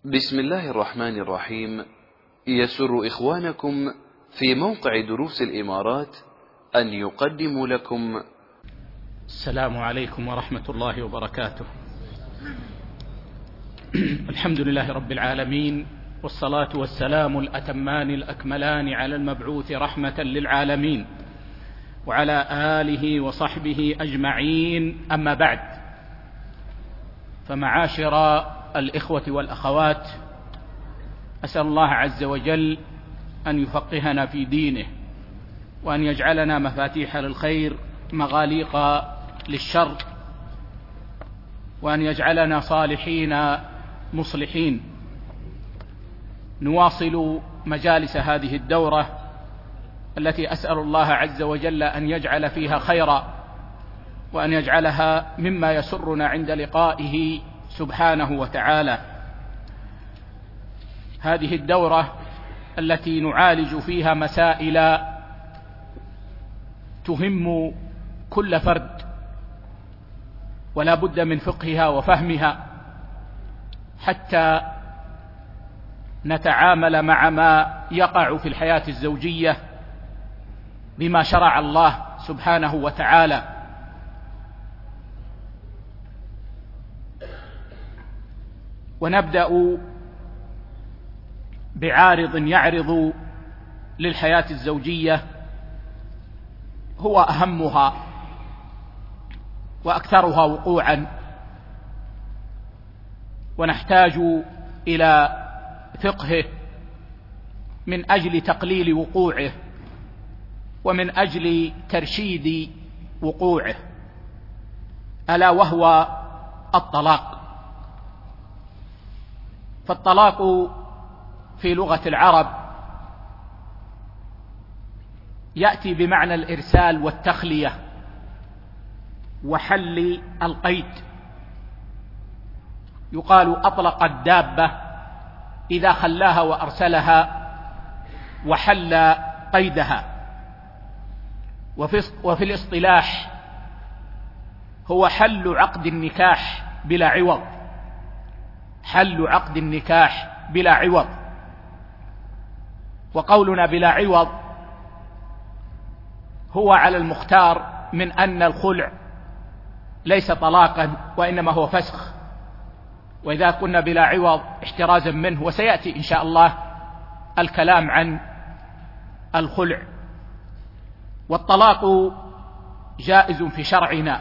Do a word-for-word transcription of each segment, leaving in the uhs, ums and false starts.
بسم الله الرحمن الرحيم. يسر إخوانكم في موقع دروس الإمارات أن يقدموا لكم السلام عليكم ورحمة الله وبركاته. الحمد لله رب العالمين، والصلاة والسلام الأتمان الأكملان على المبعوث رحمة للعالمين وعلى آله وصحبه أجمعين، أما بعد. فمعاشر الإخوة والأخوات، أسأل الله عز وجل أن يفقهنا في دينه، وأن يجعلنا مفاتيح للخير مغاليق للشر، وأن يجعلنا صالحين مصلحين. نواصل مجالس هذه الدورة التي أسأل الله عز وجل أن يجعل فيها خيرا، وأن يجعلها مما يسرنا عند لقائه سبحانه وتعالى. هذه الدورة التي نعالج فيها مسائل تهم كل فرد، ولا بد من فقهها وفهمها حتى نتعامل مع ما يقع في الحياة الزوجية بما شرع الله سبحانه وتعالى. ونبدأ بعارض يعرض للحياة الزوجية، هو أهمها وأكثرها وقوعا، ونحتاج إلى فقهه من أجل تقليل وقوعه ومن أجل ترشيد وقوعه، ألا وهو الطلاق. فالطلاق في لغة العرب يأتي بمعنى الإرسال والتخلية وحل القيد. يقال أطلق الدابة إذا خلاها وأرسلها وحل قيدها. وفي, وفي الاصطلاح هو حل عقد النكاح بلا عوض، حل عقد النكاح بلا عوض. وقولنا بلا عوض هو على المختار من أن الخلع ليس طلاقا وإنما هو فسخ، وإذا كنا بلا عوض احترازا منه، وسيأتي إن شاء الله الكلام عن الخلع. والطلاق جائز في شرعنا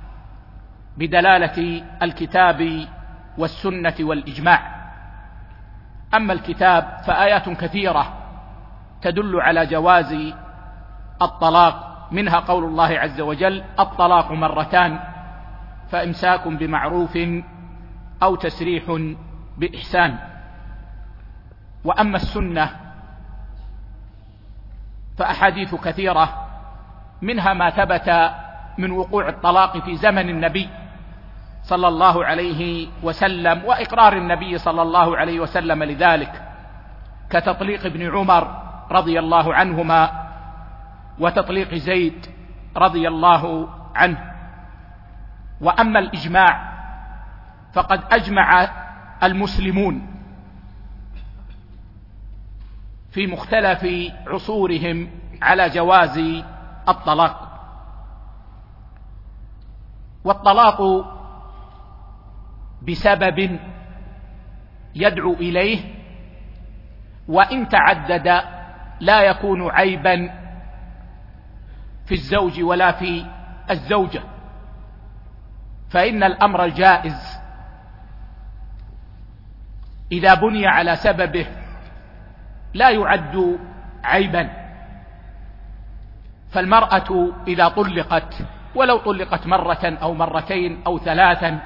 بدلالة الكتاب والسنة والإجماع. أما الكتاب فآيات كثيرة تدل على جواز الطلاق، منها قول الله عز وجل: الطلاق مرتان فإمساك بمعروف أو تسريح بإحسان. وأما السنة فأحاديث كثيرة، منها ما ثبت من وقوع الطلاق في زمن النبي صلى الله عليه وسلم، وإقرار النبي صلى الله عليه وسلم لذلك، كتطليق ابن عمر رضي الله عنهما وتطليق زيد رضي الله عنه. وأما الإجماع فقد أجمع المسلمون في مختلف عصورهم على جواز الطلاق. والطلاق بسبب يدعو إليه وإن تعدد لا يكون عيبا في الزوج ولا في الزوجة، فإن الأمر الجائز إذا بني على سببه لا يعد عيبا. فالمرأة إذا طلقت ولو طلقت مرة أو مرتين أو ثلاثا،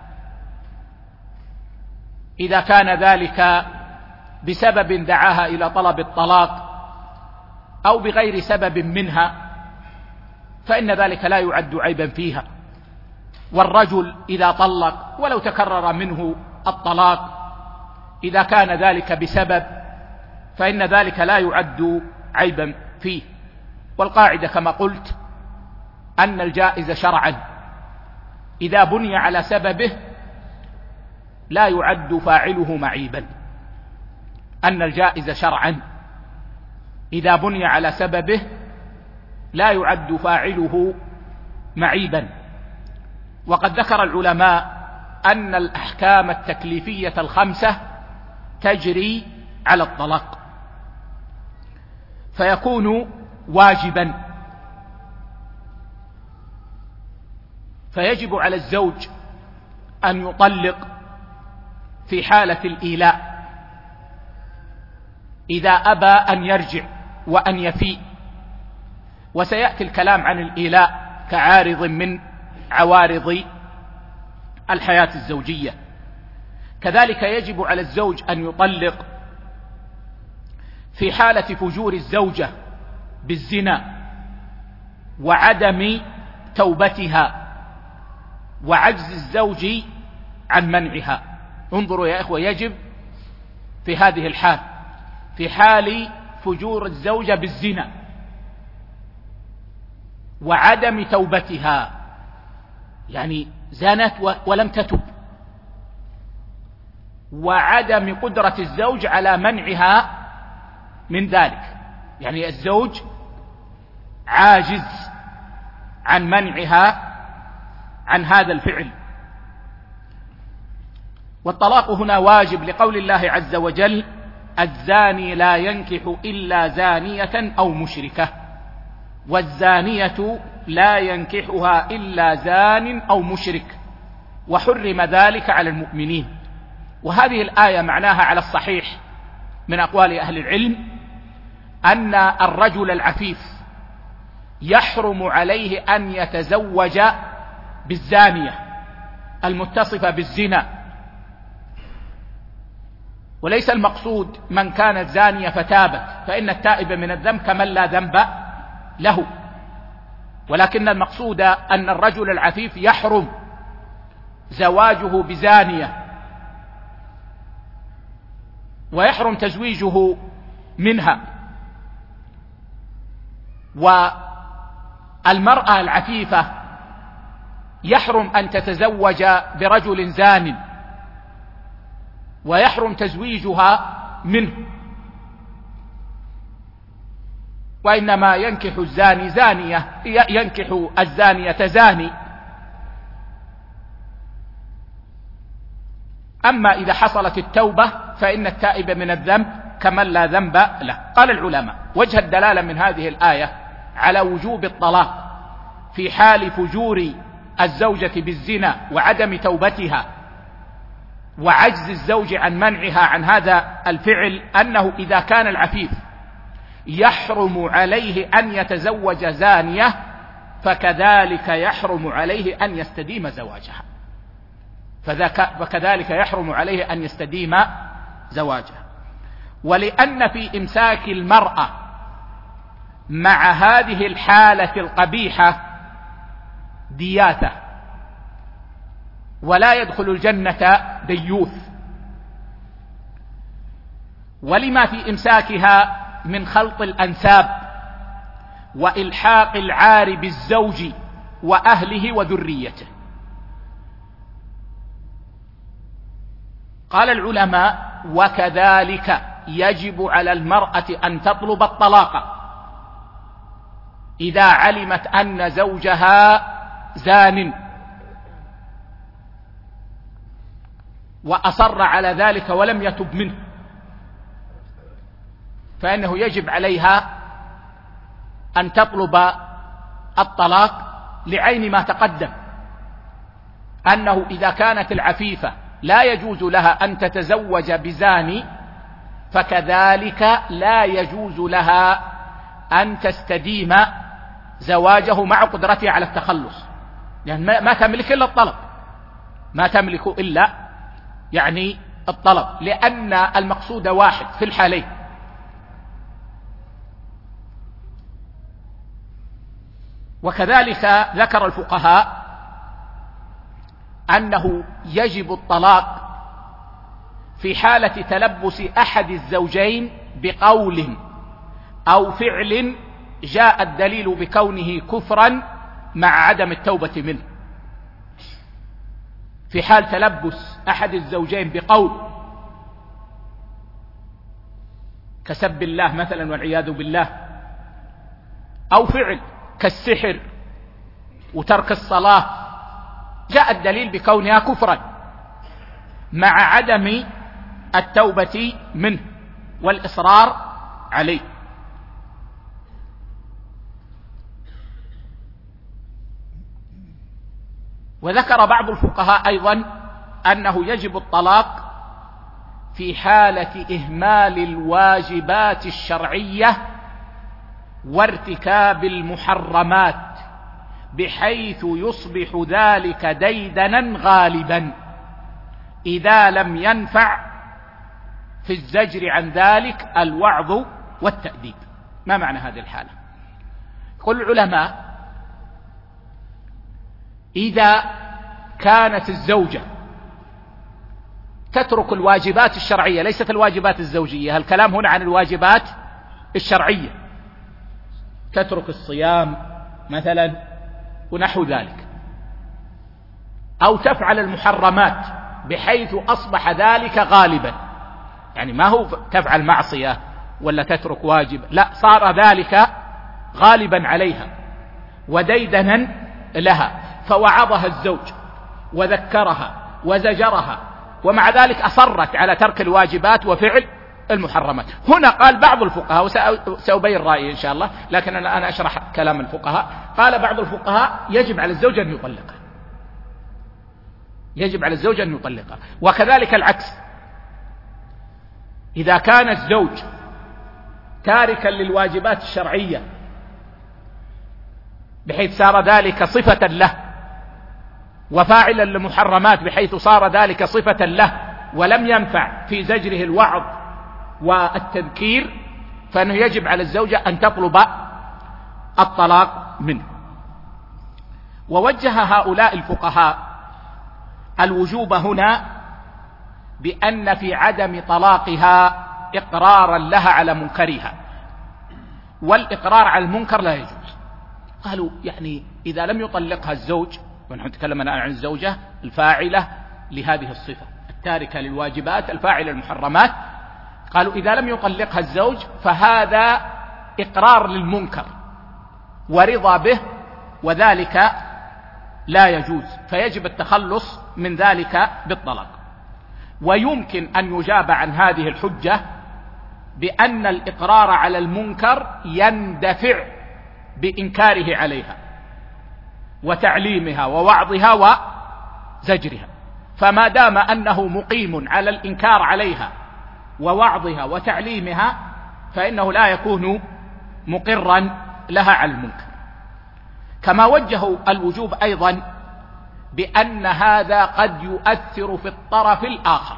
إذا كان ذلك بسبب دعاها إلى طلب الطلاق أو بغير سبب منها، فإن ذلك لا يعد عيبا فيها. والرجل إذا طلق ولو تكرر منه الطلاق، إذا كان ذلك بسبب فإن ذلك لا يعد عيبا فيه. والقاعدة كما قلت أن الجائز شرعا إذا بني على سببه لا يعد فاعله معيبا، أن الجائز شرعا إذا بني على سببه لا يعد فاعله معيبا. وقد ذكر العلماء أن الأحكام التكليفية الخمسة تجري على الطلاق، فيكون واجبا، فيجب على الزوج أن يطلق في حالة الإيلاء إذا أبى أن يرجع وأن يفيء، وسيأتي الكلام عن الإيلاء كعارض من عوارض الحياة الزوجية. كذلك يجب على الزوج أن يطلق في حالة فجور الزوجة بالزنا وعدم توبتها وعجز الزوج عن منعها. انظروا يا إخوة، يجب في هذه الحال، في حال فجور الزوجة بالزنا وعدم توبتها، يعني زنت ولم تتب، وعدم قدرة الزوج على منعها من ذلك، يعني الزوج عاجز عن منعها عن هذا الفعل. والطلاق هنا واجب لقول الله عز وجل: الزاني لا ينكح إلا زانية أو مشركة، والزانية لا ينكحها إلا زان أو مشرك، وحرم ذلك على المؤمنين. وهذه الآية معناها على الصحيح من أقوال أهل العلم أن الرجل العفيف يحرم عليه أن يتزوج بالزانية المتصفة بالزنا، وليس المقصود من كانت زانية فتابت، فإن التائب من الذنب كمن لا ذنب له، ولكن المقصود أن الرجل العفيف يحرم زواجه بزانية ويحرم تزويجه منها. والمرأة العفيفة يحرم أن تتزوج برجل زان ويحرم تزويجها منه، وإنما ينكح الزاني زانية، ينكح الزانية زاني. أما إذا حصلت التوبة فإن التائب من الذنب كمن لا ذنب له. قال العلماء: وجه الدلالة من هذه الآية على وجوب الطلاق في حال فجور الزوجة بالزنا وعدم توبتها وعجز الزوج عن منعها عن هذا الفعل، أنه إذا كان العفيف يحرم عليه أن يتزوج زانية فكذلك يحرم عليه أن يستديم زواجها، فكذلك يحرم عليه أن يستديم زواجها. ولأن في إمساك المرأة مع هذه الحالة القبيحة دياثة، ولا يدخل الجنة ديوث، ولما في إمساكها من خلط الأنساب وإلحاق العار بالزوج وأهله وذريته. قال العلماء: وكذلك يجب على المرأة أن تطلب الطلاق إذا علمت أن زوجها زان وأصر على ذلك ولم يتب منه، فإنه يجب عليها أن تطلب الطلاق لعين ما تقدم، أنه إذا كانت العفيفة لا يجوز لها أن تتزوج بزاني، فكذلك لا يجوز لها أن تستديم زواجه مع قدرتها على التخلص، يعني ما تملك إلا الطلب، ما تملك إلا يعني الطلب، لأن المقصود واحد في الحالين. وكذلك ذكر الفقهاء أنه يجب الطلاق في حالة تلبس أحد الزوجين بقول أو فعل جاء الدليل بكونه كفرا مع عدم التوبة منه. في حال تلبس أحد الزوجين بقول كسب الله مثلا والعياذ بالله، أو فعل كالسحر وترك الصلاة، جاء الدليل بكونها كفرا مع عدم التوبة منه والإصرار عليه. وذكر بعض الفقهاء أيضا أنه يجب الطلاق في حالة إهمال الواجبات الشرعية وارتكاب المحرمات، بحيث يصبح ذلك ديدنا غالبا إذا لم ينفع في الزجر عن ذلك الوعظ والتأديب. ما معنى هذه الحالة؟ يقول العلماء: إذا كانت الزوجة تترك الواجبات الشرعية، ليست الواجبات الزوجية، الكلام هنا عن الواجبات الشرعية، تترك الصيام مثلا ونحو ذلك، أو تفعل المحرمات بحيث أصبح ذلك غالبا، يعني ما هو تفعل معصية ولا تترك واجب، لا، صار ذلك غالبا عليها وديدنا لها، فوعظها الزوج وذكرها وزجرها، ومع ذلك أصرت على ترك الواجبات وفعل المحرمات. هنا قال بعض الفقهاء، وسأبين رأيي إن شاء الله، لكن أنا أنا أشرح كلام الفقهاء. قال بعض الفقهاء: يجب على الزوج أن يطلقها، يجب على الزوج أن يطلقها. وكذلك العكس، إذا كان الزوج تاركا للواجبات الشرعية بحيث صار ذلك صفة له، وفاعلا للمحرمات بحيث صار ذلك صفة له، ولم ينفع في زجره الوعظ والتذكير، فإنه يجب على الزوجة أن تطلب الطلاق منه. ووجه هؤلاء الفقهاء الوجوب هنا بأن في عدم طلاقها إقرارا لها على منكرها، والإقرار على المنكر لا يجوز. قالوا يعني إذا لم يطلقها الزوج، ونحن نتكلم الآن عن الزوجة الفاعلة لهذه الصفة التاركة للواجبات الفاعلة المحرمات، قالوا إذا لم يطلقها الزوج فهذا إقرار للمنكر ورضا به، وذلك لا يجوز، فيجب التخلص من ذلك بالطلاق. ويمكن أن يجاب عن هذه الحجة بأن الإقرار على المنكر يندفع بإنكاره عليها وتعليمها ووعظها وزجرها، فما دام أنه مقيم على الإنكار عليها ووعظها وتعليمها فإنه لا يكون مقرا لها على المنكر. كما وجهوا الوجوب أيضا بأن هذا قد يؤثر في الطرف الآخر،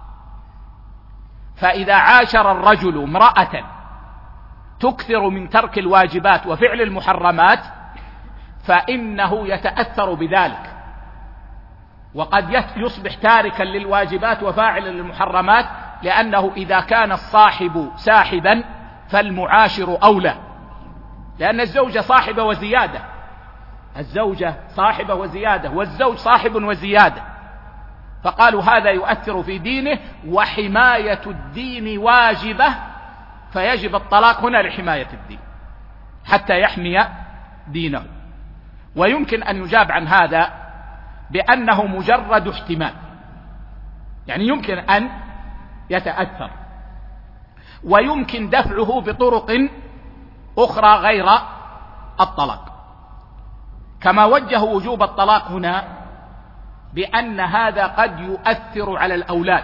فإذا عاشر الرجل امرأة تكثر من ترك الواجبات وفعل المحرمات فإنه يتأثر بذلك، وقد يصبح تاركا للواجبات وفاعلا للمحرمات، لأنه إذا كان الصاحب ساحبا فالمعاشر أولى، لأن الزوجة صاحبة وزيادة، الزوجة صاحبة وزيادة والزوج صاحب وزيادة، فقالوا هذا يؤثر في دينه، وحماية الدين واجبة، فيجب الطلاق هنا لحماية الدين حتى يحمي دينه. ويمكن أن يجاب عن هذا بأنه مجرد احتمال، يعني يمكن أن يتأثر، ويمكن دفعه بطرق أخرى غير الطلاق. كما وجهوا وجوب الطلاق هنا بأن هذا قد يؤثر على الأولاد،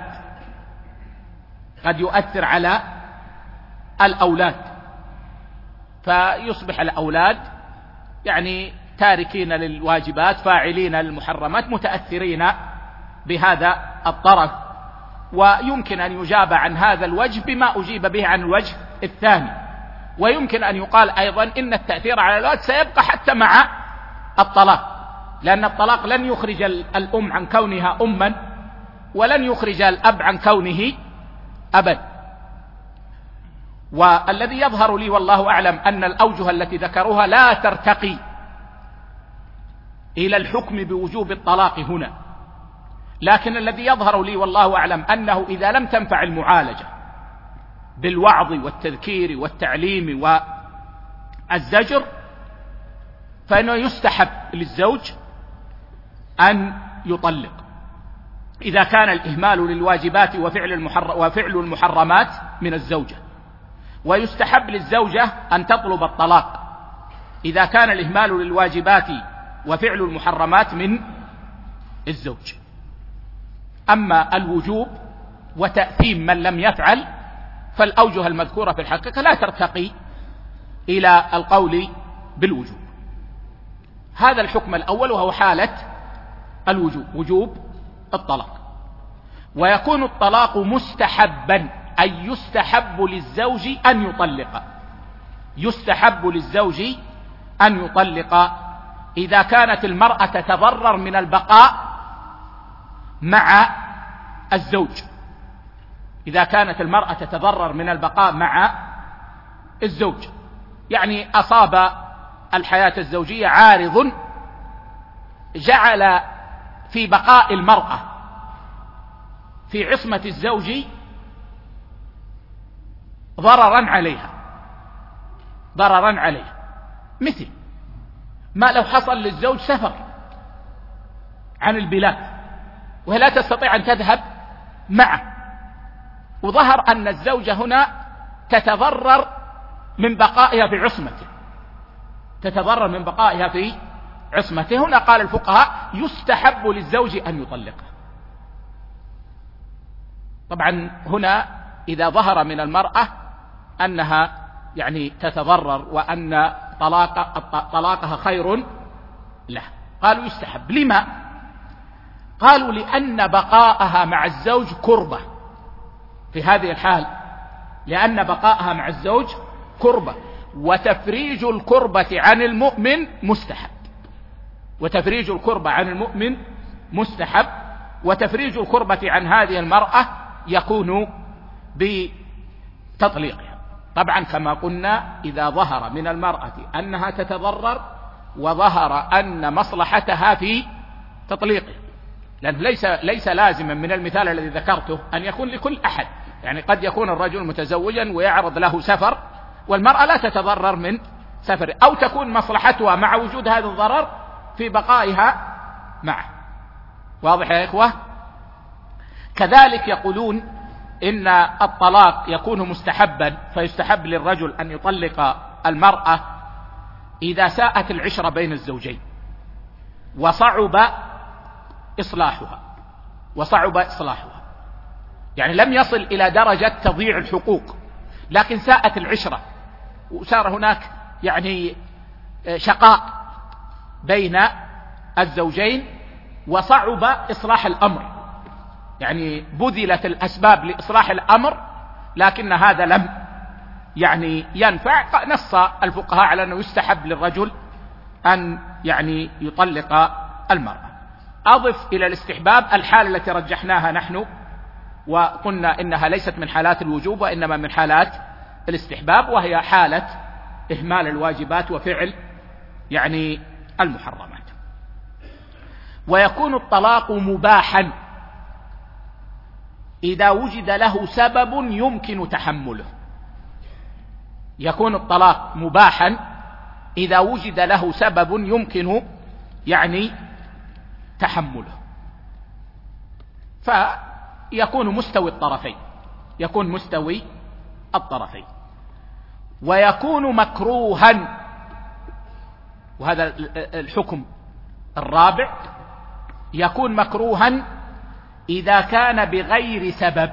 قد يؤثر على الأولاد، فيصبح الأولاد يعني تاركين للواجبات فاعلين للمحرمات متأثرين بهذا الطرف. ويمكن أن يجاب عن هذا الوجه بما أجيب به عن الوجه الثاني. ويمكن أن يقال أيضا إن التأثير على الأولاد سيبقى حتى مع الطلاق، لأن الطلاق لن يخرج الأم عن كونها أما، ولن يخرج الأب عن كونه أبا. والذي يظهر لي والله أعلم أن الأوجه التي ذكروها لا ترتقي إلى الحكم بوجوب الطلاق هنا، لكن الذي يظهر لي والله أعلم أنه إذا لم تنفع المعالجة بالوعظ والتذكير والتعليم والزجر فإنه يستحب للزوج أن يطلق إذا كان الإهمال للواجبات وفعل, المحر وفعل المحرمات من الزوجة، ويستحب للزوجة أن تطلب الطلاق إذا كان الإهمال للواجبات وفعل المحرمات من الزوج. أما الوجوب وتأثيم من لم يفعل فالأوجه المذكورة في الحقيقة لا ترتقي إلى القول بالوجوب. هذا الحكم الأول وهو حالة الوجوب، وجوب الطلاق. ويكون الطلاق مستحبا، أي يستحب للزوج أن يطلق، يستحب للزوج أن يطلق إذا كانت المرأة تتضرر من البقاء مع الزوج، إذا كانت المرأة تتضرر من البقاء مع الزوج، يعني أصاب الحياة الزوجية عارض جعل في بقاء المرأة في عصمة الزوج ضررا عليها، ضررا عليها، مثل ما لو حصل للزوج سفر عن البلاد وهي لا تستطيع أن تذهب معه، وظهر أن الزوجة هنا تتضرر من بقائها في عصمته، تتضرر من بقائها في عصمته. هنا قال الفقهاء يستحب للزوج أن يطلقها. طبعا هنا إذا ظهر من المرأة أنها يعني تتضرر وأن طلاق طلاقها خير له، قالوا يستحب. لما؟ قالوا لأن بقاءها مع الزوج كربة في هذه الحال، لأن بقاءها مع الزوج كربة، وتفريج الكربة عن المؤمن مستحب، وتفريج الكربة عن المؤمن مستحب، وتفريج الكربة عن هذه المرأة يكون بتطليقها. طبعا كما قلنا إذا ظهر من المرأة أنها تتضرر وظهر أن مصلحتها في تطليقه، لأن ليس, ليس لازما من المثال الذي ذكرته أن يكون لكل أحد، يعني قد يكون الرجل متزوجا ويعرض له سفر والمرأة لا تتضرر من سفر، أو تكون مصلحتها مع وجود هذا الضرر في بقائها معه. واضح يا إخوة؟ كذلك يقولون إن الطلاق يكون مستحبا، فيستحب للرجل أن يطلق المرأة إذا ساءت العشرة بين الزوجين وصعب إصلاحها، وصعب إصلاحها يعني لم يصل إلى درجة تضييع الحقوق، لكن ساءت العشرة وصار هناك يعني شقاء بين الزوجين وصعب إصلاح الأمر، يعني بذلت الأسباب لإصلاح الأمر لكن هذا لم يعني ينفع. نص الفقهاء على أنه يستحب للرجل أن يعني يطلق المرأة. أضف إلى الاستحباب الحالة التي رجحناها نحن وقلنا إنها ليست من حالات الوجوب وإنما من حالات الاستحباب، وهي حالة إهمال الواجبات وفعل يعني المحرمات. ويكون الطلاق مباحا إذا وجد له سبب يمكن تحمله، يكون الطلاق مباحا إذا وجد له سبب يمكن يعني تحمله، فيكون مستوي الطرفين، يكون مستوي الطرفين. ويكون مكروها، وهذا الحكم الرابع، يكون مكروها إذا كان بغير سبب،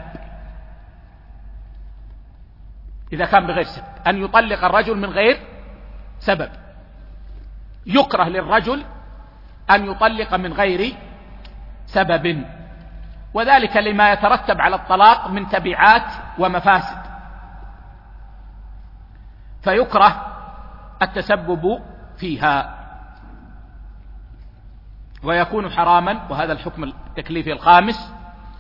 إذا كان بغير سبب، أن يطلق الرجل من غير سبب. يكره للرجل أن يطلق من غير سبب، وذلك لما يترتب على الطلاق من تبعات ومفاسد، فيكره التسبب فيها. ويكون حراما، وهذا الحكم التكليفي الخامس،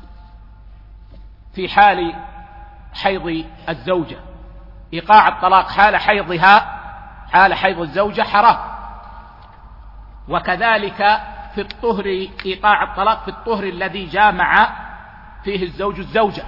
في حال حيض الزوجة، إيقاع الطلاق حال حيضها، حال حيض الزوجة حرام، وكذلك في الطهر إيقاع الطلاق في الطهر الذي جامع فيه الزوج الزوجة.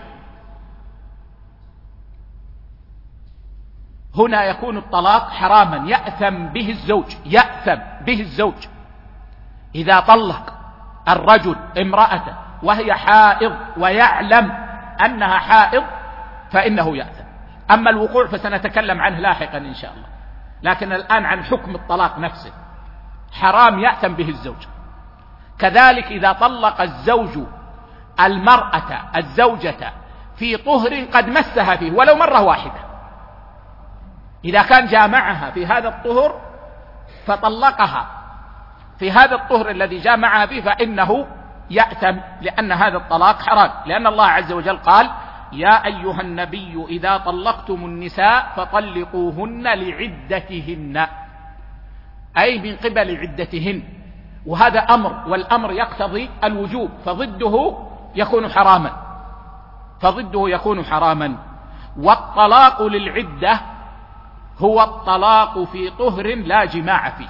هنا يكون الطلاق حراما يأثم به الزوج، يأثم به الزوج إذا طلق الرجل امرأته وهي حائض ويعلم أنها حائض فإنه يأثم. أما الوقوع فسنتكلم عنه لاحقا إن شاء الله، لكن الآن عن حكم الطلاق نفسه، حرام يأثم به الزوج. كذلك إذا طلق الزوج المرأة الزوجة في طهر قد مسها فيه ولو مرة واحدة، إذا كان جامعها في هذا الطهر فطلقها في هذا الطهر الذي جامعها فيه فإنه يأثم، لأن هذا الطلاق حرام، لأن الله عز وجل قال: يا أيها النبي إذا طلقتم النساء فطلقوهن لعدتهن، أي من قبل عدتهن، وهذا أمر، والأمر يقتضي الوجوب، فضده يكون حراما فضده يكون حراما. والطلاق للعدة هو الطلاق في طهر لا جماع فيه.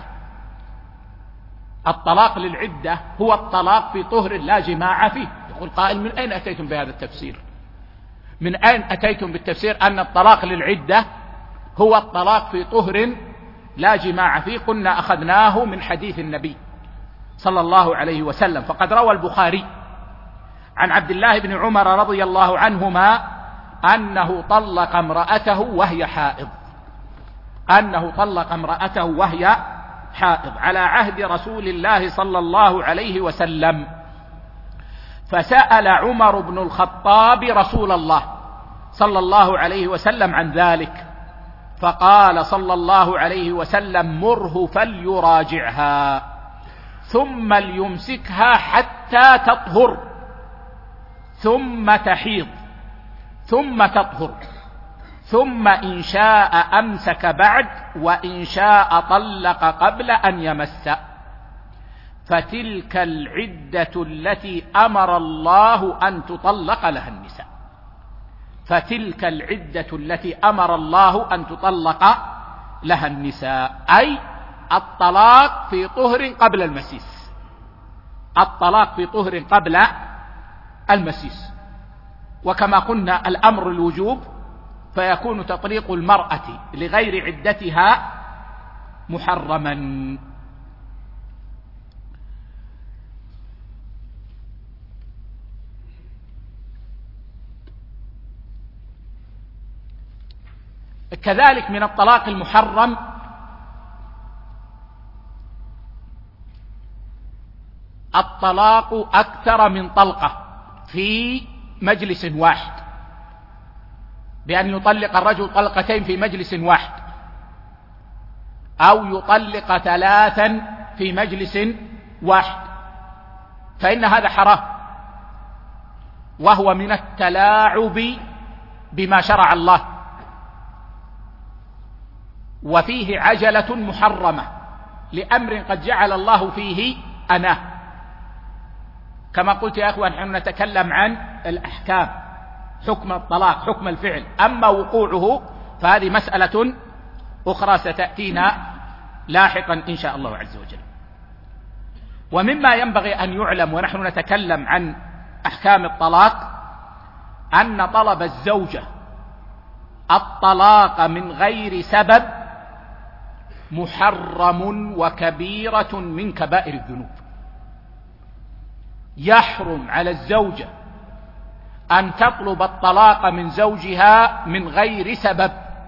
الطلاق للعدة هو الطلاق في طهر لا جماع فيه. يقول قائل: من أين أتيتم بهذا التفسير؟ من أين أتيتم بالتفسير أن الطلاق للعدة هو الطلاق في طهر لا جماع فيه؟ قلنا أخذناه من حديث النبي صلى الله عليه وسلم، فقد روى البخاري عن عبد الله بن عمر رضي الله عنهما أنه طلق امرأته وهي حائض أنه طلق امرأته وهي حائض على عهد رسول الله صلى الله عليه وسلم. فسأل عمر بن الخطاب رسول الله صلى الله عليه وسلم عن ذلك، فقال صلى الله عليه وسلم: مره فليراجعها ثم ليمسكها حتى تطهر ثم تحيض ثم تطهر، ثم إن شاء أمسك بعد وإن شاء طلق قبل أن يمس، فتلك العدة التي أمر الله أن تطلق لها النساء فتلك العدة التي أمر الله أن تطلق لها النساء، أي الطلاق في طهر قبل المسيس الطلاق في طهر قبل المسيس. وكما قلنا الأمر الوجوب، فيكون تطليق المرأة لغير عدتها محرما. كذلك من الطلاق المحرم الطلاق أكثر من طلقة في مجلس واحد، بأن يطلق الرجل طلقتين في مجلس واحد، أو يطلق ثلاثا في مجلس واحد، فإن هذا حرام، وهو من التلاعب بما شرع الله، وفيه عجلة محرمة لأمر قد جعل الله فيه أناه. كما قلت يا أخوان، نحن نتكلم عن الأحكام، حكم الطلاق، حكم الفعل، أما وقوعه فهذه مسألة أخرى ستأتينا لاحقا إن شاء الله عز وجل. ومما ينبغي أن يعلم ونحن نتكلم عن أحكام الطلاق أن طلب الزوجة الطلاق من غير سبب محرم وكبيرة من كبائر الذنوب. يحرم على الزوجة أن تطلب الطلاق من زوجها من غير سبب،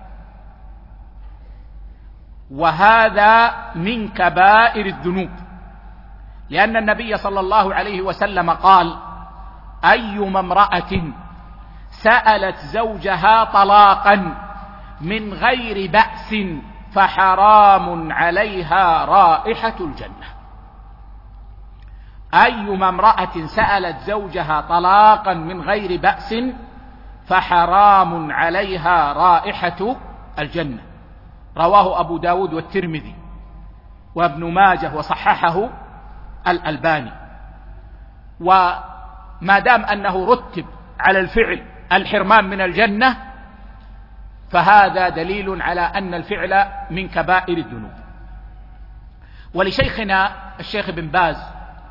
وهذا من كبائر الذنوب، لأن النبي صلى الله عليه وسلم قال: أيما امرأة سألت زوجها طلاقا من غير بأس فحرام عليها رائحة الجنة. أيما امرأة سألت زوجها طلاقا من غير بأس فحرام عليها رائحة الجنة. رواه أبو داود والترمذي وابن ماجه وصححه الألباني. وما دام أنه رتب على الفعل الحرمان من الجنة فهذا دليل على أن الفعل من كبائر الذنوب. ولشيخنا الشيخ بن باز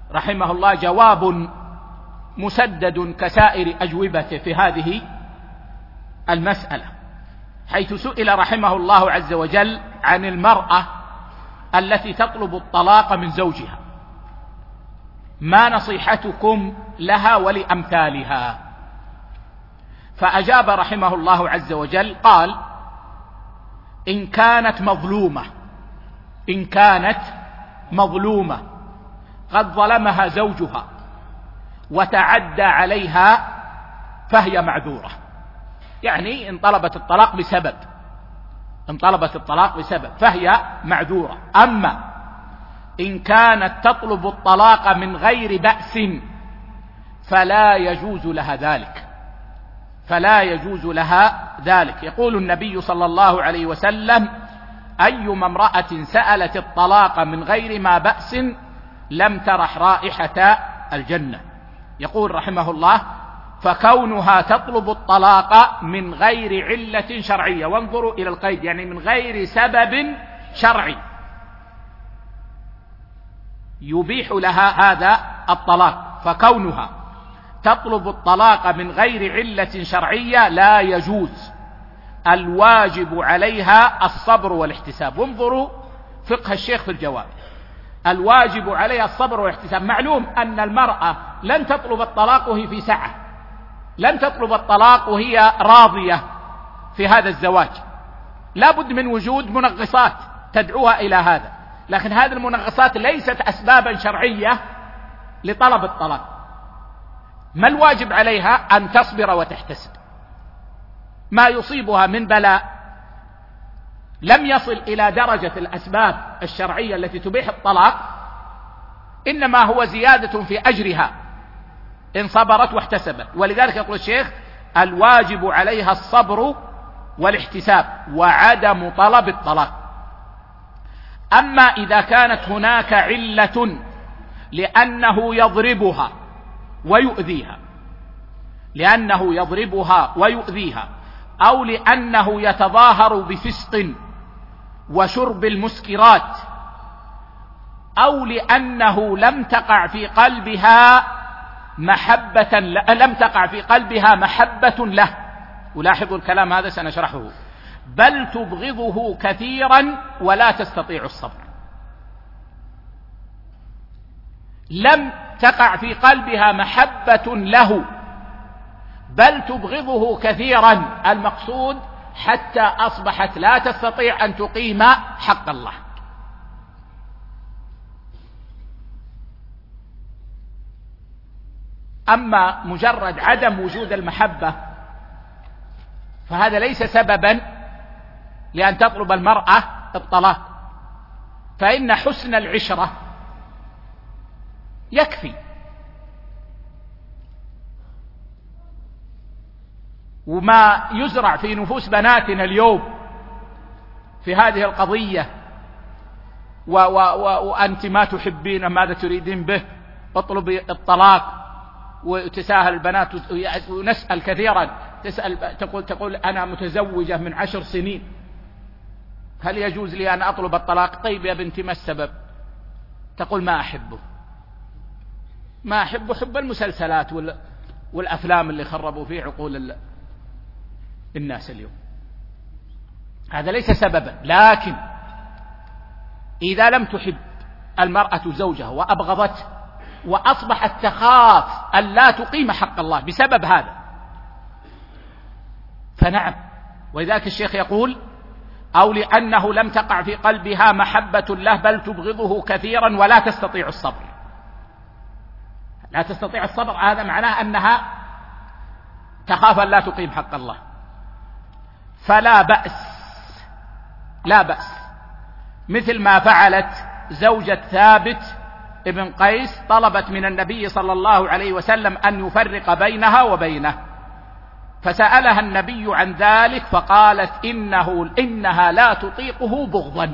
رحمه الله جواب مسدد كسائر أجوبته في هذه المسألة، حيث سئل رحمه الله عز وجل عن المرأة التي تطلب الطلاق من زوجها: ما نصيحتكم لها ولأمثالها؟ فأجاب رحمه الله عز وجل قال: إن كانت مظلومة إن كانت مظلومة قد ظلمها زوجها وتعدى عليها فهي معذورة. يعني إن طلبت الطلاق بسبب إن طلبت الطلاق بسبب فهي معذورة. أما إن كانت تطلب الطلاق من غير بأس فلا يجوز لها ذلك فلا يجوز لها ذلك. يقول النبي صلى الله عليه وسلم: أيما امرأة سألت الطلاق من غير ما بأس لم ترح رائحة الجنة. يقول رحمه الله: فكونها تطلب الطلاق من غير علة شرعية، وانظروا إلى القيد، يعني من غير سبب شرعي يبيح لها هذا الطلاق، فكونها تطلب الطلاق من غير علة شرعية لا يجوز. الواجب عليها الصبر والاحتساب. وانظروا فقه الشيخ في الجواب: الواجب عليها الصبر والاحتساب. معلوم أن المرأة لن تطلب الطلاق وهي في سعة، لن تطلب الطلاق وهي راضية في هذا الزواج، لا بد من وجود منغصات تدعوها إلى هذا، لكن هذه المنغصات ليست أسبابا شرعية لطلب الطلاق. ما الواجب عليها؟ أن تصبر وتحتسب. ما يصيبها من بلاء لم يصل إلى درجة الأسباب الشرعية التي تبيح الطلاق، إنما هو زيادة في أجرها إن صبرت واحتسبت. ولذلك يقول الشيخ: الواجب عليها الصبر والاحتساب وعدم طلب الطلاق. أما إذا كانت هناك علة لأنه يضربها ويؤذيها لأنه يضربها ويؤذيها أو لأنه يتظاهر بفسق وشرب المسكرات، أو لأنه لم تقع في قلبها محبة لم تقع في قلبها محبة له. ولاحظوا الكلام هذا سنشرحه: بل تبغضه كثيرا ولا تستطيع الصبر. لم تقع في قلبها محبة له بل تبغضه كثيرا، المقصود حتى أصبحت لا تستطيع أن تقيم حق الله. أما مجرد عدم وجود المحبة فهذا ليس سببا لأن تطلب المرأة الطلاق، فإن حسن العشرة يكفي. وما يزرع في نفوس بناتنا اليوم في هذه القضية: و و و وأنت ما تحبين، ماذا تريدين به، اطلبي الطلاق. وتساهل البنات ونسأل كثيرا، تسأل تقول تقول أنا متزوجة من عشر سنين، هل يجوز لي أن أطلب الطلاق؟ طيب يا بنتي ما السبب؟ تقول ما أحبه ما أحبه حب المسلسلات والأفلام اللي خربوا فيه عقول الناس اليوم. هذا ليس سببا. لكن إذا لم تحب المرأة زوجها وأبغضته وأصبحت تخاف أن لا تقيم حق الله بسبب هذا فنعم. ولذلك الشيخ يقول: أو لأنه لم تقع في قلبها محبة له بل تبغضه كثيرا ولا تستطيع الصبر. لا تستطيع الصبر هذا معناه أنها تخاف أن لا تقيم حق الله. فلا بأس لا بأس مثل ما فعلت زوجة ثابت ابن قيس، طلبت من النبي صلى الله عليه وسلم أن يفرق بينها وبينه، فسألها النبي عن ذلك فقالت إنه إنها لا تطيقه بغضا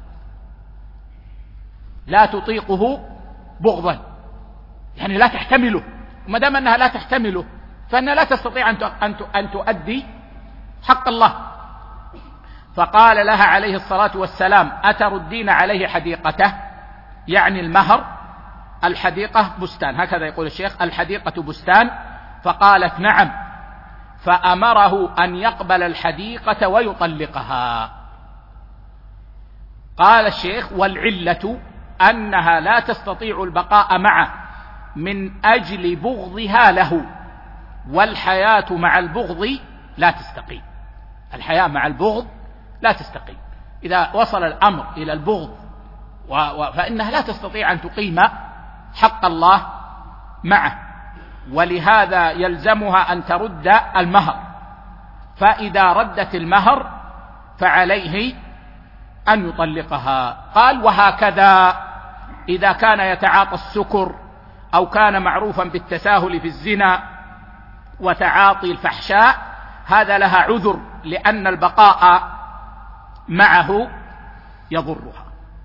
لا تطيقه بغضا يعني لا تحتمله. وما دام أنها لا تحتمله فإنها لا تستطيع أن تؤدي حق الله. فقال لها عليه الصلاة والسلام: أتردين عليه حديقته، يعني المهر؟ الحديقة بستان، هكذا يقول الشيخ، الحديقة بستان. فقالت نعم، فأمره أن يقبل الحديقة ويطلقها. قال الشيخ: والعلة أنها لا تستطيع البقاء معه من أجل بغضها له، والحياة مع البغض لا تستقيم. الحياة مع البغض لا تستقيم، إذا وصل الأمر إلى البغض فإنها لا تستطيع أن تقيم حق الله معه، ولهذا يلزمها أن ترد المهر. فإذا ردت المهر فعليه أن يطلقها. قال: وهكذا إذا كان يتعاطى السكر أو كان معروفا بالتساهل في الزنا وتعاطي الفحشاء، هذا لها عذر، لأن البقاء معه يضرها.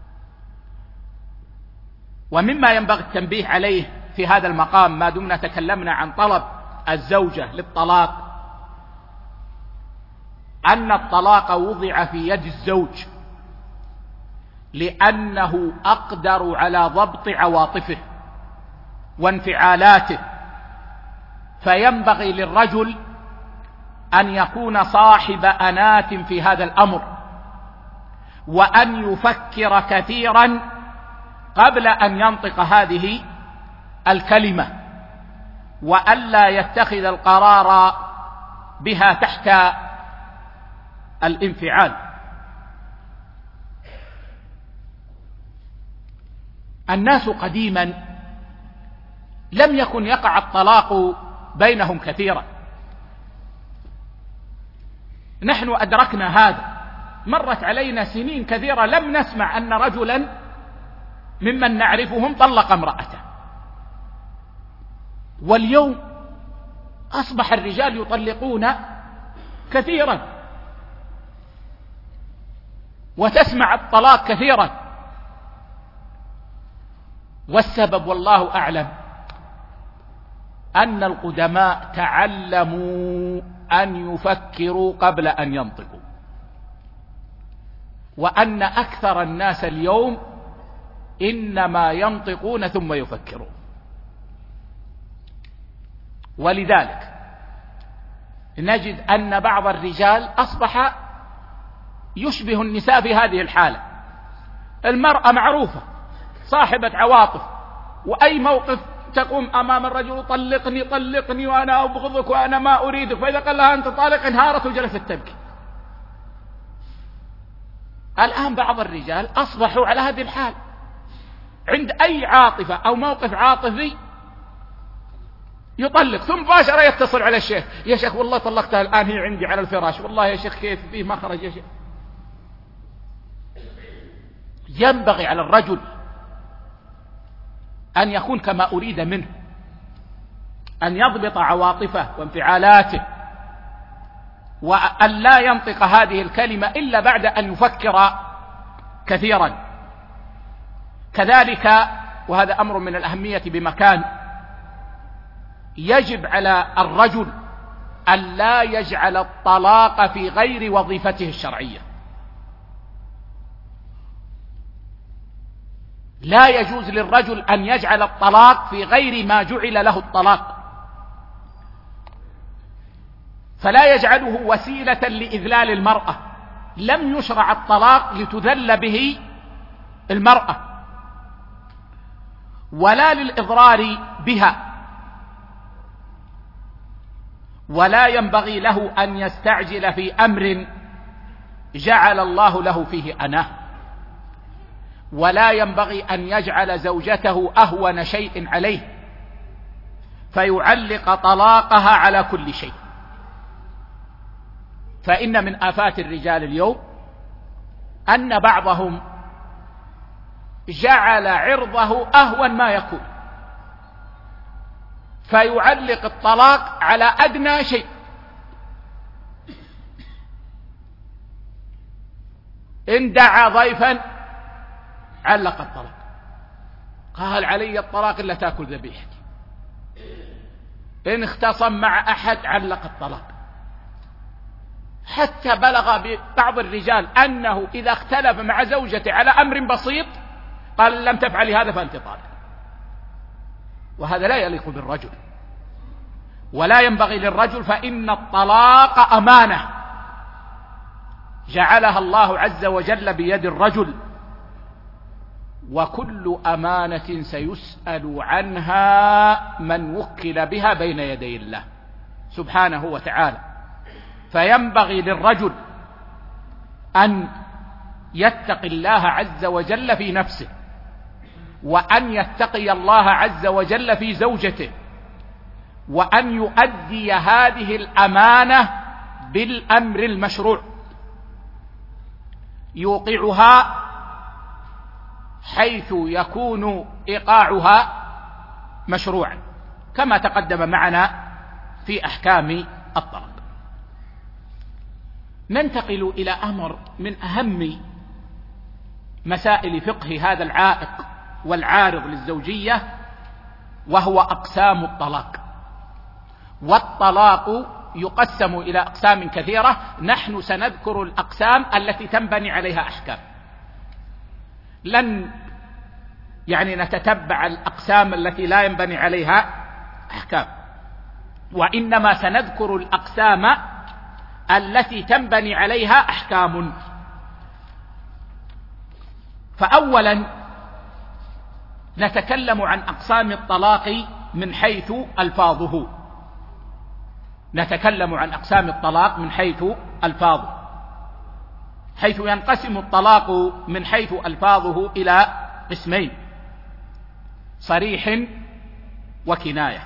ومما ينبغي التنبيه عليه في هذا المقام، ما دمنا تكلمنا عن طلب الزوجة للطلاق، أن الطلاق وضع في يد الزوج لأنه أقدر على ضبط عواطفه وانفعالاته، فينبغي للرجل أن يكون صاحب أنات في هذا الأمر، وأن يفكر كثيرا قبل أن ينطق هذه الكلمة، وألا يتخذ القرار بها تحت الانفعال. الناس قديما لم يكن يقع الطلاق بينهم كثيرا، نحن أدركنا هذا، مرت علينا سنين كثيرة لم نسمع أن رجلا ممن نعرفهم طلق امرأته. واليوم أصبح الرجال يطلقون كثيرا، وتسمع الطلاق كثيرا، والسبب والله أعلم أن القدماء تعلموا أن يفكروا قبل أن ينطقوا، وأن أكثر الناس اليوم إنما ينطقون ثم يفكرون. ولذلك نجد أن بعض الرجال أصبح يشبه النساء في هذه الحالة. المرأة معروفة صاحبة عواطف، وأي موقف تقوم أمام الرجل: طلقني طلقني وأنا أبغضك وأنا ما أريدك، فإذا قال لها أنت طالق انهارت وجلست تبكي. الآن بعض الرجال أصبحوا على هذه الحال، عند أي عاطفة أو موقف عاطفي يطلق، ثم مباشرة يتصل على الشيخ: يا شيخ والله طلقتها الآن هي عندي على الفراش، والله يا شيخ كيف فيه ما خرج يا شيخ. ينبغي على الرجل أن يكون كما أريد منه، أن يضبط عواطفه وانفعالاته، وأن لا ينطق هذه الكلمة إلا بعد أن يفكر كثيرا. كذلك، وهذا أمر من الأهمية بمكان، يجب على الرجل أن لا يجعل الطلاق في غير وظيفته الشرعية. لا يجوز للرجل أن يجعل الطلاق في غير ما جعل له الطلاق، فلا يجعله وسيلة لإذلال المرأة. لم يشرع الطلاق لتذل به المرأة ولا للإضرار بها، ولا ينبغي له أن يستعجل في أمر جعل الله له فيه أناه، ولا ينبغي أن يجعل زوجته أهون شيء عليه فيعلق طلاقها على كل شيء. فإن من آفات الرجال اليوم أن بعضهم جعل عرضه أهون ما يكون، فيعلق الطلاق على أدنى شيء. إن دعا ضيفا علق الطلاق، قال علي الطلاق إلا تأكل ذبيحتي. إن اختصم مع أحد علق الطلاق، حتى بلغ ببعض الرجال أنه إذا اختلف مع زوجته على أمر بسيط قال: لم تفعلي هذا فأنت طالق. وهذا لا يليق بالرجل ولا ينبغي للرجل، فإن الطلاق أمانة جعلها الله عز وجل بيد الرجل، وكل أمانة سيسأل عنها من وكل بها بين يدي الله سبحانه وتعالى. فينبغي للرجل أن يتقي الله عز وجل في نفسه، وأن يتقي الله عز وجل في زوجته، وأن يؤدي هذه الأمانة بالأمر المشروع، يوقعها حيث يكون إيقاعها مشروعا، كما تقدم معنا في أحكام الطلاق. ننتقل إلى أمر من أهم مسائل فقه هذا العائق والعارض للزوجية، وهو أقسام الطلاق. والطلاق يقسم إلى أقسام كثيرة، نحن سنذكر الأقسام التي تنبني عليها أحكام، لن يعني نتتبع الأقسام التي لا ينبني عليها أحكام، وإنما سنذكر الأقسام التي تنبني عليها أحكام. فأولا نتكلم عن أقسام الطلاق من حيث ألفاظه، نتكلم عن أقسام الطلاق من حيث ألفاظه، حيث ينقسم الطلاق من حيث ألفاظه إلى قسمين: صريح وكناية.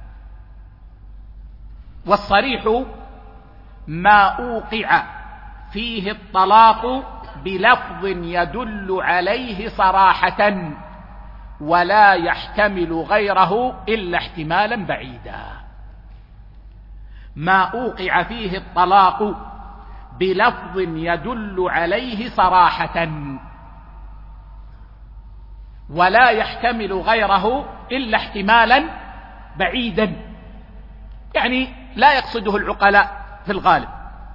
والصريح ما أوقع فيه الطلاق بلفظ يدل عليه صراحة ولا يحتمل غيره إلا احتمالا بعيدا. ما أوقع فيه الطلاق بلفظ يدل عليه صراحة ولا يحتمل غيره إلا احتمالا بعيدا، يعني لا يقصده العقلاء في الغالب،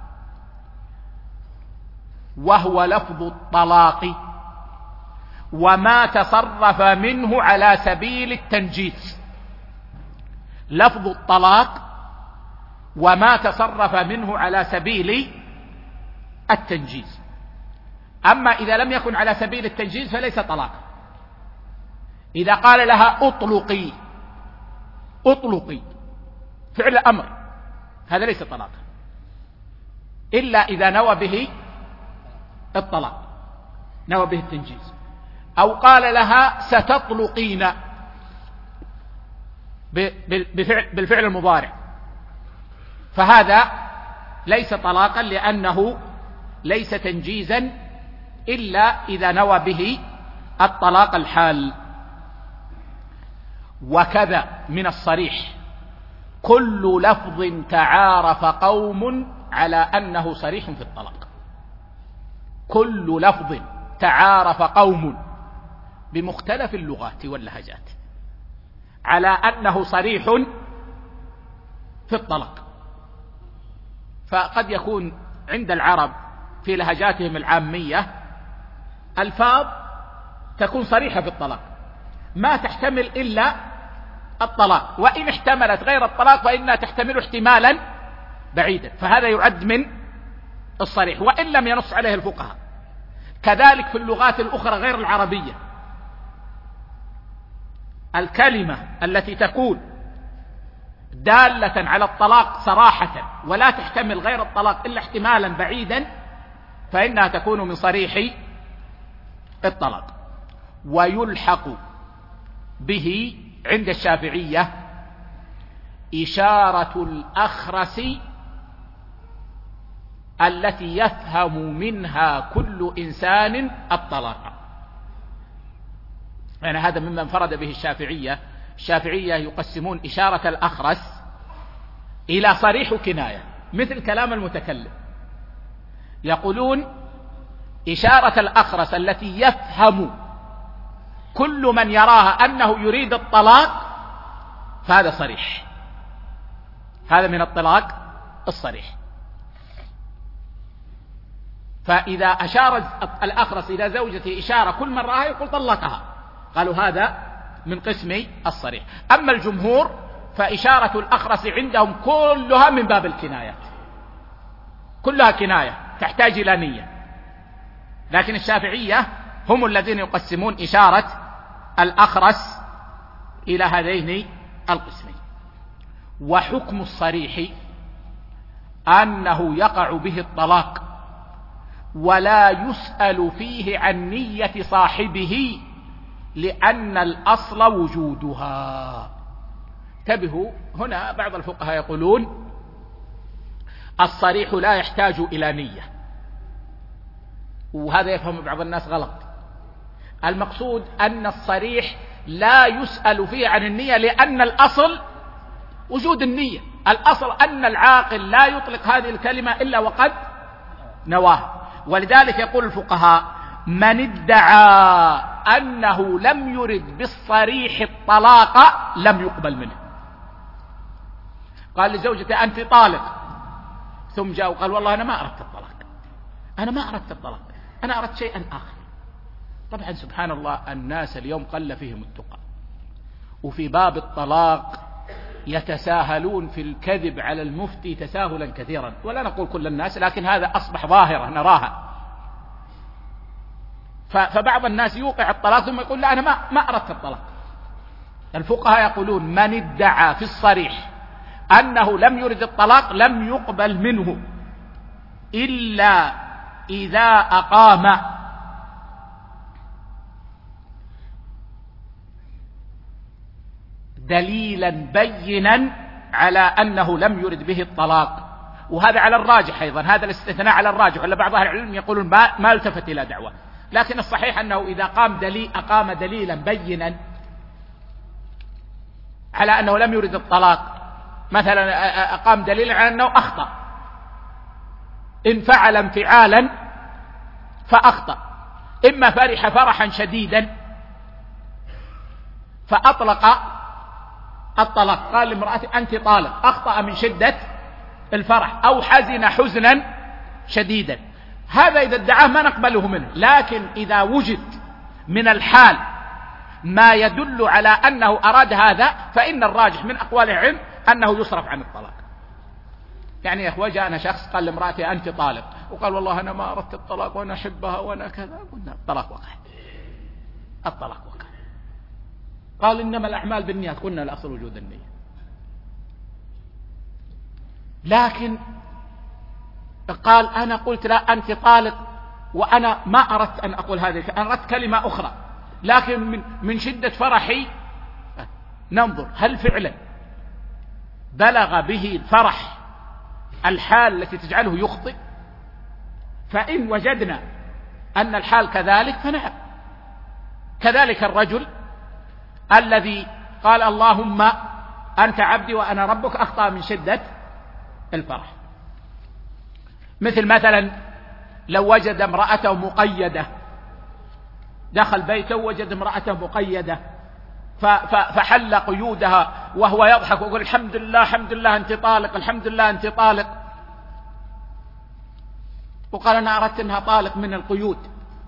وهو لفظ الطلاق وما تصرف منه على سبيل التنجيز. لفظ الطلاق وما تصرف منه على سبيل التنجيز. أما إذا لم يكن على سبيل التنجيز فليس طلاق. إذا قال لها أطلقي أطلقي فعل أمر، هذا ليس طلاق إلا إذا نوى به الطلاق، نوى به التنجيز. أو قال لها ستطلقين بالفعل المضارع، فهذا ليس طلاقا لأنه ليس تنجيزا إلا إذا نوى به الطلاق الحال. وكذا من الصريح كل لفظ تعارف قوم على أنه صريح في الطلاق. كل لفظ تعارف قوم بمختلف اللغات واللهجات على أنه صريح في الطلاق. فقد يكون عند العرب في لهجاتهم العامية ألفاظ تكون صريحة في الطلاق ما تحتمل إلا الطلاق، وإن احتملت غير الطلاق فإنها تحتمل احتمالا بعيدا، فهذا يعد من الصريح وإن لم ينص عليه الفقهاء. كذلك في اللغات الأخرى غير العربية الكلمة التي تكون دالة على الطلاق صراحة ولا تحتمل غير الطلاق إلا احتمالا بعيدا فإنها تكون من صريح الطلاق. ويلحق به عند الشافعية إشارة الأخرس التي يفهم منها كل إنسان الطلاق. يعني هذا مما انفرد به الشافعية. الشافعية يقسمون إشارة الأخرس إلى صريح كناية مثل كلام المتكلم، يقولون إشارة الأخرس التي يفهم كل من يراها أنه يريد الطلاق فهذا صريح، هذا من الطلاق الصريح. فإذا أشار الأخرس إلى زوجته إشارة كل من رآها يقول طلقها، قالوا هذا من قسم الصريح. أما الجمهور فإشارة الأخرس عندهم كلها من باب الكنايات، كلها كناية تحتاج إلى نية، لكن الشافعية هم الذين يقسمون إشارة الأخرس إلى هذين القسمين. وحكم الصريح أنه يقع به الطلاق ولا يسأل فيه عن نية صاحبه لأن الأصل وجودها. انتبهوا، هنا بعض الفقهاء يقولون الصريح لا يحتاج إلى نية، وهذا يفهم بعض الناس غلط. المقصود أن الصريح لا يسأل فيه عن النية لأن الأصل وجود النية. الأصل أن العاقل لا يطلق هذه الكلمة إلا وقد نواها. ولذلك يقول الفقهاء من ادعى أنه لم يرد بالصريح الطلاق لم يقبل منه. قال لزوجته أنت طالق، ثم جاء وقال والله أنا ما أردت الطلاق، أنا ما أردت الطلاق، أنا أردت شيئا آخر. طبعا سبحان الله الناس اليوم قل فيهم التقى، وفي باب الطلاق يتساهلون في الكذب على المفتي تساهلا كثيرا، ولا نقول كل الناس، لكن هذا أصبح ظاهرة نراها. فبعض الناس يوقع الطلاق ثم يقول لا أنا ما, ما أردت الطلاق. الفقهاء يقولون من ادعى في الصريح أنه لم يرد الطلاق لم يقبل منه إلا إذا أقام دليلا بينا على أنه لم يرد به الطلاق. وهذا على الراجح أيضا، هذا الاستثناء على الراجح، ولا بعض أهل العلم يقولون ما, ما التفت إلى دعوة. لكن الصحيح أنه إذا قام دليل أقام دليلا بينا على أنه لم يرد الطلاق، مثلا أقام دليلا على أنه أخطأ، إن فعل انفعالا فأخطأ، إما فرح فرحا شديدا فأطلق الطلاق، قال لامرأته أنت طالق، أخطأ من شدة الفرح، أو حزن حزنا شديدا، هذا إذا ادعاه ما نقبله منه. لكن إذا وجد من الحال ما يدل على أنه أراد هذا فإن الراجح من أقوال العلم أنه يصرف عن الطلاق. يعني يا أخوة جاءنا شخص قال لامرأته أنت طالق، وقال والله أنا ما أردت الطلاق وأنا أحبها وأنا كذا، قلنا الطلاق وقع، الطلاق وقع. قال إنما الأعمال بالنيات، قلنا الأصل وجود النية. لكن قال أنا قلت لا أنت طالق وأنا ما أردت أن أقول هذه، أنا أردت كلمة أخرى، لكن من, من شدة فرحي ننظر هل فعلا بلغ به الفرح الحال التي تجعله يخطئ. فإن وجدنا أن الحال كذلك فنعم. كذلك الرجل الذي قال اللهم أنت عبدي وأنا ربك، أخطأ من شدة الفرح. مثل مثلا لو وجد امرأته مقيدة، دخل بيته ووجد امرأته مقيدة فحل قيودها وهو يضحك ويقول الحمد لله الحمد لله أنت طالق، الحمد لله أنت طالق، وقال أنا أردت أنها طالق من القيود.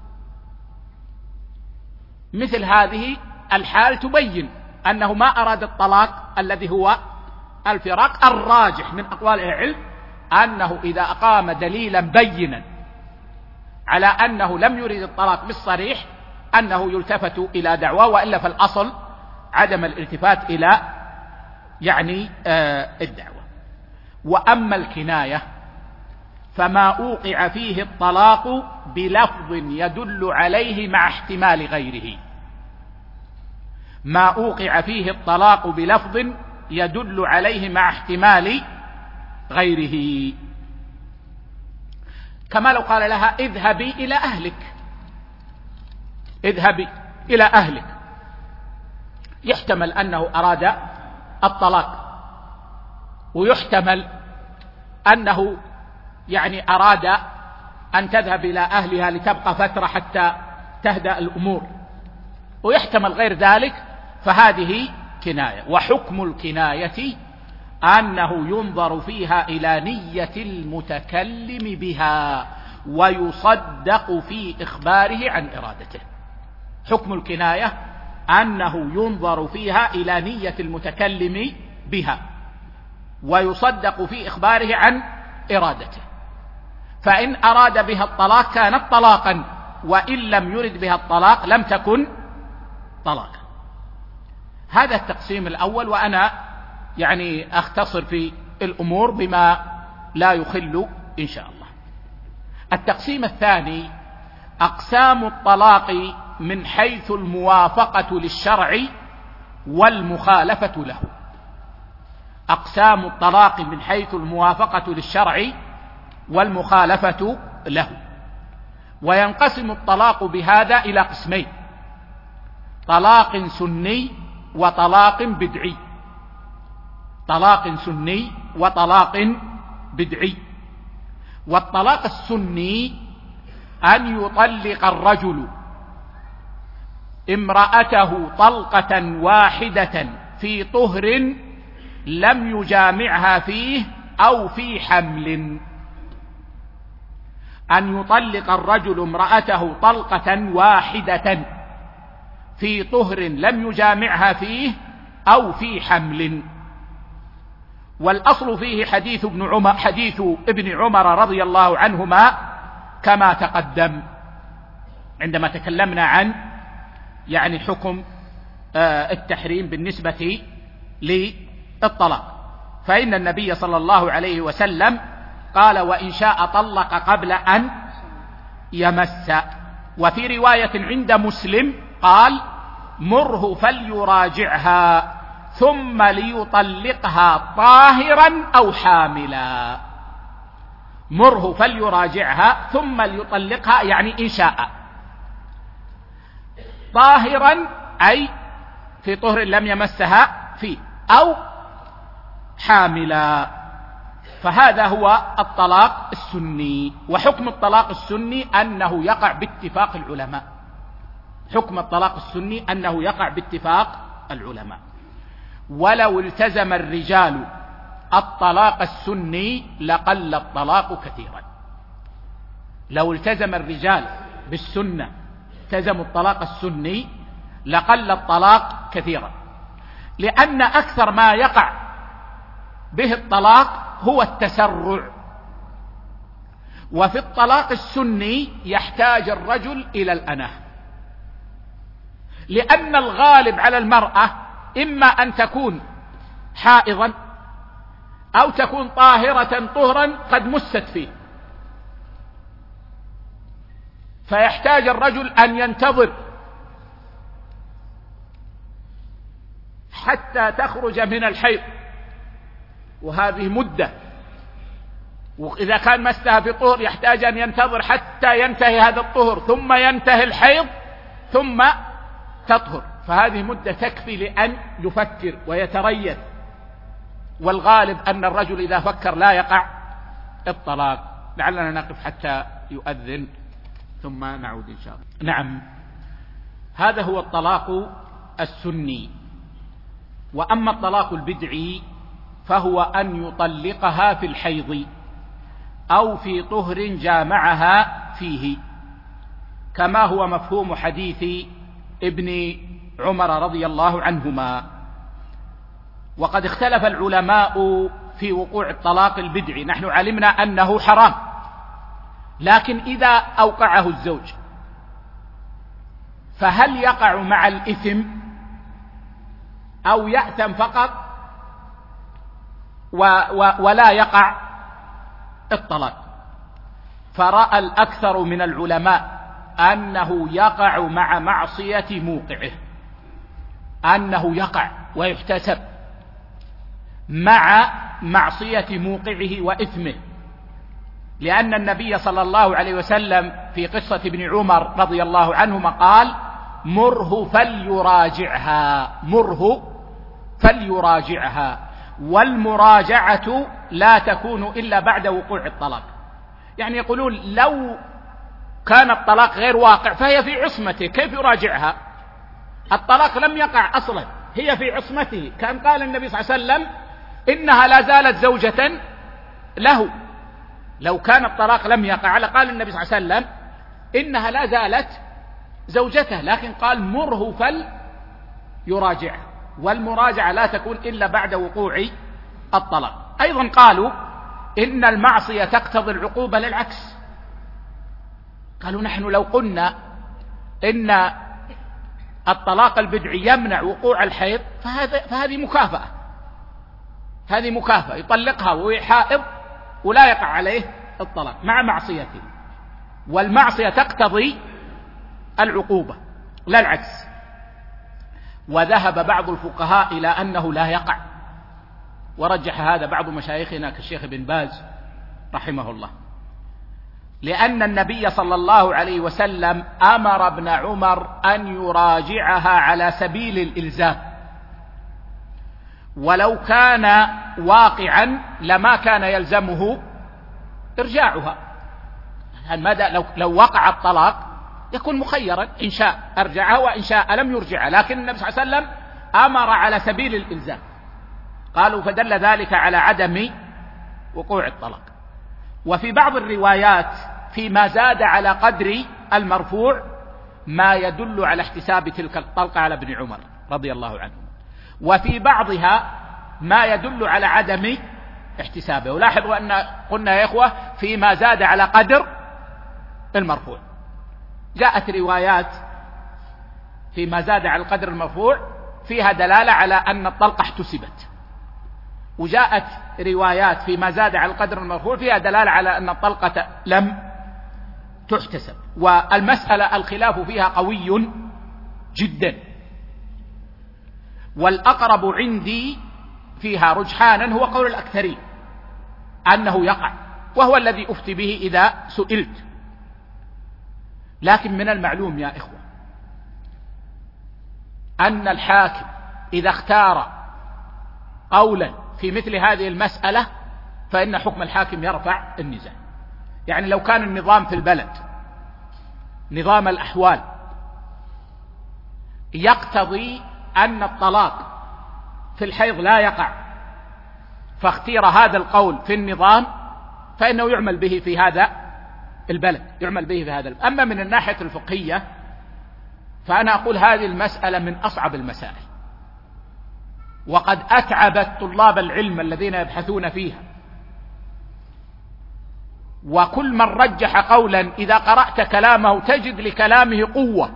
مثل هذه الحال تبين أنه ما أراد الطلاق الذي هو الفراق. الراجح من أقوال العلم أنه إذا أقام دليلا بينا على أنه لم يريد الطلاق بالصريح أنه يلتفت إلى دعواه، وإلا فالأصل عدم الالتفات إلى يعني آه الدعوة. وأما الكناية فما أوقع فيه الطلاق بلفظ يدل عليه مع احتمال غيره، ما أوقع فيه الطلاق بلفظ يدل عليه مع احتمال غيره، كما لو قال لها اذهبي إلى أهلك، اذهبي إلى أهلك، يحتمل أنه أراد الطلاق، ويحتمل أنه يعني أراد أن تذهب إلى أهلها لتبقى فترة حتى تهدأ الأمور، ويحتمل غير ذلك، فهذه كناية. وحكم الكناية أنه ينظر فيها إلى نية المتكلم بها ويصدق في إخباره عن إرادته. حكم الكناية أنه ينظر فيها إلى نية المتكلم بها، ويصدق في إخباره عن إرادته، فإن أراد بها الطلاق كانت طلاقا، وإن لم يرد بها الطلاق لم تكن طلاقا. هذا التقسيم الأول، وأنا يعني أختصر في الأمور بما لا يخل إن شاء الله. التقسيم الثاني أقسام الطلاق من حيث الموافقة للشرع والمخالفة له. أقسام الطلاق من حيث الموافقة للشرع والمخالفة له. وينقسم الطلاق بهذا إلى قسمين: طلاق سني وطلاق بدعي. طلاق سني وطلاق بدعي. والطلاق السني أن يطلق الرجل امرأته طلقة واحدة في طهر لم يجامعها فيه أو في حمل. أن يطلق الرجل امرأته طلقة واحدة في طهر لم يجامعها فيه أو في حمل. والأصل فيه حديث ابن عمر حديث ابن عمر رضي الله عنهما كما تقدم عندما تكلمنا عن يعني حكم التحريم بالنسبة للطلاق، فإن النبي صلى الله عليه وسلم قال: وإن شاء طلق قبل أن يمس. وفي رواية عند مسلم قال: مره فليراجعها ثم ليطلقها طاهرا أو حاملا. مره فليراجعها ثم ليطلقها يعني إن شاء، طاهرا أي في طهر لم يمسها فيه، أو حاملا. فهذا هو الطلاق السني. وحكم الطلاق السني أنه يقع باتفاق العلماء. حكم الطلاق السني أنه يقع باتفاق العلماء. ولو التزم الرجال الطلاق السني لقل الطلاق كثيرا. لو التزم الرجال بالسنة التزموا الطلاق السني لقل الطلاق كثيرا، لأن أكثر ما يقع به الطلاق هو التسرع. وفي الطلاق السني يحتاج الرجل إلى الأناه، لأن الغالب على المرأة إما أن تكون حائضا أو تكون طاهرة طهرا قد مست فيه، فيحتاج الرجل أن ينتظر حتى تخرج من الحيض، وهذه مدة. وإذا كان مسها في طهر يحتاج أن ينتظر حتى ينتهي هذا الطهر ثم ينتهي الحيض ثم تطهر، فهذه مدة تكفي لأن يفكر ويتريث. والغالب أن الرجل إذا فكر لا يقع الطلاق. لعلنا نقف حتى يؤذن ثم نعود إن شاء الله. نعم، هذا هو الطلاق السني. وأما الطلاق البدعي فهو أن يطلقها في الحيض أو في طهر جامعها فيه، كما هو مفهوم حديث ابن عمر رضي الله عنهما. وقد اختلف العلماء في وقوع الطلاق البدعي. نحن علمنا أنه حرام، لكن إذا أوقعه الزوج فهل يقع مع الإثم أو يأثم فقط و و ولا يقع الطلاق؟ فرأى الأكثر من العلماء أنه يقع مع معصية موقعه، أنه يقع ويحتسب مع معصية موقعه وإثمه، لأن النبي صلى الله عليه وسلم في قصة ابن عمر رضي الله عنهما قال: مره فليراجعها. مره فليراجعها. والمراجعة لا تكون إلا بعد وقوع الطلاق. يعني يقولون لو كان الطلاق غير واقع فهي في عصمته، كيف يراجعها؟ الطلاق لم يقع أصلا، هي في عصمته. كان قال النبي صلى الله عليه وسلم إنها لا زالت زوجة له. لو كان الطلاق لم يقع لقال النبي صلى الله عليه وسلم إنها لا زالت زوجته، لكن قال مره يراجعها، والمراجعة لا تكون إلا بعد وقوع الطلاق. أيضا قالوا إن المعصية تقتضي العقوبة للعكس. قالوا نحن لو قلنا إن الطلاق البدعي يمنع وقوع الحيض فهذا فهذه مكافأة، هذه مكافأة يطلقها وهو حائض ولا يقع عليه الطلاق مع معصيته، والمعصية تقتضي العقوبة لا العكس. وذهب بعض الفقهاء إلى أنه لا يقع، ورجح هذا بعض مشايخنا كالشيخ بن باز رحمه الله، لأن النبي صلى الله عليه وسلم أمر ابن عمر أن يراجعها على سبيل الإلزام، ولو كان واقعا لما كان يلزمه إرجاعها. لو, لو وقع الطلاق يكون مخيرا، إن شاء أرجعها وإن شاء لم يرجعها، لكن النبي صلى الله عليه وسلم أمر على سبيل الإلزام. قالوا فدل ذلك على عدم وقوع الطلاق. وفي بعض الروايات فيما زاد على قدر المرفوع ما يدل على احتساب تلك الطلقة على ابن عمر رضي الله عنه، وفي بعضها ما يدل على عدم احتسابه. ولاحظوا أن قلنا يا إخوة فيما زاد على قدر المرفوع، جاءت روايات فيما زاد على القدر المرفوع فيها دلالة على أن الطلقة احتسبت، وجاءت روايات فيما زاد على القدر المرفوع فيها دلالة على أن الطلقة لم تحتسب. والمسألة الخلاف فيها قوي جدا، والأقرب عندي فيها رجحانا هو قول الأكثرين أنه يقع، وهو الذي أفتي به إذا سئلت. لكن من المعلوم يا إخوة أن الحاكم إذا اختار قولا في مثل هذه المسألة فإن حكم الحاكم يرفع النزاع. يعني لو كان النظام في البلد نظام الأحوال يقتضي أن الطلاق في الحيض لا يقع، فاختير هذا القول في النظام فإنه يعمل به في هذا البلد، يعمل به في هذا البلد. أما من الناحية الفقهية فأنا أقول هذه المسألة من أصعب المسائل، وقد أتعبت طلاب العلم الذين يبحثون فيها، وكل من رجح قولا إذا قرأت كلامه تجد لكلامه قوة.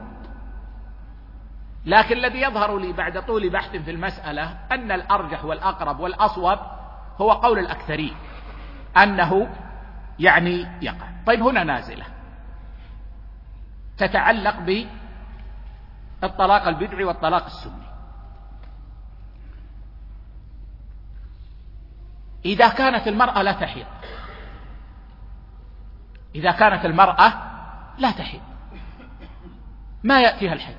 لكن الذي يظهر لي بعد طول بحث في المسألة أن الأرجح والأقرب والأصوب هو قول الأكثرين أنه يعني يقع. طيب هنا نازلة تتعلق بالطلاق البدعي والطلاق السني. إذا كانت المرأة لا تحيض، إذا كانت المرأة لا تحيض ما يأتيها الحيض،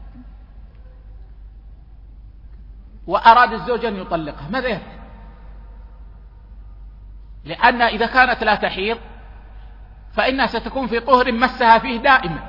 وأراد الزوج أن يطلقها، ماذا يفعل؟ لأن إذا كانت لا تحيض فإنها ستكون في طهر مسها فيه دائما،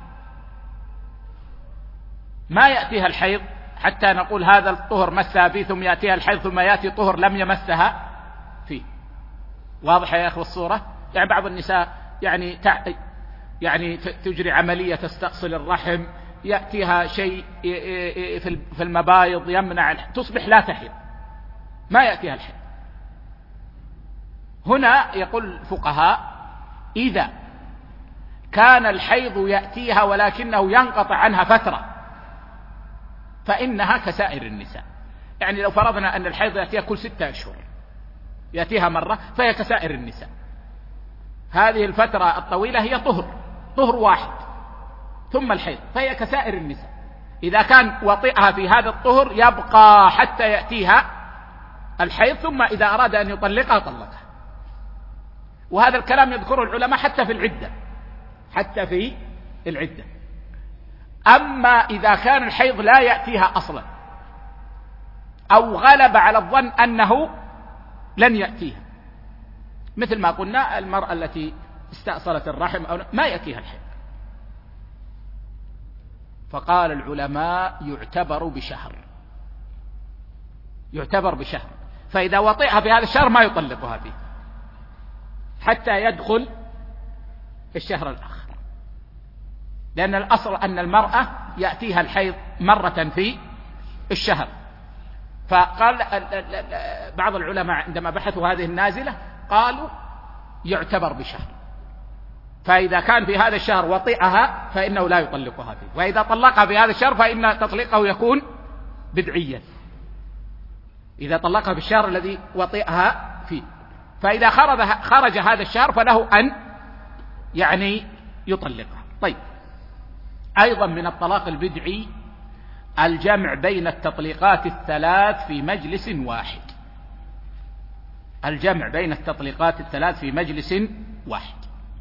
ما يأتيها الحيض حتى نقول هذا الطهر مسها فيه ثم يأتيها الحيض ثم يأتي طهر لم يمسها فيه. واضح يا أخوة الصورة؟ يعني بعض النساء يعني تع... يعني تجري عملية تستأصل الرحم، يأتيها شيء في المبايض يمنع، تصبح لا تحيض ما يأتيها الحيض. هنا يقول الفقهاء إذا كان الحيض يأتيها ولكنه ينقطع عنها فترة فإنها كسائر النساء. يعني لو فرضنا أن الحيض يأتيها كل ستة أشهر يأتيها مرة فهي كسائر النساء، هذه الفترة الطويلة هي طهر طهر واحد ثم الحيض، فهي كسائر النساء. إذا كان وطئها في هذا الطهر يبقى حتى يأتيها الحيض، ثم إذا أراد أن يطلقها طلقها. وهذا الكلام يذكره العلماء حتى في العدة، حتى في العدة. أما إذا كان الحيض لا يأتيها أصلا أو غلب على الظن أنه لن يأتيها، مثل ما قلنا المرأة التي استأصلت الرحم أو ما يأتيها الحيض، فقال العلماء يعتبر بشهر، يعتبر بشهر. فإذا وطئها في هذا الشهر ما يطلقها فيه حتى يدخل الشهر الآخر، لأن الأصل أن المرأة يأتيها الحيض مرة في الشهر. فقال بعض العلماء عندما بحثوا هذه النازلة قالوا يعتبر بشهر، فإذا كان في هذا الشهر وطئها فإنه لا يطلقها فيه، وإذا طلقها في هذا الشهر فإن تطليقه يكون بدعيا إذا طلقها في الشهر الذي وطئها فيه. فإذا خرج هذا الشهر فله أن يعني يطلقها. طيب، أيضا من الطلاق البدعي الجمع بين التطليقات الثلاث في مجلس واحد. الجمع بين التطليقات الثلاث في مجلس واحد،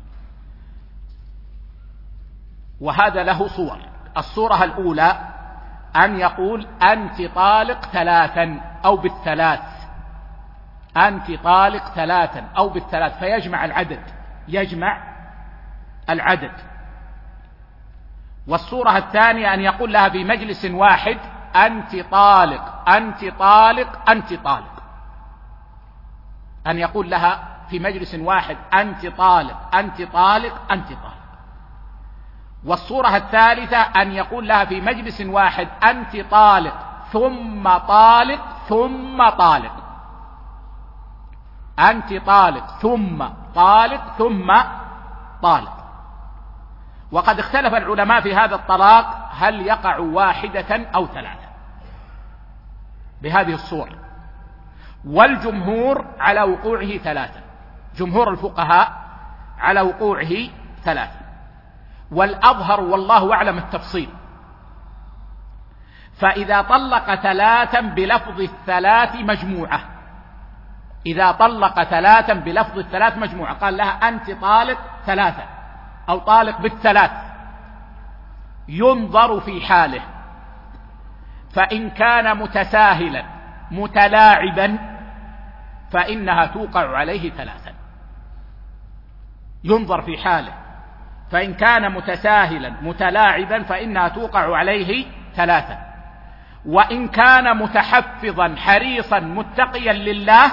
وهذا له صور. الصورة الأولى أن يقول أنت طالق ثلاثا أو بالثلاث، أنت طالق ثلاثا أو بالثلاث، فيجمع العدد، يجمع العدد. والصورة الثانية أن يقول لها في مجلس واحد أنت طالق أنت طالق أنت طالق، أن يقول لها في مجلس واحد أنت طالق أنت طالق أنت طالق. والصورة الثالثة أن يقول لها في مجلس واحد أنت طالق ثم طالق ثم طالق، أنت طالق ثم طالق ثم طالق. وقد اختلف العلماء في هذا الطلاق هل يقع واحدة أو ثلاثة بهذه الصور، والجمهور على وقوعه ثلاثة، جمهور الفقهاء على وقوعه ثلاثة، والأظهر والله أعلم التفصيل. فإذا طلق ثلاثا بلفظ الثلاث مجموعة، إذا طلق ثلاثا بلفظ الثلاث مجموعة، قال لها أنت طالق ثلاثة أو طالق بالثلاث، ينظر في حاله، فإن كان متساهلا متلاعبا فإنها توقع عليه ثلاثا، ينظر في حاله، فإن كان متساهلا متلاعبا فإنها توقع عليه ثلاثا، وإن كان متحفظا حريصا متقيا لله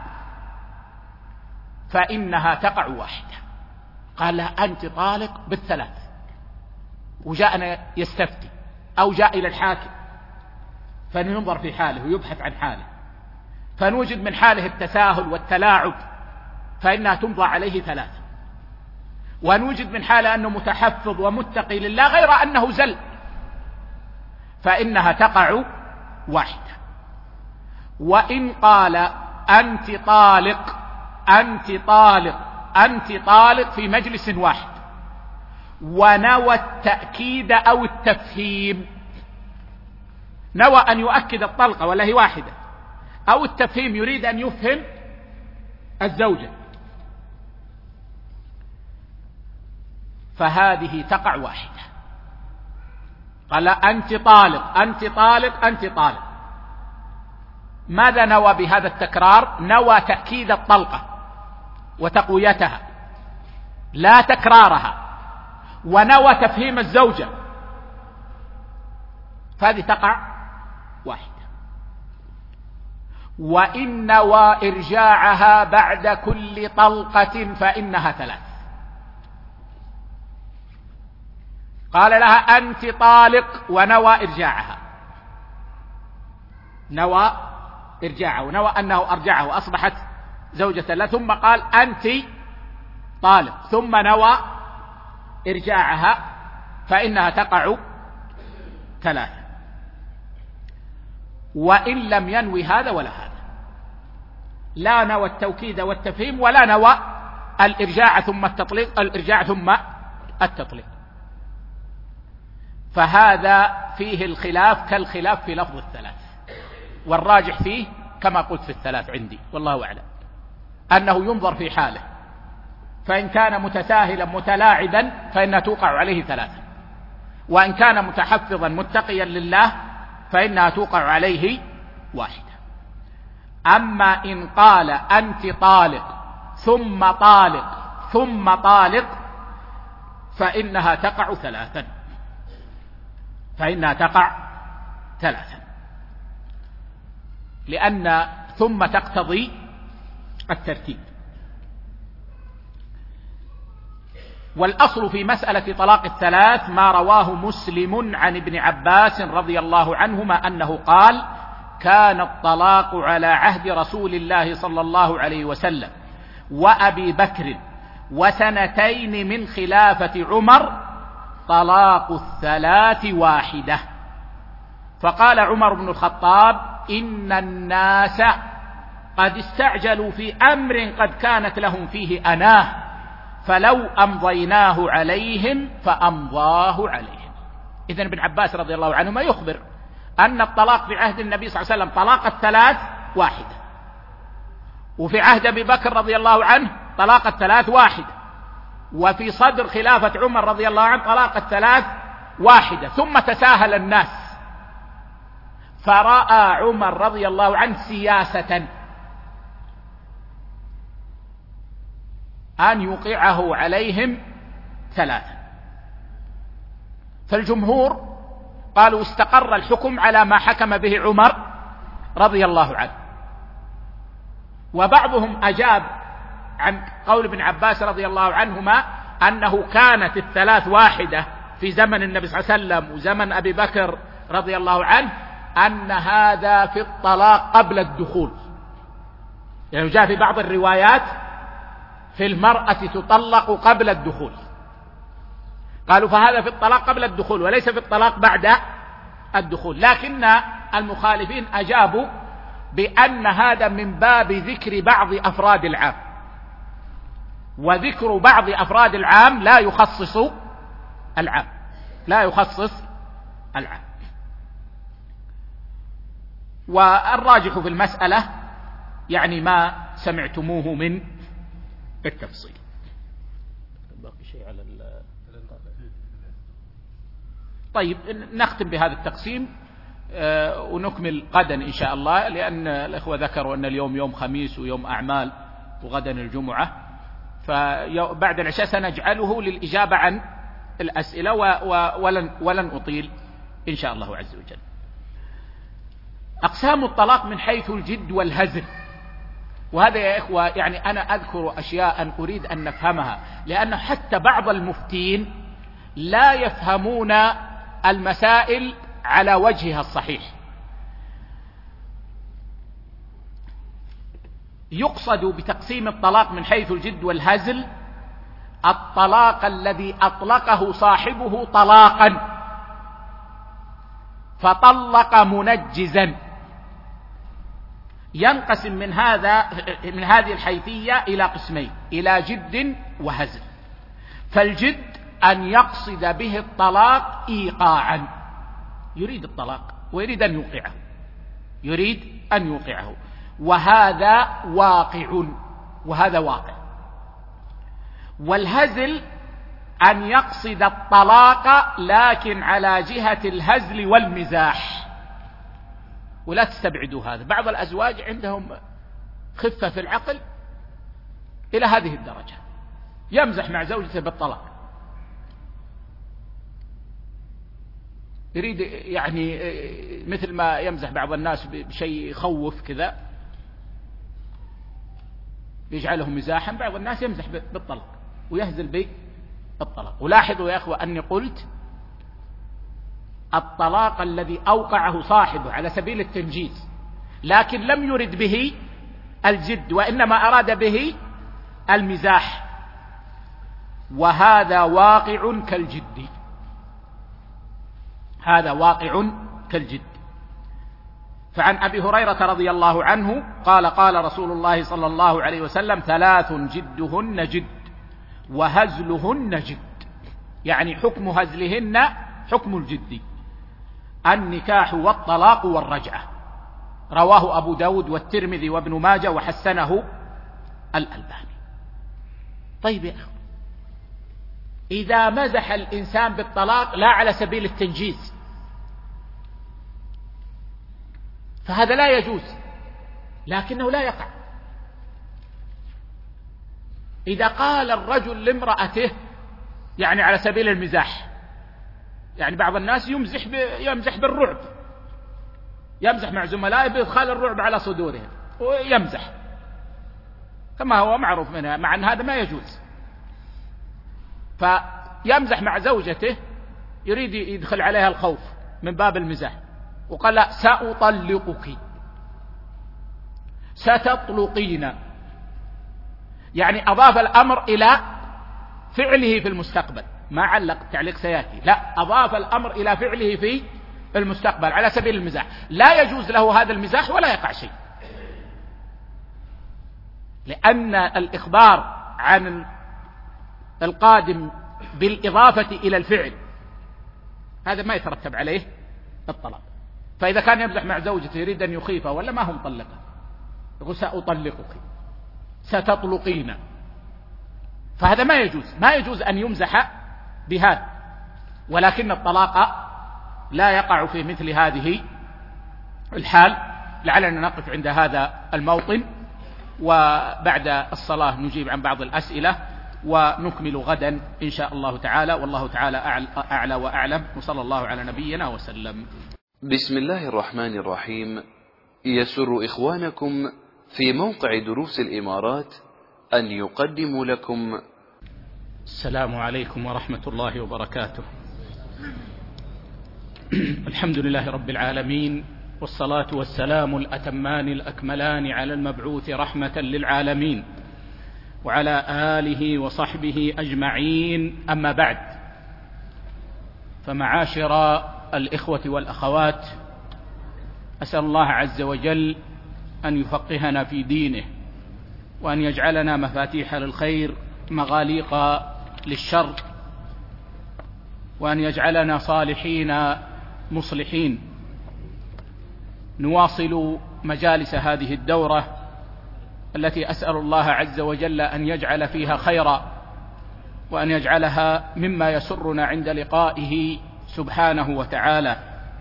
فإنها تقع واحدة. قال لها أنت طالق بالثلاث، وجاءنا يستفتي أو جاء إلى الحاكم، فننظر في حاله ويبحث عن حاله، فنوجد من حاله التساهل والتلاعب فإنها تمضى عليه ثلاثة، ونوجد من حاله أنه متحفظ ومتقي لله غير أنه زل فإنها تقع واحدة. وإن قال أنت طالق أنت طالق أنت طالق في مجلس واحد ونوى التأكيد أو التفهيم، نوى أن يؤكد الطلقة ولا هي واحدة، أو التفهيم يريد أن يفهم الزوجة، فهذه تقع واحدة. قال أنت طالق أنت طالق أنت طالق، ماذا نوى بهذا التكرار؟ نوى تأكيد الطلقة وتقويتها لا تكرارها، ونوى تفهيم الزوجة، فهذه تقع واحدة. وإن نوى إرجاعها بعد كل طلقة فإنها ثلاث. قال لها أنت طالق ونوى إرجاعها، نوى إرجاعها ونوى أنه أرجعها وأصبحت زوجة له، ثم قال أنت طالق ثم نوى إرجاعها فإنها تقع ثلاثة. وإن لم ينوي هذا ولا هذا، لا نوى التوكيد والتفهيم ولا نوى الإرجاع ثم التطليق الإرجاع ثم التطليق، فهذا فيه الخلاف كالخلاف في لفظ الثلاث، والراجح فيه كما قلت في الثلاث عندي والله أعلم أنه ينظر في حاله، فإن كان متساهلا متلاعبا فإنها توقع عليه ثلاثة، وإن كان متحفظا متقيا لله فإنها توقع عليه واحدة. أما إن قال أنت طالق ثم طالق ثم طالق فإنها تقع ثلاثا، فإنها تقع ثلاثا، لأن ثم تقتضي الترتيب. والأصل في مسألة طلاق الثلاث ما رواه مسلم عن ابن عباس رضي الله عنهما أنه قال: كان الطلاق على عهد رسول الله صلى الله عليه وسلم وأبي بكر وسنتين من خلافة عمر طلاق الثلاث واحدة. فقال عمر بن الخطاب: إن الناس قد استعجلوا في أمر قد كانت لهم فيه أناه، فلو أمضيناه عليهم فأمضاه عليهم. إذن ابن عباس رضي الله عنهما يخبر أن الطلاق في عهد النبي صلى الله عليه وسلم طلاق الثلاث واحدة، وفي عهد أبي بكر رضي الله عنه طلاق الثلاث واحدة، وفي صدر خلافة عمر رضي الله عنه طلاق الثلاث واحدة. ثم تساهل الناس، فرأى عمر رضي الله عنه سياسة أن يوقعه عليهم ثلاثة. فالجمهور قالوا استقر الحكم على ما حكم به عمر رضي الله عنه، وبعضهم أجاب عن قول ابن عباس رضي الله عنهما أنه كانت الثلاث واحدة في زمن النبي صلى الله عليه وسلم وزمن أبي بكر رضي الله عنه، أن هذا في الطلاق قبل الدخول. يعني جاء في بعض الروايات في المرأة تطلق قبل الدخول، قالوا فهذا في الطلاق قبل الدخول وليس في الطلاق بعد الدخول. لكن المخالفين أجابوا بأن هذا من باب ذكر بعض أفراد العام، وذكر بعض أفراد العام لا يخصص العام، لا يخصص العام. والراجح في المسألة يعني ما سمعتموه من التفصيل. باقي شيء على ال... طيب نختم بهذا التقسيم آه ونكمل غدا إن شاء الله، لأن الإخوة ذكروا أن اليوم يوم خميس ويوم أعمال وغدا الجمعة، فبعد العشاء سنجعله للإجابة عن الأسئلة و... و... ولن... ولن أطيل إن شاء الله عز وجل. أقسام الطلاق من حيث الجد والهزل، وهذا يا إخوة يعني أنا أذكر أشياء أريد أن نفهمها، لأن حتى بعض المفتين لا يفهمون المسائل على وجهها الصحيح. يقصد بتقسيم الطلاق من حيث الجد والهزل الطلاق الذي أطلقه صاحبه طلاقا فطلق منجزا. ينقسم من هذا من هذه الحيثية إلى قسمين، إلى جد وهزل. فالجد أن يقصد به الطلاق إيقاعا، يريد الطلاق ويريد أن يوقعه، يريد أن يوقعه، وهذا واقع، وهذا واقع. والهزل أن يقصد الطلاق لكن على جهة الهزل والمزاح، ولا تستبعدوا هذا. بعض الأزواج عندهم خفة في العقل إلى هذه الدرجة، يمزح مع زوجته بالطلاق، يريد يعني مثل ما يمزح بعض الناس بشيء يخوف كذا يجعله مزاحا، بعض الناس يمزح بالطلاق ويهزل بالطلاق. ولاحظوا يا أخوة أني قلت الطلاق الذي أوقعه صاحبه على سبيل التنجيز، لكن لم يرد به الجد وإنما أراد به المزاح، وهذا واقع كالجد، هذا واقع كالجد. فعن أبي هريرة رضي الله عنه قال قال رسول الله صلى الله عليه وسلم: ثلاث جدهن جد وهزلهن جد، يعني حكم هزلهن حكم الجد: النكاح والطلاق والرجعة. رواه أبو داود والترمذي وابن ماجه وحسنه الألباني. طيب يا أخوة، إذا مزح الإنسان بالطلاق لا على سبيل التنجيز فهذا لا يجوز، لكنه لا يقع. إذا قال الرجل لامرأته يعني على سبيل المزاح، يعني بعض الناس يمزح يمزح بالرعب، يمزح مع زملائه بإدخال الرعب على صدورهم ويمزح كما هو معروف منها، مع أن هذا ما يجوز. فيمزح مع زوجته يريد يدخل عليها الخوف من باب المزاح، وقال لا سأطلقك ستطلقين، يعني أضاف الأمر إلى فعله في المستقبل، ما علق تعليق سيأتي، لا أضاف الأمر إلى فعله في المستقبل على سبيل المزاح. لا يجوز له هذا المزاح ولا يقع شيء، لأن الإخبار عن القادم بالإضافة إلى الفعل هذا ما يترتب عليه الطلاق. فإذا كان يمزح مع زوجته يريد أن يخيفها ولا ما هو مطلقة، يقول سأطلقك ستطلقين، فهذا ما يجوز، ما يجوز أن يمزح بهذا. ولكن الطلاق لا يقع في مثل هذه الحال. لعلنا نقف عند هذا الموطن، وبعد الصلاة نجيب عن بعض الأسئلة ونكمل غدا إن شاء الله تعالى، والله تعالى أعلى وأعلم، وصلى الله على نبينا وسلم. بسم الله الرحمن الرحيم. يسر إخوانكم في موقع دروس الإمارات أن يقدموا لكم. السلام عليكم ورحمة الله وبركاته. الحمد لله رب العالمين، والصلاة والسلام الأتمان الأكملان على المبعوث رحمة للعالمين وعلى آله وصحبه أجمعين. أما بعد، فمعاشر الإخوة والأخوات، أسأل الله عز وجل أن يفقهنا في دينه، وأن يجعلنا مفاتيح للخير مغاليق للشر، وأن يجعلنا صالحين مصلحين. نواصل مجالس هذه الدورة التي أسأل الله عز وجل أن يجعل فيها خيرا، وأن يجعلها مما يسرنا عند لقائه سبحانه وتعالى.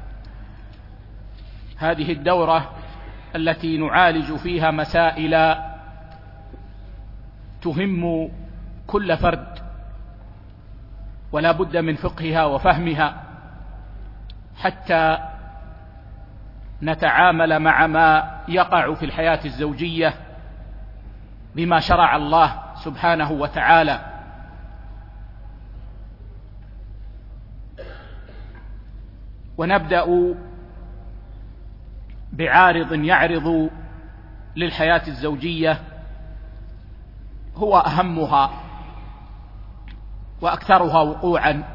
هذه الدورة التي نعالج فيها مسائل تهم كل فرد، ولا بد من فقهها وفهمها حتى نتعامل مع ما يقع في الحياة الزوجية بما شرع الله سبحانه وتعالى. ونبدأ بعارض يعرض للحياة الزوجية هو أهمها وأكثرها وقوعا،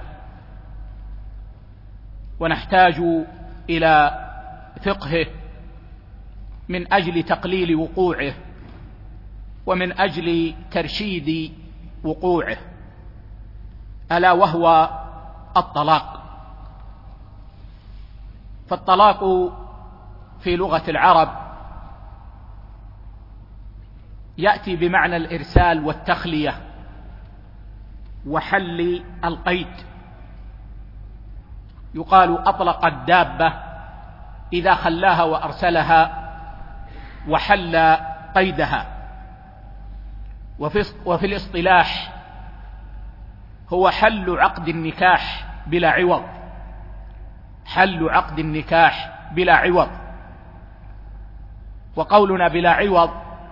ونحتاج إلى فقهه من أجل تقليل وقوعه ومن أجل ترشيد وقوعه، ألا وهو الطلاق. فالطلاق في لغة العرب يأتي بمعنى الإرسال والتخلية وحل القيد. يقال أطلق الدابة إذا خلاها وأرسلها وحل قيدها. وفي, وفي الاصطلاح هو حل عقد النكاح بلا عوض، حل عقد النكاح بلا عوض. وقولنا بلا عوض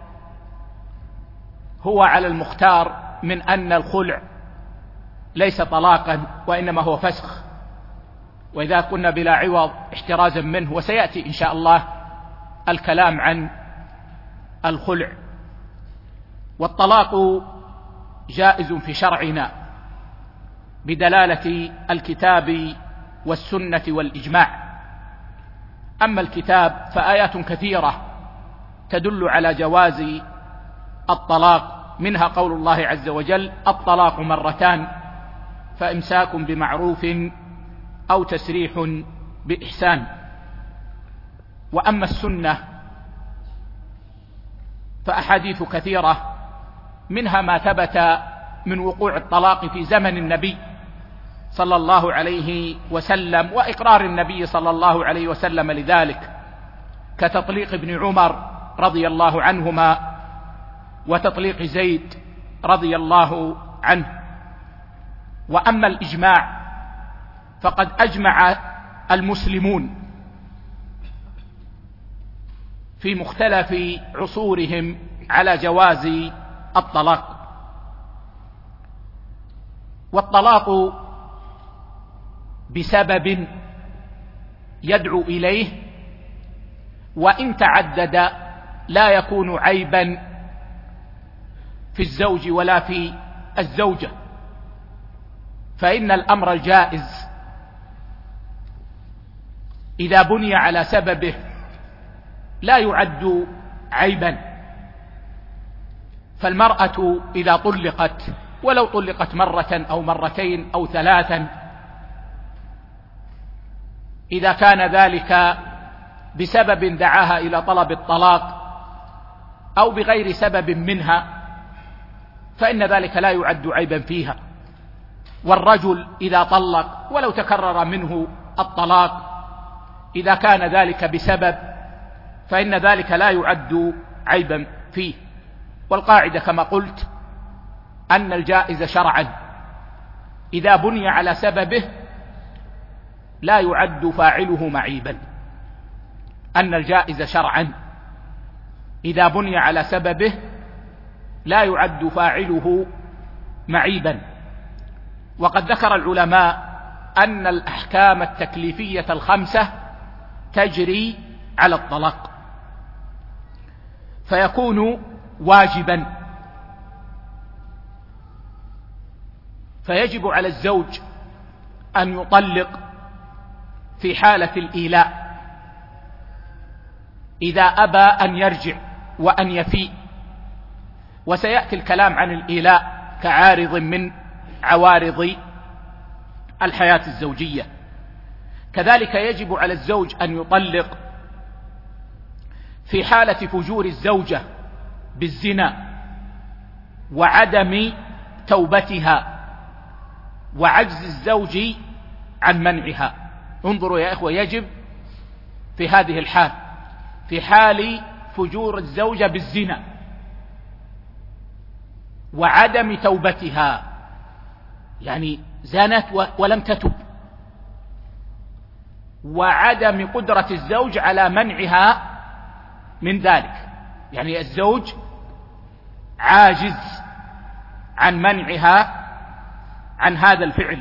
هو على المختار من أن الخلع ليس طلاقا وإنما هو فسخ، وإذا كنا بلا عوض احترازا منه. وسيأتي إن شاء الله الكلام عن الخلع. والطلاق جائز في شرعنا بدلالة الكتاب والسنة والإجماع. أما الكتاب فآيات كثيرة تدل على جواز الطلاق، منها قول الله عز وجل: الطلاق مرتان فإمساك بمعروف أو تسريح بإحسان. وأما السنة فأحاديث كثيرة، منها ما ثبت من وقوع الطلاق في زمن النبي صلى الله عليه وسلم وإقرار النبي صلى الله عليه وسلم لذلك، كتطليق ابن عمر رضي الله عنهما وتطليق زيد رضي الله عنه. وأما الإجماع فقد أجمع المسلمون في مختلف عصورهم على جواز الطلاق. والطلاق بسبب يدعو إليه وإن تعدد لا يكون عيبا في الزوج ولا في الزوجة، فإن الأمر الجائز إذا بني على سببه لا يعد عيبا. فالمرأة إذا طلقت ولو طلقت مرة أو مرتين أو ثلاثا، إذا كان ذلك بسبب دعاها إلى طلب الطلاق أو بغير سبب منها فإن ذلك لا يعد عيبا فيها. والرجل إذا طلق ولو تكرر منه الطلاق إذا كان ذلك بسبب فإن ذلك لا يعد عيبا فيه. والقاعدة كما قلت أن الجائز شرعا إذا بني على سببه لا يعد فاعله معيبا. أن الجائز شرعا إذا بني على سببه لا يعد فاعله معيبا. وقد ذكر العلماء أن الأحكام التكليفية الخمسة تجري على الطلاق، فيكون واجبا، فيجب على الزوج أن يطلق في حالة الإيلاء إذا أبى أن يرجع وأن يفيء، وسيأتي الكلام عن الإيلاء كعارض من عوارض الحياة الزوجية. كذلك يجب على الزوج أن يطلق في حالة فجور الزوجة بالزنا وعدم توبتها وعجز الزوج عن منعها. انظروا يا إخوة، يجب في هذه الحال في حال فجور الزوجة بالزنا وعدم توبتها، يعني زانت ولم تتب، وعدم قدرة الزوج على منعها من ذلك، يعني الزوج عاجز عن منعها عن هذا الفعل.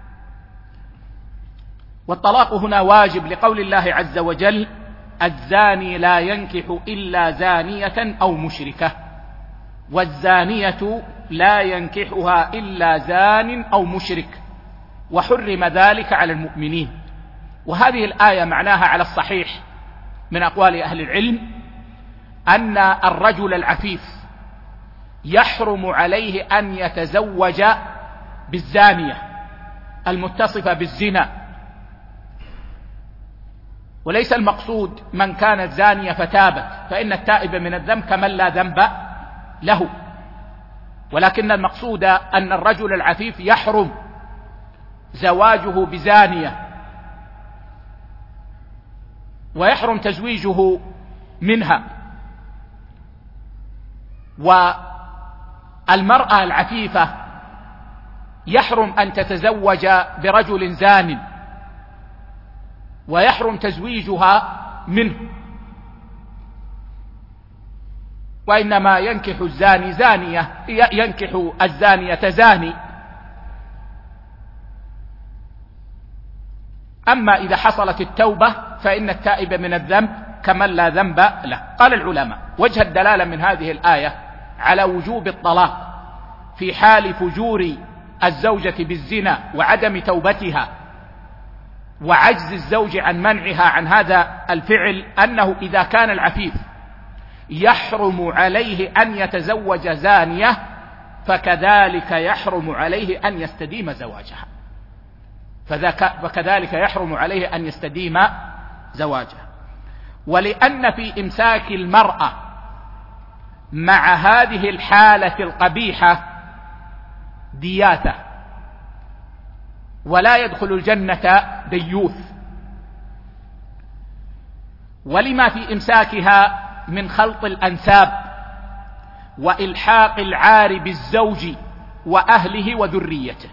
والطلاق هنا واجب لقول الله عز وجل: الزاني لا ينكح إلا زانية أو مشركة، والزانية لا ينكحها إلا زان أو مشرك، وحرم ذلك على المؤمنين. وهذه الآية معناها على الصحيح من أقوال أهل العلم أن الرجل العفيف يحرم عليه أن يتزوج بالزانية المتصفة بالزنا، وليس المقصود من كانت زانية فتابت، فإن التائب من الذنب كمن لا ذنب له، ولكن المقصود أن الرجل العفيف يحرم زواجه بزانية ويحرم تزويجه منها. والمرأة العفيفة يحرم أن تتزوج برجل زان ويحرم تزويجها منه، وإنما ينكح الزاني زانية، ينكح الزانية زاني. أما إذا حصلت التوبة فإن التائب من الذنب كمن لا ذنب له. قال العلماء: وجه الدلالة من هذه الآية على وجوب الطلاق في حال فجور الزوجة بالزنا وعدم توبتها وعجز الزوج عن منعها عن هذا الفعل أنه إذا كان العفيف يحرم عليه أن يتزوج زانية فكذلك يحرم عليه أن يستديم زواجها، فكذلك يحرم عليه أن يستديم زواجها. ولأن في إمساك المرأة مع هذه الحالة القبيحة دياثة، ولا يدخل الجنة ديوث، ولما في إمساكها من خلط الأنساب وإلحاق العار بالزوج وأهله وذريته.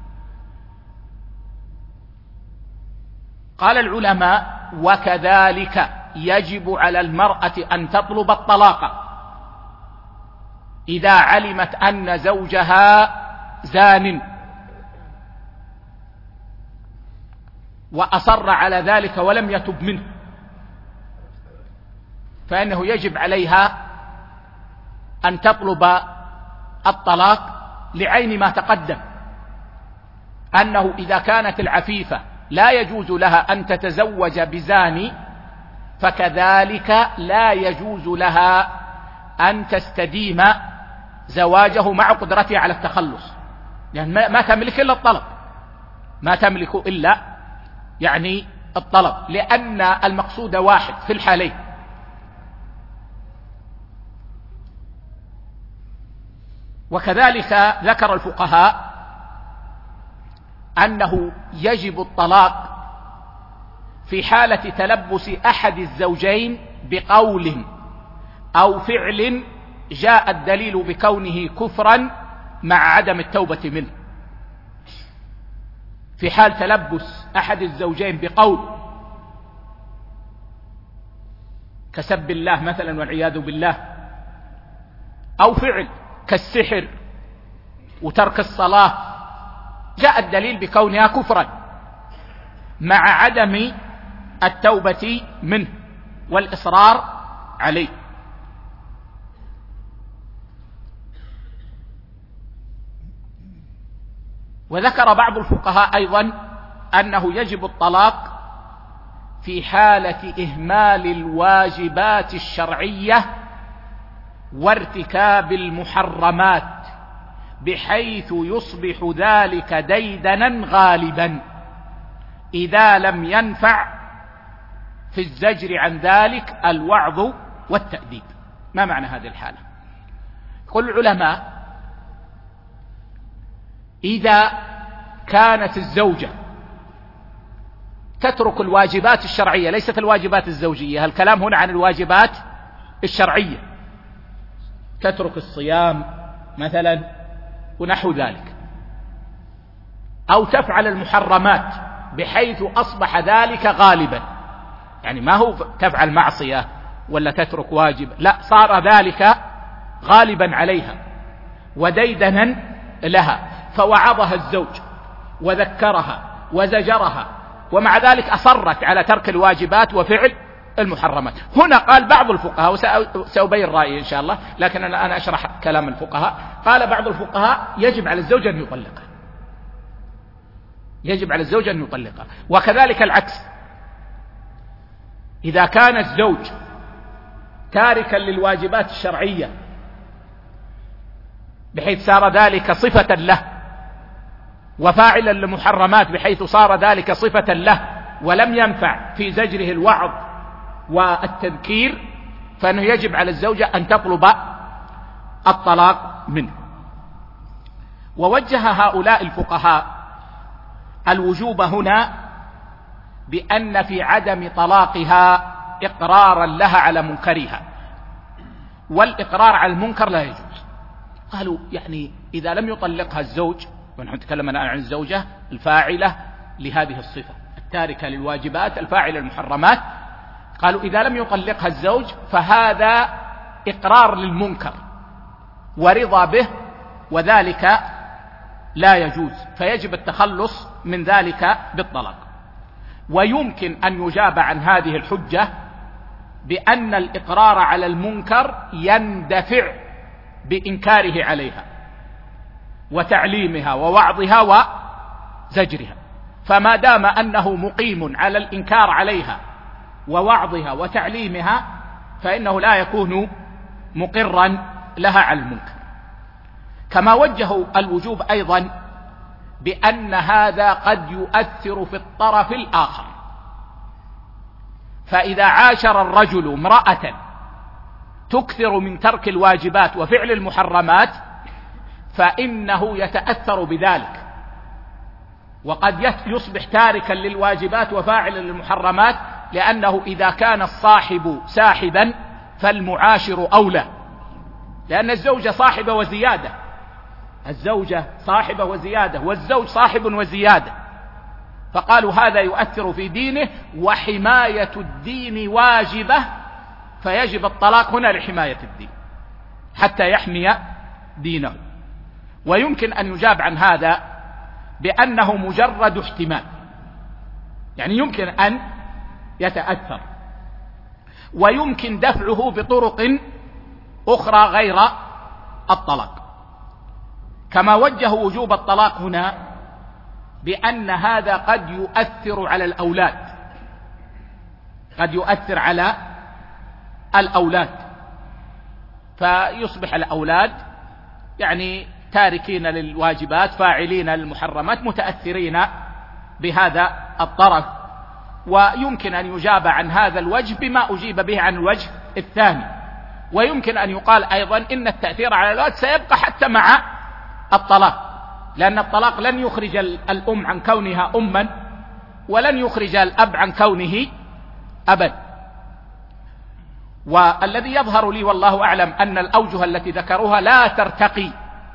قال العلماء: وكذلك يجب على المرأة أن تطلب الطلاق إذا علمت أن زوجها زان وأصر على ذلك ولم يتب منه، فإنه يجب عليها أن تطلب الطلاق لعين ما تقدم، أنه إذا كانت العفيفة لا يجوز لها أن تتزوج بزاني، فكذلك لا يجوز لها أن تستديم زواجه مع قدرتها على التخلص، لأن يعني ما تملك إلا الطلب، ما تملك إلا يعني الطلب، لأن المقصود واحد في الحالين. وكذلك ذكر الفقهاء أنه يجب الطلاق في حالة تلبس أحد الزوجين بقول أو فعل جاء الدليل بكونه كفرا مع عدم التوبة منه. في حال تلبس أحد الزوجين بقول كسب الله مثلا والعياذ بالله، أو فعل كالسحر وترك الصلاة، جاء الدليل بكونها كفرا مع عدم التوبة منه والإصرار عليه. وذكر بعض الفقهاء أيضا أنه يجب الطلاق في حالة إهمال الواجبات الشرعية وارتكاب المحرمات، بحيث يصبح ذلك ديدنا غالبا إذا لم ينفع في الزجر عن ذلك الوعظ والتأديب. ما معنى هذه الحالة؟ يقول العلماء: إذا كانت الزوجة تترك الواجبات الشرعية، ليست الواجبات الزوجية، الكلام هنا عن الواجبات الشرعية، تترك الصيام مثلا ونحو ذلك، أو تفعل المحرمات بحيث أصبح ذلك غالبا، يعني ما هو تفعل معصية ولا تترك واجب، لا، صار ذلك غالبا عليها وديدنا لها، فوعظها الزوج وذكرها وزجرها، ومع ذلك أصرت على ترك الواجبات وفعل المحرمات. هنا قال بعض الفقهاء، وسأبين رأيي إن شاء الله، لكن أنا أشرح كلام الفقهاء، قال بعض الفقهاء يجب على الزوج أن يطلقها، يجب على الزوج أن يطلقها. وكذلك العكس، إذا كان الزوج تاركا للواجبات الشرعية بحيث صار ذلك صفة له، وفاعلا للمحرمات بحيث صار ذلك صفة له، ولم ينفع في زجره الوعظ والتذكير، فإنه يجب على الزوجة أن تطلب الطلاق منه. ووجه هؤلاء الفقهاء الوجوب هنا بأن في عدم طلاقها إقرارا لها على منكرها، والإقرار على المنكر لا يجوز. قالوا يعني إذا لم يطلقها الزوج، ونحن نتكلم الآن عن الزوجة الفاعلة لهذه الصفة التاركة للواجبات الفاعلة المحرمات، قالوا إذا لم يطلقها الزوج فهذا إقرار للمنكر ورضا به، وذلك لا يجوز، فيجب التخلص من ذلك بالطلاق. ويمكن أن يجاب عن هذه الحجة بأن الإقرار على المنكر يندفع بإنكاره عليها وتعليمها ووعظها وزجرها، فما دام أنه مقيم على الإنكار عليها ووعظها وتعليمها فإنه لا يكون مقرا لها على المنكر. كما وجهوا الوجوب أيضا بأن هذا قد يؤثر في الطرف الآخر، فإذا عاشر الرجل امرأة تكثر من ترك الواجبات وفعل المحرمات فإنه يتأثر بذلك، وقد يصبح تاركا للواجبات وفاعلا للمحرمات، لأنه إذا كان الصاحب ساحبا فالمعاشر أولى، لأن الزوجة صاحبة وزيادة، الزوجة صاحبة وزيادة والزوج صاحب وزيادة، فقالوا هذا يؤثر في دينه، وحماية الدين واجبة، فيجب الطلاق هنا لحماية الدين حتى يحمي دينه. ويمكن أن يجاب عن هذا بأنه مجرد احتمال، يعني يمكن أن يتأثر، ويمكن دفعه بطرق أخرى غير الطلاق، كما وجه وجوب الطلاق هنا بأن هذا قد يؤثر على الأولاد، قد يؤثر على الأولاد، فيصبح الأولاد يعني تاركين للواجبات فاعلين للمحرمات متأثرين بهذا الطرف. ويمكن أن يجاب عن هذا الوجه بما أجيب به عن الوجه الثاني، ويمكن أن يقال أيضا إن التأثير على الأولاد سيبقى حتى مع الطلاق، لأن الطلاق لن يخرج الأم عن كونها أما، ولن يخرج الأب عن كونه أبا. والذي يظهر لي والله أعلم أن الأوجه التي ذكروها لا ترتقي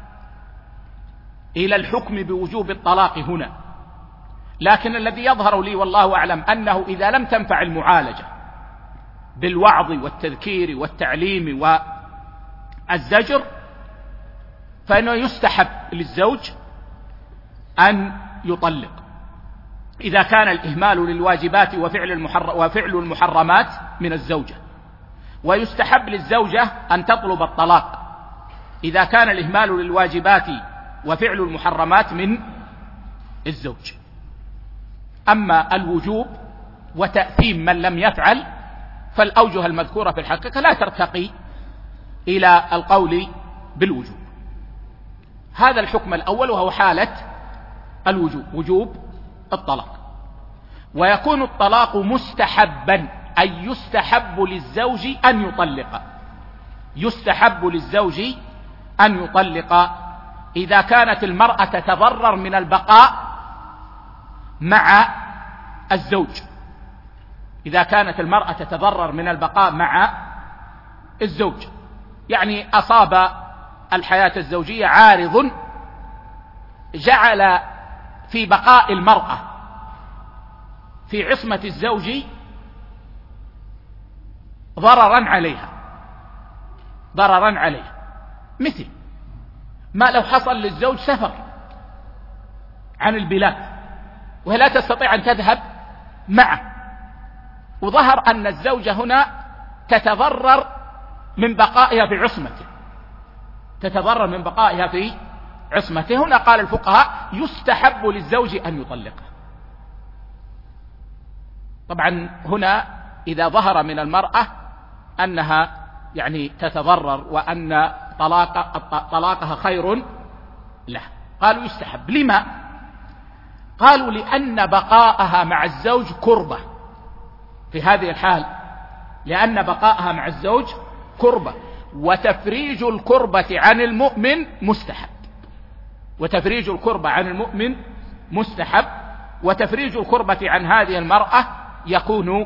إلى الحكم بوجوب الطلاق هنا، لكن الذي يظهر لي والله أعلم أنه إذا لم تنفع المعالجة بالوعظ والتذكير والتعليم والزجر فإنه يستحب للزوج أن يطلق إذا كان الإهمال للواجبات وفعل, المحر وفعل المحرمات من الزوجة، ويستحب للزوجة أن تطلب الطلاق إذا كان الإهمال للواجبات وفعل المحرمات من الزوج. أما الوجوب وتأثيم من لم يفعل فالأوجه المذكورة في الحقيقة لا ترتقي إلى القول بالوجوب. هذا الحكم الأول وهو حالة الوجوب، وجوب الطلاق. ويكون الطلاق مستحبا، أي يستحب للزوج أن يطلق، يستحب للزوج أن يطلق إذا كانت المرأة تتضرر من البقاء مع الزوج، إذا كانت المرأة تتضرر من البقاء مع الزوج، يعني أصاب الحياة الزوجية عارض جعل في بقاء المرأة في عصمة الزوج ضررا عليها، ضررا عليها، مثل ما لو حصل للزوج سفر عن البلاد وهي لا تستطيع أن تذهب معه، وظهر أن الزوجة هنا تتضرر من بقائها في عصمته، تتضرر من بقائها في عصمته. هنا قال الفقهاء يستحب للزوج أن يطلقها. طبعا هنا إذا ظهر من المرأة أنها يعني تتضرر وأن طلاق طلاقها خير له، قالوا يستحب. لما؟ قالوا لأن بقاءها مع الزوج كربة في هذه الحال، لأن بقاءها مع الزوج كربة، وتفريج الكربة عن المؤمن مستحب، وتفريج الكربة عن المؤمن مستحب، وتفريج الكربة عن هذه المرأة يكون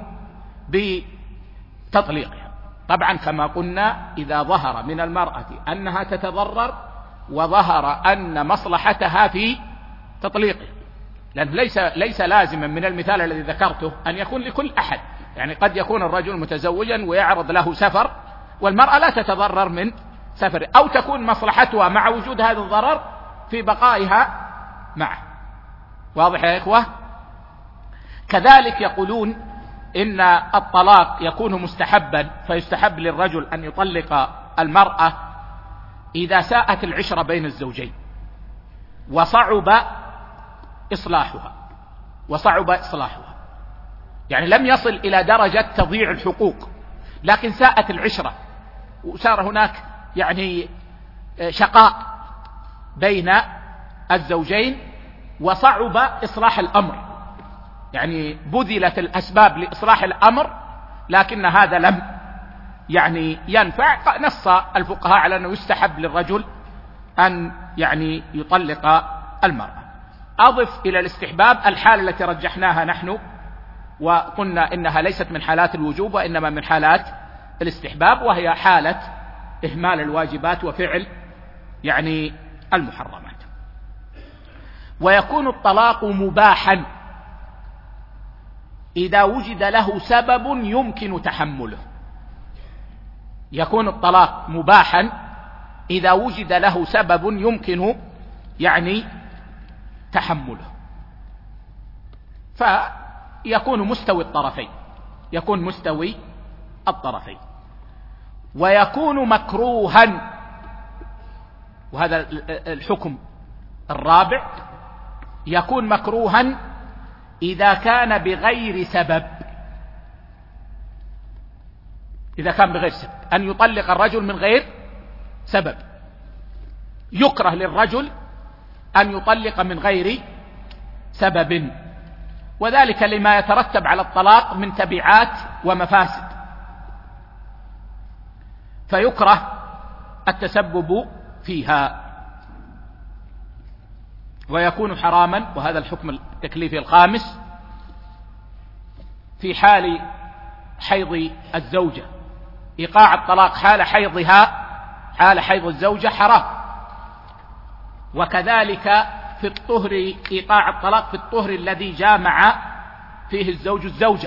بتطليقها. طبعا كما قلنا إذا ظهر من المرأة أنها تتضرر وظهر أن مصلحتها في تطليقه، لأن ليس ليس لازما من المثال الذي ذكرته أن يكون لكل أحد، يعني قد يكون الرجل متزوجا ويعرض له سفر والمرأة لا تتضرر من سفر، أو تكون مصلحتها مع وجود هذا الضرر في بقائها معه. واضح يا إخوة؟ كذلك يقولون إن الطلاق يكون مستحبا، فيستحب للرجل أن يطلق المرأة إذا ساءت العشرة بين الزوجين وصعب إصلاحها وصعب إصلاحها يعني لم يصل إلى درجة تضييع الحقوق، لكن ساءت العشرة وصار هناك يعني شقاء بين الزوجين وصعب إصلاح الأمر، يعني بذلت الأسباب لإصلاح الأمر لكن هذا لم يعني ينفع. نص الفقهاء على أنه يستحب للرجل أن يعني يطلق المرأة. أضف إلى الاستحباب الحالة التي رجحناها نحن وقلنا إنها ليست من حالات الوجوب وإنما من حالات الاستحباب، وهي حالة إهمال الواجبات وفعل يعني المحرمات. ويكون الطلاق مباحا إذا وجد له سبب يمكن تحمله. يكون الطلاق مباحا إذا وجد له سبب يمكن يعني تحمله. يكون مستوي الطرفين، يكون مستوي الطرفين. ويكون مكروها، وهذا الحكم الرابع، يكون مكروها إذا كان بغير سبب. إذا كان بغير سبب، أن يطلق الرجل من غير سبب، يكره للرجل أن يطلق من غير سبب، وذلك لما يترتب على الطلاق من تبعات ومفاسد، فيكره التسبب فيها. ويكون حراما، وهذا الحكم التكليفي الخامس، في حال حيض الزوجة، إيقاع الطلاق حال حيضها، حال حيض الزوجة حرام. وكذلك في الطهر، إيقاع الطلاق في الطهر الذي جامع فيه الزوج الزوجة،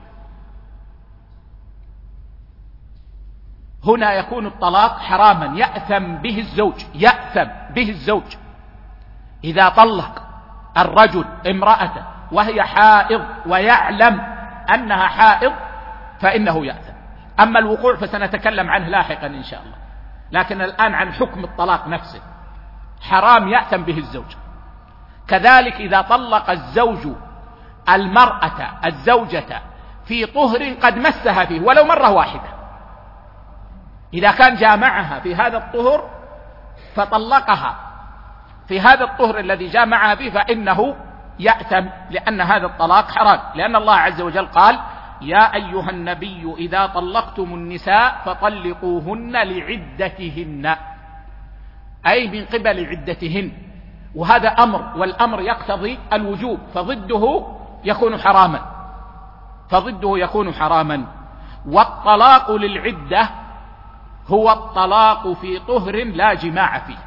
هنا يكون الطلاق حراما، يأثم به الزوج، يأثم به الزوج إذا طلق الرجل امرأته وهي حائض ويعلم أنها حائض فإنه يأثم. أما الوقوع فسنتكلم عنه لاحقا إن شاء الله، لكن الآن عن حكم الطلاق نفسه، حرام يأثم به الزوج. كذلك إذا طلق الزوج المرأة الزوجة في طهر قد مسها فيه ولو مرة واحدة، إذا كان جامعها في هذا الطهر فطلقها في هذا الطهر الذي جامعها فيه فإنه يأثم، لأن هذا الطلاق حرام، لأن الله عز وجل قال: يا أيها النبي إذا طلقتم النساء فطلقوهن لعدتهن، أي من قبل عدتهن، وهذا أمر، والأمر يقتضي الوجوب، فضده يكون حراما، فضده يكون حراما. والطلاق للعدة هو الطلاق في طهر لا جماع فيه،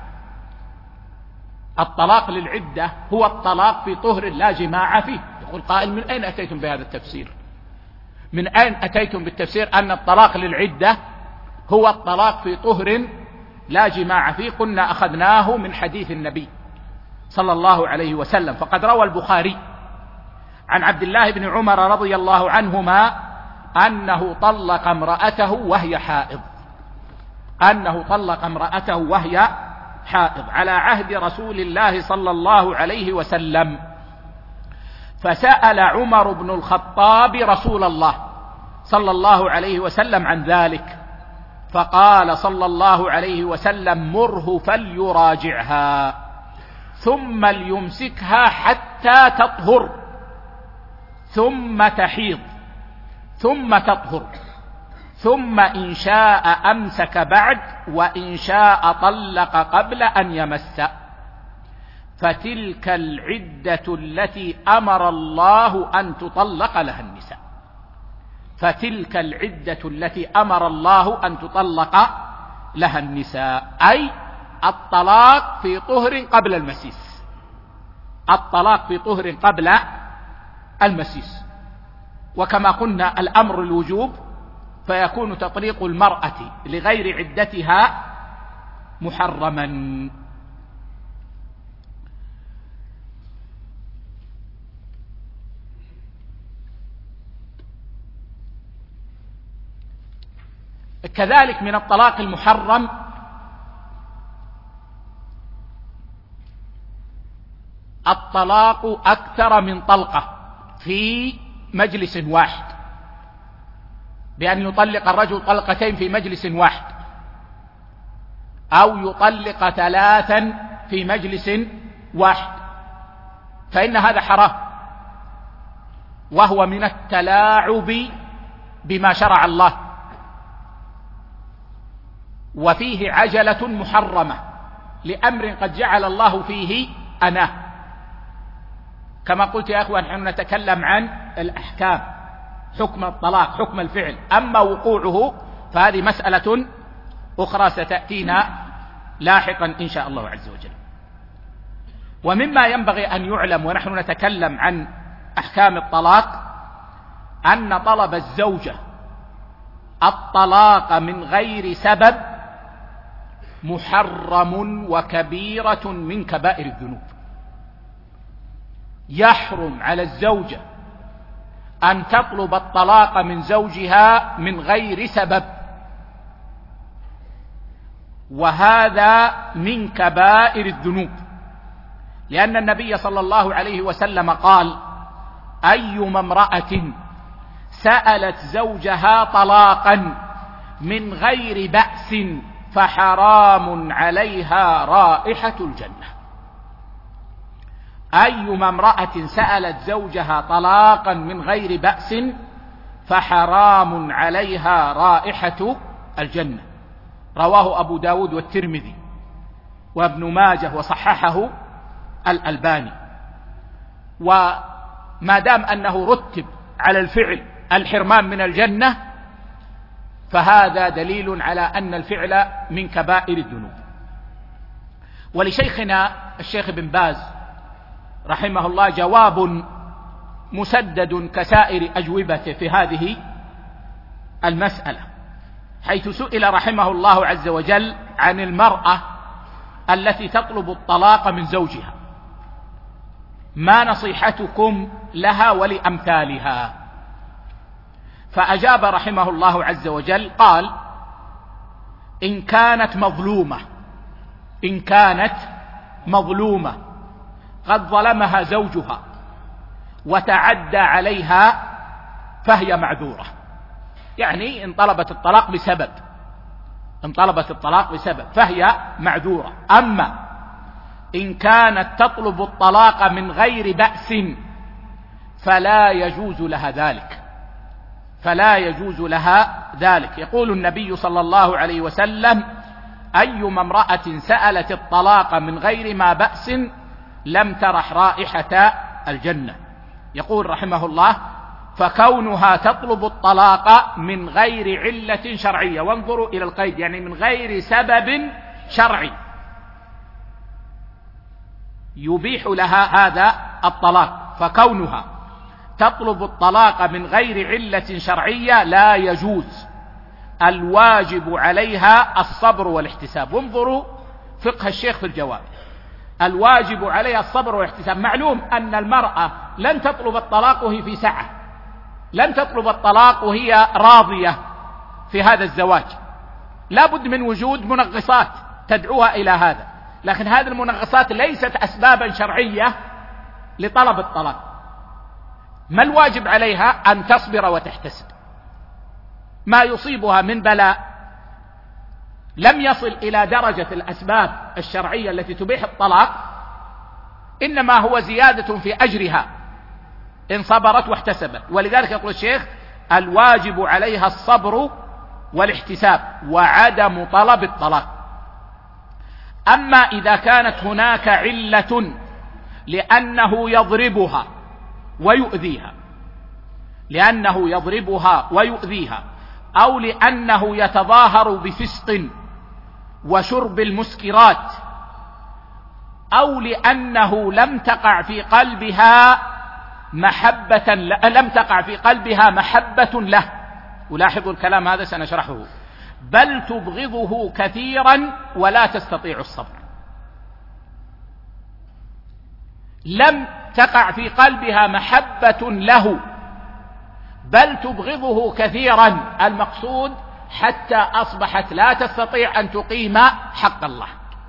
الطلاق للعدة هو الطلاق في طهر لا جماع فيه. يقول قائل: من أين أتيتم بهذا التفسير؟ من أين أتيتم بالتفسير أن الطلاق للعدة هو الطلاق في طهر لا جماع فيه؟ قلنا أخذناه من حديث النبي صلى الله عليه وسلم، فقد روى البخاري عن عبد الله بن عمر رضي الله عنهما أنه طلق امرأته وهي حائض، أنه طلق امرأته وهي حائض على عهد رسول الله صلى الله عليه وسلم. فسأل عمر بن الخطاب رسول الله صلى الله عليه وسلم عن ذلك، فقال صلى الله عليه وسلم: مره فليراجعها ثم ليمسكها حتى تطهر ثم تحيض ثم تطهر، ثم إن شاء أمسك بعد وإن شاء طلق قبل أن يمس، فتلك العدة التي أمر الله أن تطلق لها النساء، فتلك العدة التي أمر الله أن تطلق لها النساء، أي الطلاق في طهر قبل المسيس، الطلاق في طهر قبل المسيس. وكما قلنا الأمر الوجوب، فيكون تطليق المرأة لغير عدتها محرما. كذلك من الطلاق المحرم الطلاق أكثر من طلقة في مجلس واحد، بأن يطلق الرجل طلقتين في مجلس واحد، أو يطلق ثلاثا في مجلس واحد، فإن هذا حرام، وهو من التلاعب بما شرع الله، وفيه عجلة محرمة لأمر قد جعل الله فيه أناه. كما قلت يا أخوان، نحن نتكلم عن الأحكام، حكم الطلاق، حكم الفعل، أما وقوعه فهذه مسألة أخرى ستأتينا لاحقا إن شاء الله عز وجل. ومما ينبغي أن يعلم ونحن نتكلم عن أحكام الطلاق أن طلب الزوجة الطلاق من غير سبب محرم وكبيرة من كبائر الذنوب. يحرم على الزوجة أن تطلب الطلاق من زوجها من غير سبب، وهذا من كبائر الذنوب، لأن النبي صلى الله عليه وسلم قال: أيما امرأة سألت زوجها طلاقا من غير بأس فحرام عليها رائحة الجنة. أيما امرأة سألت زوجها طلاقا من غير بأس فحرام عليها رائحة الجنة. رواه أبو داود والترمذي وابن ماجه وصححه الألباني. وما دام أنه رتب على الفعل الحرمان من الجنة فهذا دليل على أن الفعل من كبائر الذنوب. ولشيخنا الشيخ بن باز رحمه الله جواب مسدد كسائر أجوبته في هذه المسألة، حيث سئل رحمه الله عز وجل عن المرأة التي تطلب الطلاق من زوجها: ما نصيحتكم لها ولأمثالها؟ فأجاب رحمه الله عز وجل قال: إن كانت مظلومة إن كانت مظلومة قد ظلمها زوجها وتعدى عليها فهي معذورة. يعني إن طلبت الطلاق بسبب إن طلبت الطلاق بسبب فهي معذورة. أما إن كانت تطلب الطلاق من غير بأس فلا يجوز لها ذلك فلا يجوز لها ذلك. يقول النبي صلى الله عليه وسلم: أيما امرأة سألت الطلاق من غير ما بأس لم ترح رائحة الجنة. يقول رحمه الله: فكونها تطلب الطلاق من غير علة شرعية، وانظروا إلى القيد، يعني من غير سبب شرعي يبيح لها هذا الطلاق، فكونها تطلب الطلاق من غير علة شرعية لا يجوز، الواجب عليها الصبر والاحتساب. وانظروا فقه الشيخ في الجواب: الواجب عليها الصبر والاحتساب. معلوم أن المرأة لن تطلب الطلاق وهي في سعة، لن تطلب الطلاق وهي راضية في هذا الزواج، لا بد من وجود منغصات تدعوها إلى هذا، لكن هذه المنغصات ليست أسبابا شرعية لطلب الطلاق. ما الواجب عليها؟ أن تصبر وتحتسب. ما يصيبها من بلاء لم يصل إلى درجة الأسباب الشرعية التي تبيح الطلاق، إنما هو زيادة في أجرها إن صبرت واحتسبت. ولذلك يقول الشيخ: الواجب عليها الصبر والاحتساب وعدم طلب الطلاق. أما إذا كانت هناك علة لأنه يضربها ويؤذيها لأنه يضربها ويؤذيها أو لأنه يتظاهر بفسق وشرب المسكرات، أو لأنه لم تقع في قلبها محبة لم تقع في قلبها محبة له. ولاحظوا الكلام هذا سنشرحه: بل تبغضه كثيرا ولا تستطيع الصبر. لم تقع في قلبها محبة له بل تبغضه كثيرا، المقصود حتى أصبحت لا تستطيع أن تقيم حق الله.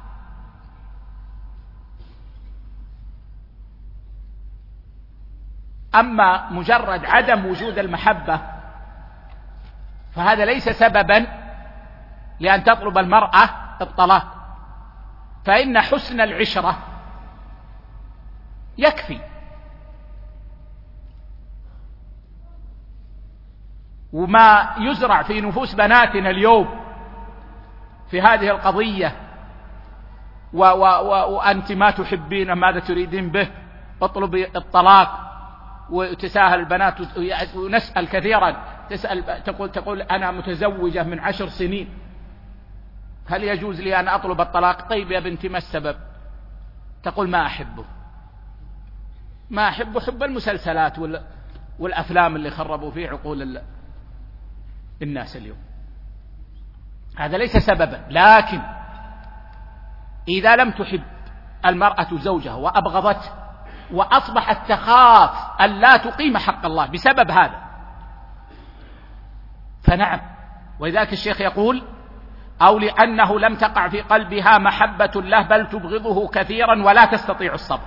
أما مجرد عدم وجود المحبة فهذا ليس سببا لأن تطلب المرأة الطلاق، فإن حسن العشرة يكفي. وما يزرع في نفوس بناتنا اليوم في هذه القضية و و و وأنت ما تحبين ماذا تريدين به، اطلبي الطلاق، وتساهل البنات ونسأل كثيرا، تسأل تقول تقول أنا متزوجة من عشر سنين، هل يجوز لي أن أطلب الطلاق؟ طيب يا بنتي ما السبب؟ تقول ما أحبه ما أحبه حب المسلسلات والأفلام اللي خربوا فيه عقول الناس اليوم. هذا ليس سببا، لكن إذا لم تحب المرأة زوجها وأبغضته وأصبحت تخاف أن لا تقيم حق الله بسبب هذا. فنعم، ولذلك الشيخ يقول: أو لأنه لم تقع في قلبها محبة له بل تبغضه كثيرا ولا تستطيع الصبر.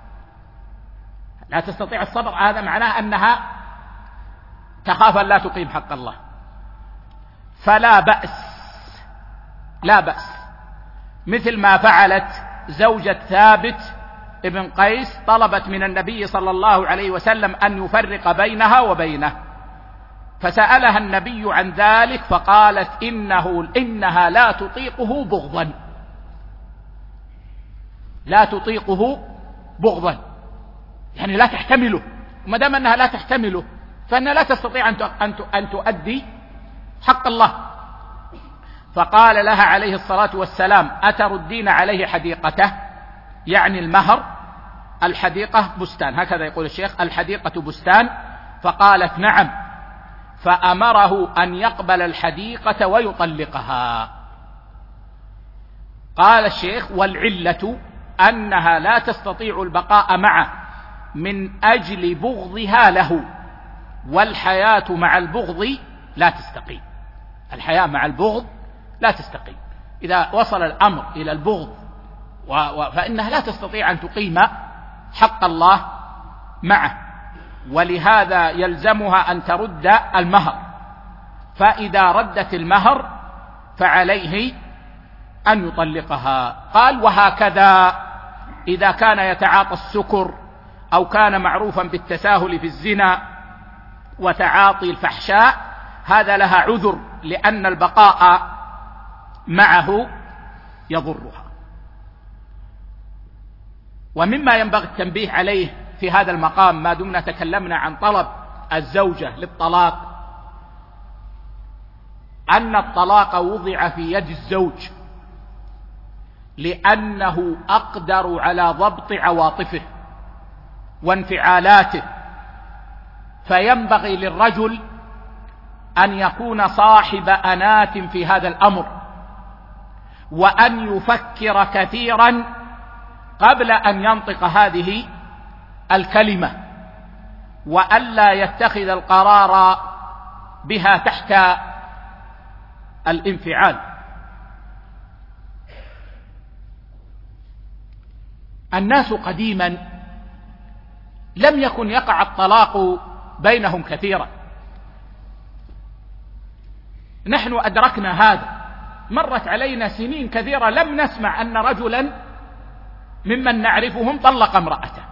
لا تستطيع الصبر هذا معناه أنها تخاف أن لا تقيم حق الله. فلا بأس، لا بأس، مثل ما فعلت زوجة ثابت ابن قيس، طلبت من النبي صلى الله عليه وسلم أن يفرق بينها وبينه، فسألها النبي عن ذلك فقالت إنه إنها لا تطيقه بغضا، لا تطيقه بغضا، يعني لا تحتمله، وما دام أنها لا تحتمله فإنها لا تستطيع أن تؤدي حق الله. فقال لها عليه الصلاة والسلام: أتردين عليه حديقته؟ يعني المهر. الحديقة بستان، هكذا يقول الشيخ، الحديقة بستان. فقالت: نعم. فأمره أن يقبل الحديقة ويطلقها. قال الشيخ: والعلة أنها لا تستطيع البقاء معه من أجل بغضها له، والحياة مع البغض لا تستقيم. الحياة مع البغض لا تستقيم، إذا وصل الأمر إلى البغض و... و... فإنها لا تستطيع أن تقيم حق الله معه، ولهذا يلزمها أن ترد المهر. فإذا ردت المهر فعليه أن يطلقها. قال: وهكذا إذا كان يتعاطى السكر أو كان معروفا بالتساهل في الزنا وتعاطي الفحشاء، هذا لها عذر، لأن البقاء معه يضرها. ومما ينبغي التنبيه عليه في هذا المقام، ما دمنا تكلمنا عن طلب الزوجة للطلاق، أن الطلاق وضع في يد الزوج لأنه أقدر على ضبط عواطفه وانفعالاته، فينبغي للرجل أن يكون صاحب أنات في هذا الأمر، وأن يفكر كثيرا قبل أن ينطق هذه الكلمة، وألا يتخذ القرار بها تحت الانفعال. الناس قديما لم يكن يقع الطلاق بينهم كثيرا، نحن أدركنا هذا، مرت علينا سنين كثيرة لم نسمع أن رجلا ممن نعرفهم طلق امرأته.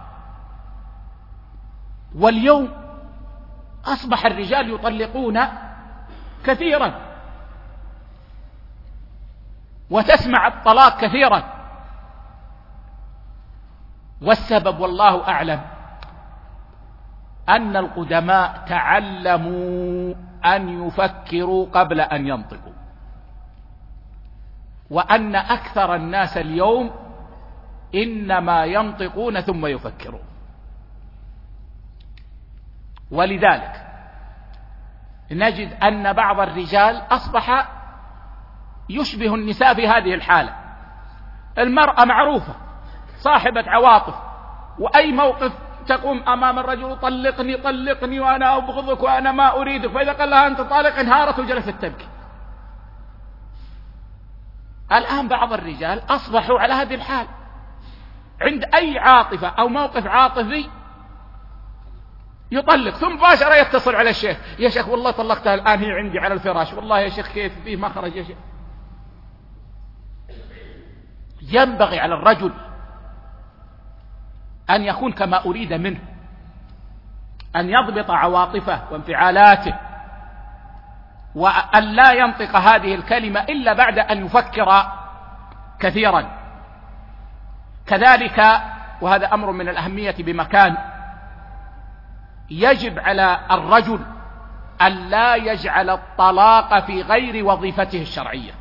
واليوم أصبح الرجال يطلقون كثيرا، وتسمع الطلاق كثيرا، والسبب والله أعلم أن القدماء تعلموا أن يفكروا قبل أن ينطقوا، وأن أكثر الناس اليوم إنما ينطقون ثم يفكرون. ولذلك نجد أن بعض الرجال أصبح يشبه النساء في هذه الحالة. المرأة معروفة صاحبة عواطف، وأي موقف تقوم أمام الرجل: طلقني طلقني وأنا أبغضك وأنا ما أريدك، فإذا قال لها أنت طالق انهارت وجلست تبكي. الآن بعض الرجال أصبحوا على هذه الحال، عند أي عاطفة أو موقف عاطفي يطلق، ثم مباشرة يتصل على الشيخ: يا شيخ والله طلقتها الآن هي عندي على الفراش، والله يا شيخ كيف فيه ما خرج يا شيخ. ينبغي على الرجل أن يكون كما أريد منه، أن يضبط عواطفه وانفعالاته، وأن لا ينطق هذه الكلمة إلا بعد أن يفكر كثيرا. كذلك، وهذا أمر من الأهمية بمكان، يجب على الرجل أن لا يجعل الطلاق في غير وظيفته الشرعية.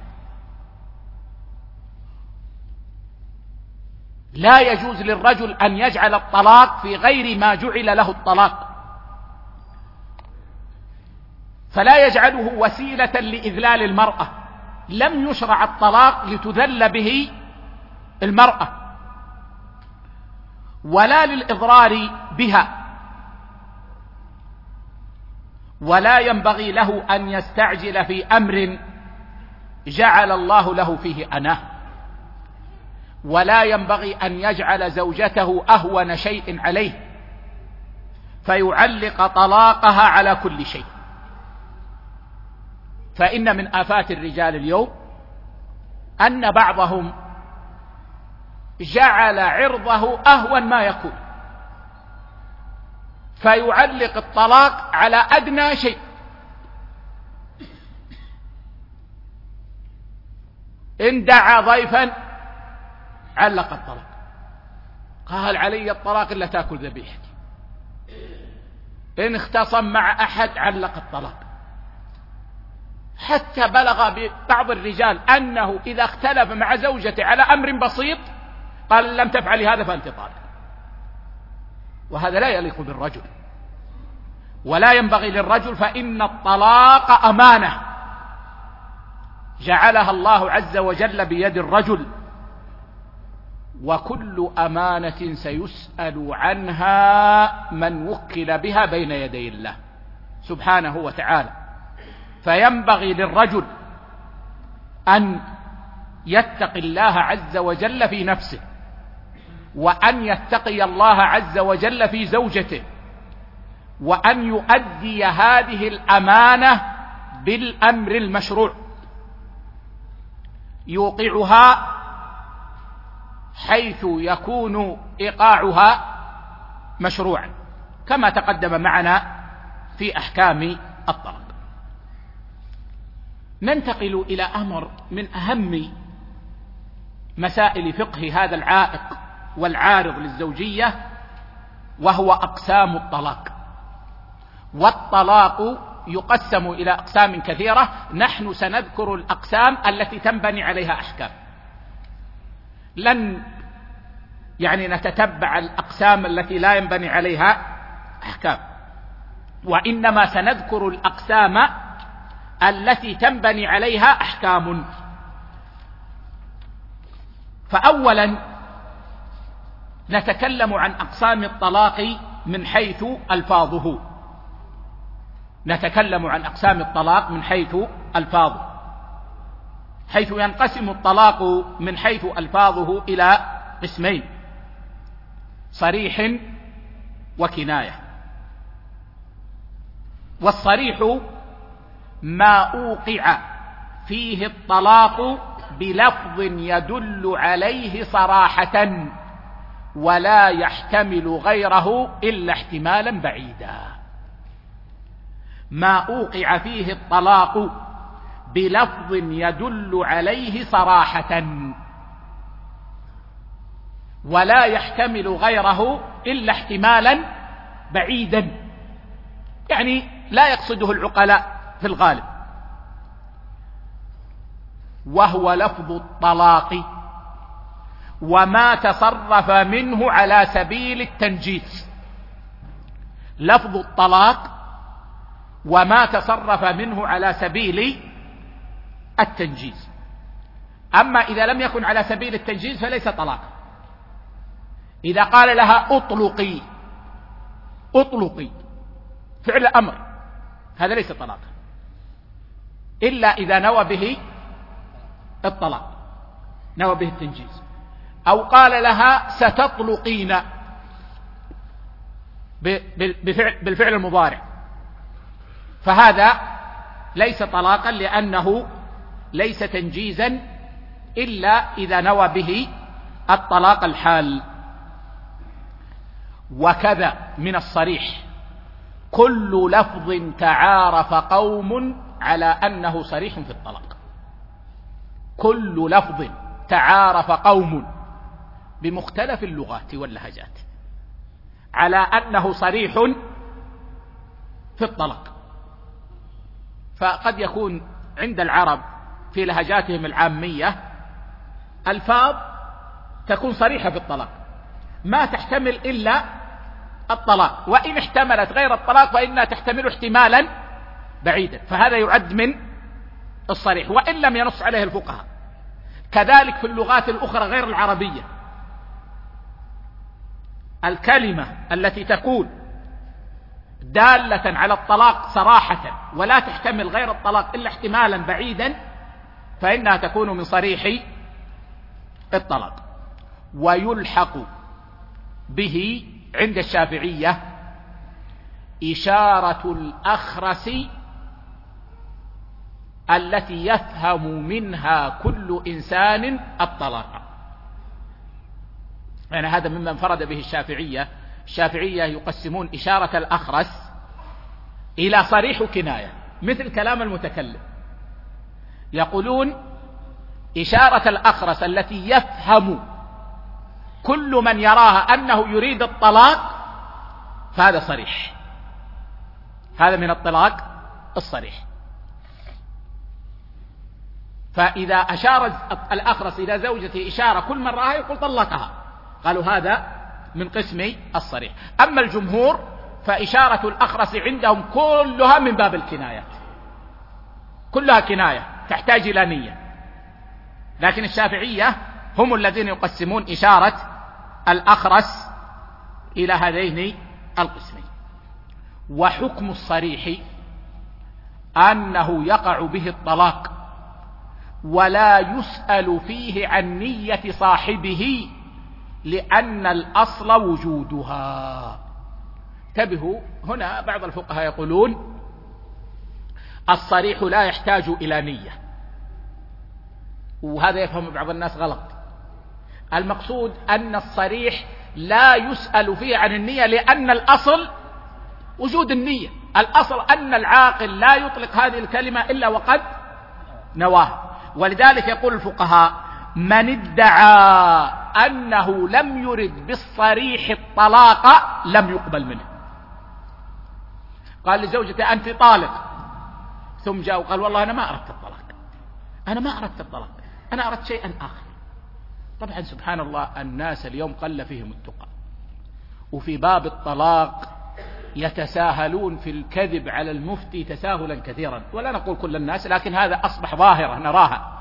لا يجوز للرجل أن يجعل الطلاق في غير ما جعل له الطلاق، فلا يجعله وسيلة لإذلال المرأة. لم يشرع الطلاق لتذل به المرأة، ولا للإضرار بها، ولا ينبغي له أن يستعجل في أمر جعل الله له فيه أناه، ولا ينبغي أن يجعل زوجته أهون شيء عليه فيعلق طلاقها على كل شيء. فإن من آفات الرجال اليوم أن بعضهم جعل عرضه أهون ما يكون، فيعلق الطلاق على أدنى شيء. إن دعا ضيفا علق الطلاق، قال علي الطلاق إلا تأكل ذبيحتي. إن اختصم مع أحد علق الطلاق، حتى بلغ بعض الرجال أنه إذا اختلف مع زوجته على أمر بسيط قال لم تفعلي هذا فأنت طالق. وهذا لا يليق بالرجل، ولا ينبغي للرجل، فإن الطلاق أمانة جعلها الله عز وجل بيد الرجل، وكل أمانة سيسأل عنها من وكل بها بين يدي الله سبحانه وتعالى. فينبغي للرجل أن يتقي الله عز وجل في نفسه، وأن يتقي الله عز وجل في زوجته، وأن يؤدي هذه الأمانة بالأمر المشروع، يوقعها حيث يكون إيقاعها مشروعا، كما تقدم معنا في أحكام الطلاق. ننتقل إلى أمر من أهم مسائل فقه هذا العائق والعارض للزوجية، وهو أقسام الطلاق. والطلاق يقسم إلى أقسام كثيرة، نحن سنذكر الأقسام التي تنبني عليها أحكام، لن يعني نتتبع الأقسام التي لا ينبني عليها أحكام، وإنما سنذكر الأقسام التي تنبني عليها أحكام. فأولا نتكلم عن أقسام الطلاق من حيث ألفاظه، نتكلم عن أقسام الطلاق من حيث ألفاظه، حيث ينقسم الطلاق من حيث ألفاظه إلى قسمين: صريح وكناية. والصريح ما أوقع فيه الطلاق بلفظ يدل عليه صراحة ولا يحتمل غيره إلا احتمالا بعيدا. ما أوقع فيه الطلاق بلفظ يدل عليه صراحة ولا يحتمل غيره إلا احتمالا بعيدا، يعني لا يقصده العقلاء في الغالب، وهو لفظ الطلاق وما تصرف منه على سبيل التنجيز. لفظ الطلاق وما تصرف منه على سبيل التنجيز. أما إذا لم يكن على سبيل التنجيز فليس طلاق. إذا قال لها أطلقي أطلقي فعل أمر، هذا ليس طلاق إلا إذا نوى به الطلاق، نوى به التنجيز. أو قال لها ستطلقين بالفعل المضارع، فهذا ليس طلاقا لأنه ليس تنجيزا إلا إذا نوى به الطلاق الحال. وكذا من الصريح كل لفظ تعارف قوم على أنه صريح في الطلاق. كل لفظ تعارف قوم بمختلف اللغات واللهجات على أنه صريح في الطلاق. فقد يكون عند العرب في لهجاتهم العامية ألفاظ تكون صريحة في الطلاق ما تحتمل إلا الطلاق، وإن احتملت غير الطلاق فإنها تحتمل احتمالا بعيدا، فهذا يعد من الصريح وإن لم ينص عليه الفقهاء. كذلك في اللغات الأخرى غير العربية الكلمة التي تكون دالة على الطلاق صراحة ولا تحتمل غير الطلاق إلا احتمالا بعيدا فإنها تكون من صريح الطلاق. ويلحق به عند الشافعية إشارة الأخرس التي يفهم منها كل إنسان الطلاق. يعني هذا مما انفرد به الشافعية. الشافعية يقسمون إشارة الأخرس إلى صريح كناية مثل كلام المتكلم، يقولون إشارة الأخرس التي يفهم كل من يراها أنه يريد الطلاق فهذا صريح، هذا من الطلاق الصريح. فإذا أشار الأخرس إلى زوجته إشارة كل من رآها يقول طلقها، قالوا هذا من قسم الصريح. أما الجمهور فإشارة الأخرس عندهم كلها من باب الكنايات، كلها كناية تحتاج إلى نية. لكن الشافعية هم الذين يقسمون إشارة الأخرس إلى هذين القسمين. وحكم الصريح أنه يقع به الطلاق ولا يسأل فيه عن نية صاحبه لأن الأصل وجودها. انتبهوا، هنا بعض الفقهاء يقولون الصريح لا يحتاج إلى نية، وهذا يفهم بعض الناس غلط. المقصود أن الصريح لا يسأل فيه عن النية لأن الأصل وجود النية. الأصل أن العاقل لا يطلق هذه الكلمة إلا وقد نواها. ولذلك يقول الفقهاء من ادعى أنه لم يرد بالصريح الطلاق لم يقبل منه. قال لزوجته أنت طالق، ثم جاء وقال والله أنا ما أردت الطلاق، أنا ما أردت الطلاق، أنا أردت شيئا آخر. طبعا سبحان الله الناس اليوم قل فيهم التقى، وفي باب الطلاق يتساهلون في الكذب على المفتي تساهلا كثيرا، ولا نقول كل الناس، لكن هذا أصبح ظاهرة نراها.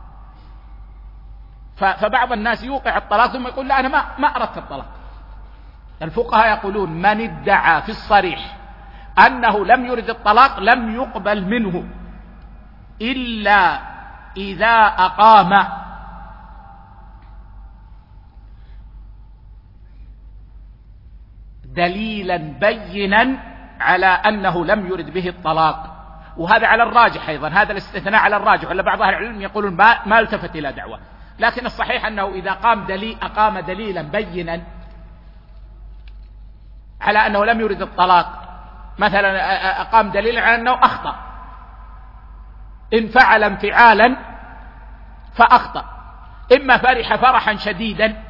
فبعض الناس يوقع الطلاق ثم يقول لا أنا ما ما أردت الطلاق. الفقهاء يقولون من ادعى في الصريح أنه لم يرد الطلاق لم يقبل منه إلا إذا أقام دليلا بينا على أنه لم يرد به الطلاق. وهذا على الراجح أيضا، هذا الاستثناء على الراجح، ولا بعض أهل العلم يقولون ما, ما التفت إلى دعوة. لكن الصحيح أنه إذا قام دليل أقام دليلا بينا على أنه لم يرد الطلاق، مثلا أقام دليلا على أنه أخطأ، إن فعل انفعالا فأخطأ، إما فرح فرحا شديدا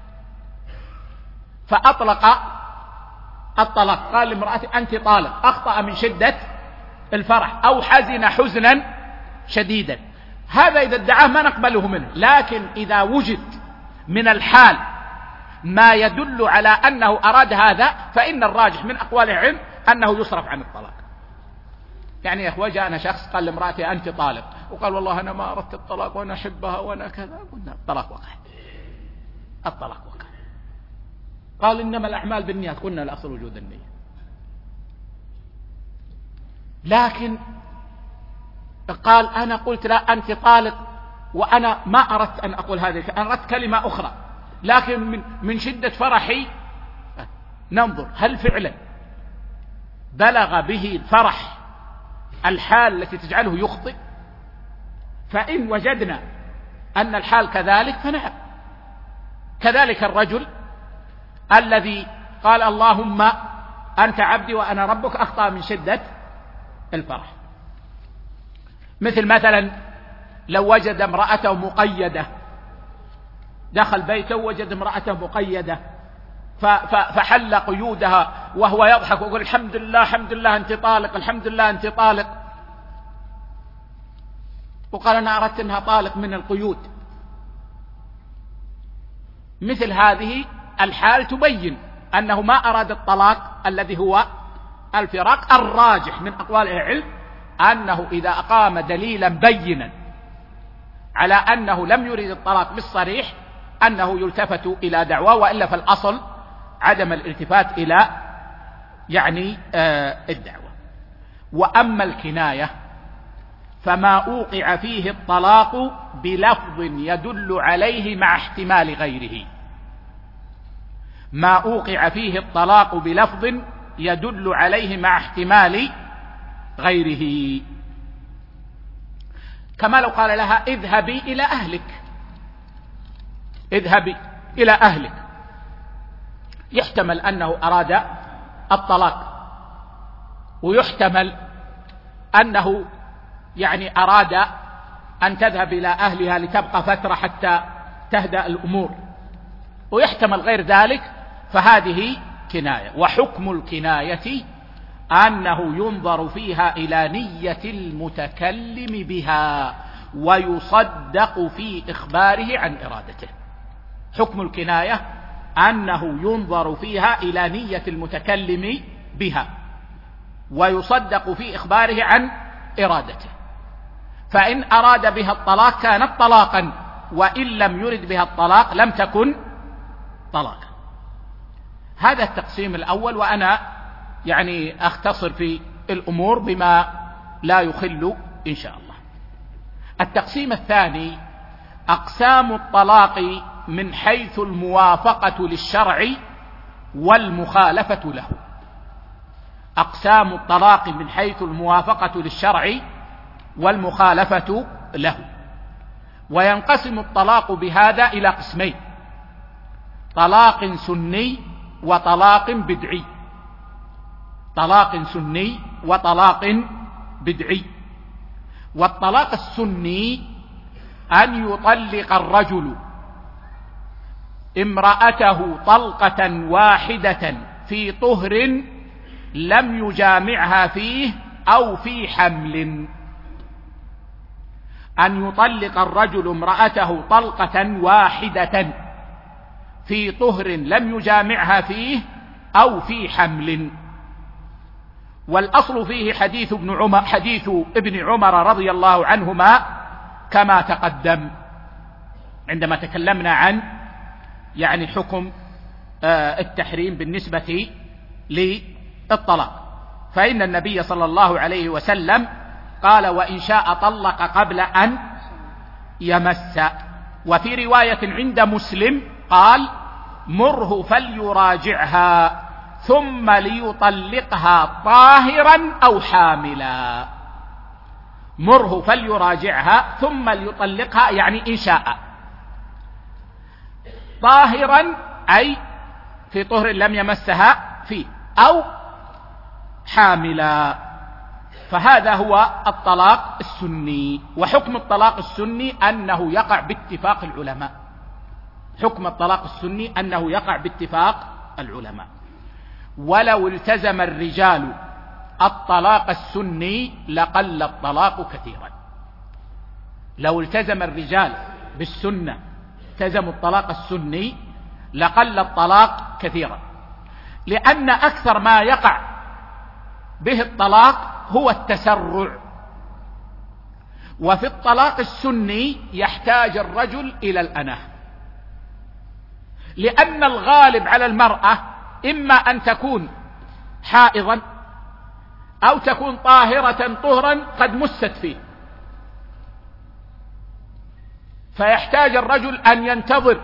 فأطلق الطلاق، قال لامرأته أنت طالق، أخطأ من شدة الفرح، أو حزن حزنا شديدا، هذا إذا ادعاه ما نقبله منه. لكن إذا وجد من الحال ما يدل على أنه أراد هذا فإن الراجح من أقوال العلم أنه يصرف عن الطلاق. يعني يا أخوة جاءنا شخص قال لامرأته أنت طالق، وقال والله أنا ما أردت الطلاق وأنا أحبها وأنا كذا، قلنا الطلاق وقع، الطلاق وقع. قال إنما الأعمال بالنيات، قلنا الأصل وجود النية. لكن قال أنا قلت لا أنت طالق وأنا ما أردت أن أقول هذه، أنا أردت كلمة أخرى، لكن من, من شدة فرحي ننظر هل فعلا بلغ به الفرح الحال التي تجعله يخطئ. فإن وجدنا أن الحال كذلك فنعم. كذلك الرجل الذي قال اللهم أنت عبدي وأنا ربك، أخطأ من شدة الفرح. مثل مثلا لو وجد امرأته مقيدة، دخل بيته ووجد امرأته مقيدة فحل قيودها وهو يضحك ويقول الحمد لله الحمد لله أنت طالق، الحمد لله أنت طالق، وقال أنا أردت أنها طالق من القيود. مثل هذه الحال تبين أنه ما أراد الطلاق الذي هو الفراق. الراجح من أقوال العلم أنه إذا أقام دليلا بينا على أنه لم يريد الطلاق بالصريح أنه يلتفت إلى دعوة، وإلا فالأصل عدم الالتفات إلى يعني آه الدعوة. وأما الكناية فما أوقع فيه الطلاق بلفظ يدل عليه مع احتمال غيره، ما أوقع فيه الطلاق بلفظ يدل عليه مع احتمال غيره، كما لو قال لها اذهبي إلى أهلك، اذهبي إلى أهلك، يحتمل أنه أراد الطلاق، ويحتمل أنه يعني أراد أن تذهب إلى أهلها لتبقى فترة حتى تهدأ الأمور، ويحتمل غير ذلك، فهذه كناية. وحكم الكناية أنه ينظر فيها إلى نية المتكلم بها ويصدق في إخباره عن إرادته. حكم الكناية أنه ينظر فيها إلى نية المتكلم بها ويصدق في إخباره عن إرادته، فإن أراد بها الطلاق كانت طلاقا، وإن لم يرد بها الطلاق لم تكن طلاقا. هذا التقسيم الأول، وأنا يعني أختصر في الأمور بما لا يخل إن شاء الله. التقسيم الثاني أقسام الطلاق من حيث الموافقة للشرع والمخالفة له. أقسام الطلاق من حيث الموافقة للشرع والمخالفة له. وينقسم الطلاق بهذا إلى قسمين: طلاق سني وطلاق بدعي. طلاق سني وطلاق بدعي. والطلاق السني أن يطلق الرجل امرأته طلقة واحدة في طهر لم يجامعها فيه أو في حمل. أن يطلق الرجل امرأته طلقة واحدة في طهر لم يجامعها فيه أو في حمل. والأصل فيه حديث ابن عمر, حديث ابن عمر رضي الله عنهما كما تقدم عندما تكلمنا عن يعني حكم التحريم بالنسبة للطلاق، فإن النبي صلى الله عليه وسلم قال: وإن شاء طلق قبل أن يمس. وفي رواية عند مسلم قال: مره فليراجعها ثم ليطلقها طاهرا أو حاملا. مره فليراجعها ثم ليطلقها يعني إن شاء، طاهرا أي في طهر لم يمسها فيه، أو حاملا. فهذا هو الطلاق السني. وحكم الطلاق السني أنه يقع باتفاق العلماء. حكم الطلاق السني أنه يقع باتفاق العلماء. ولو التزم الرجال الطلاق السني لقل الطلاق كثيرا. لو التزم الرجال بالسنة، التزموا الطلاق السني، لقل الطلاق كثيرا، لأن أكثر ما يقع به الطلاق هو التسرع. وفي الطلاق السني يحتاج الرجل إلى الأناة، لأن الغالب على المرأة إما أن تكون حائضا أو تكون طاهرة طهرا قد مست فيه، فيحتاج الرجل أن ينتظر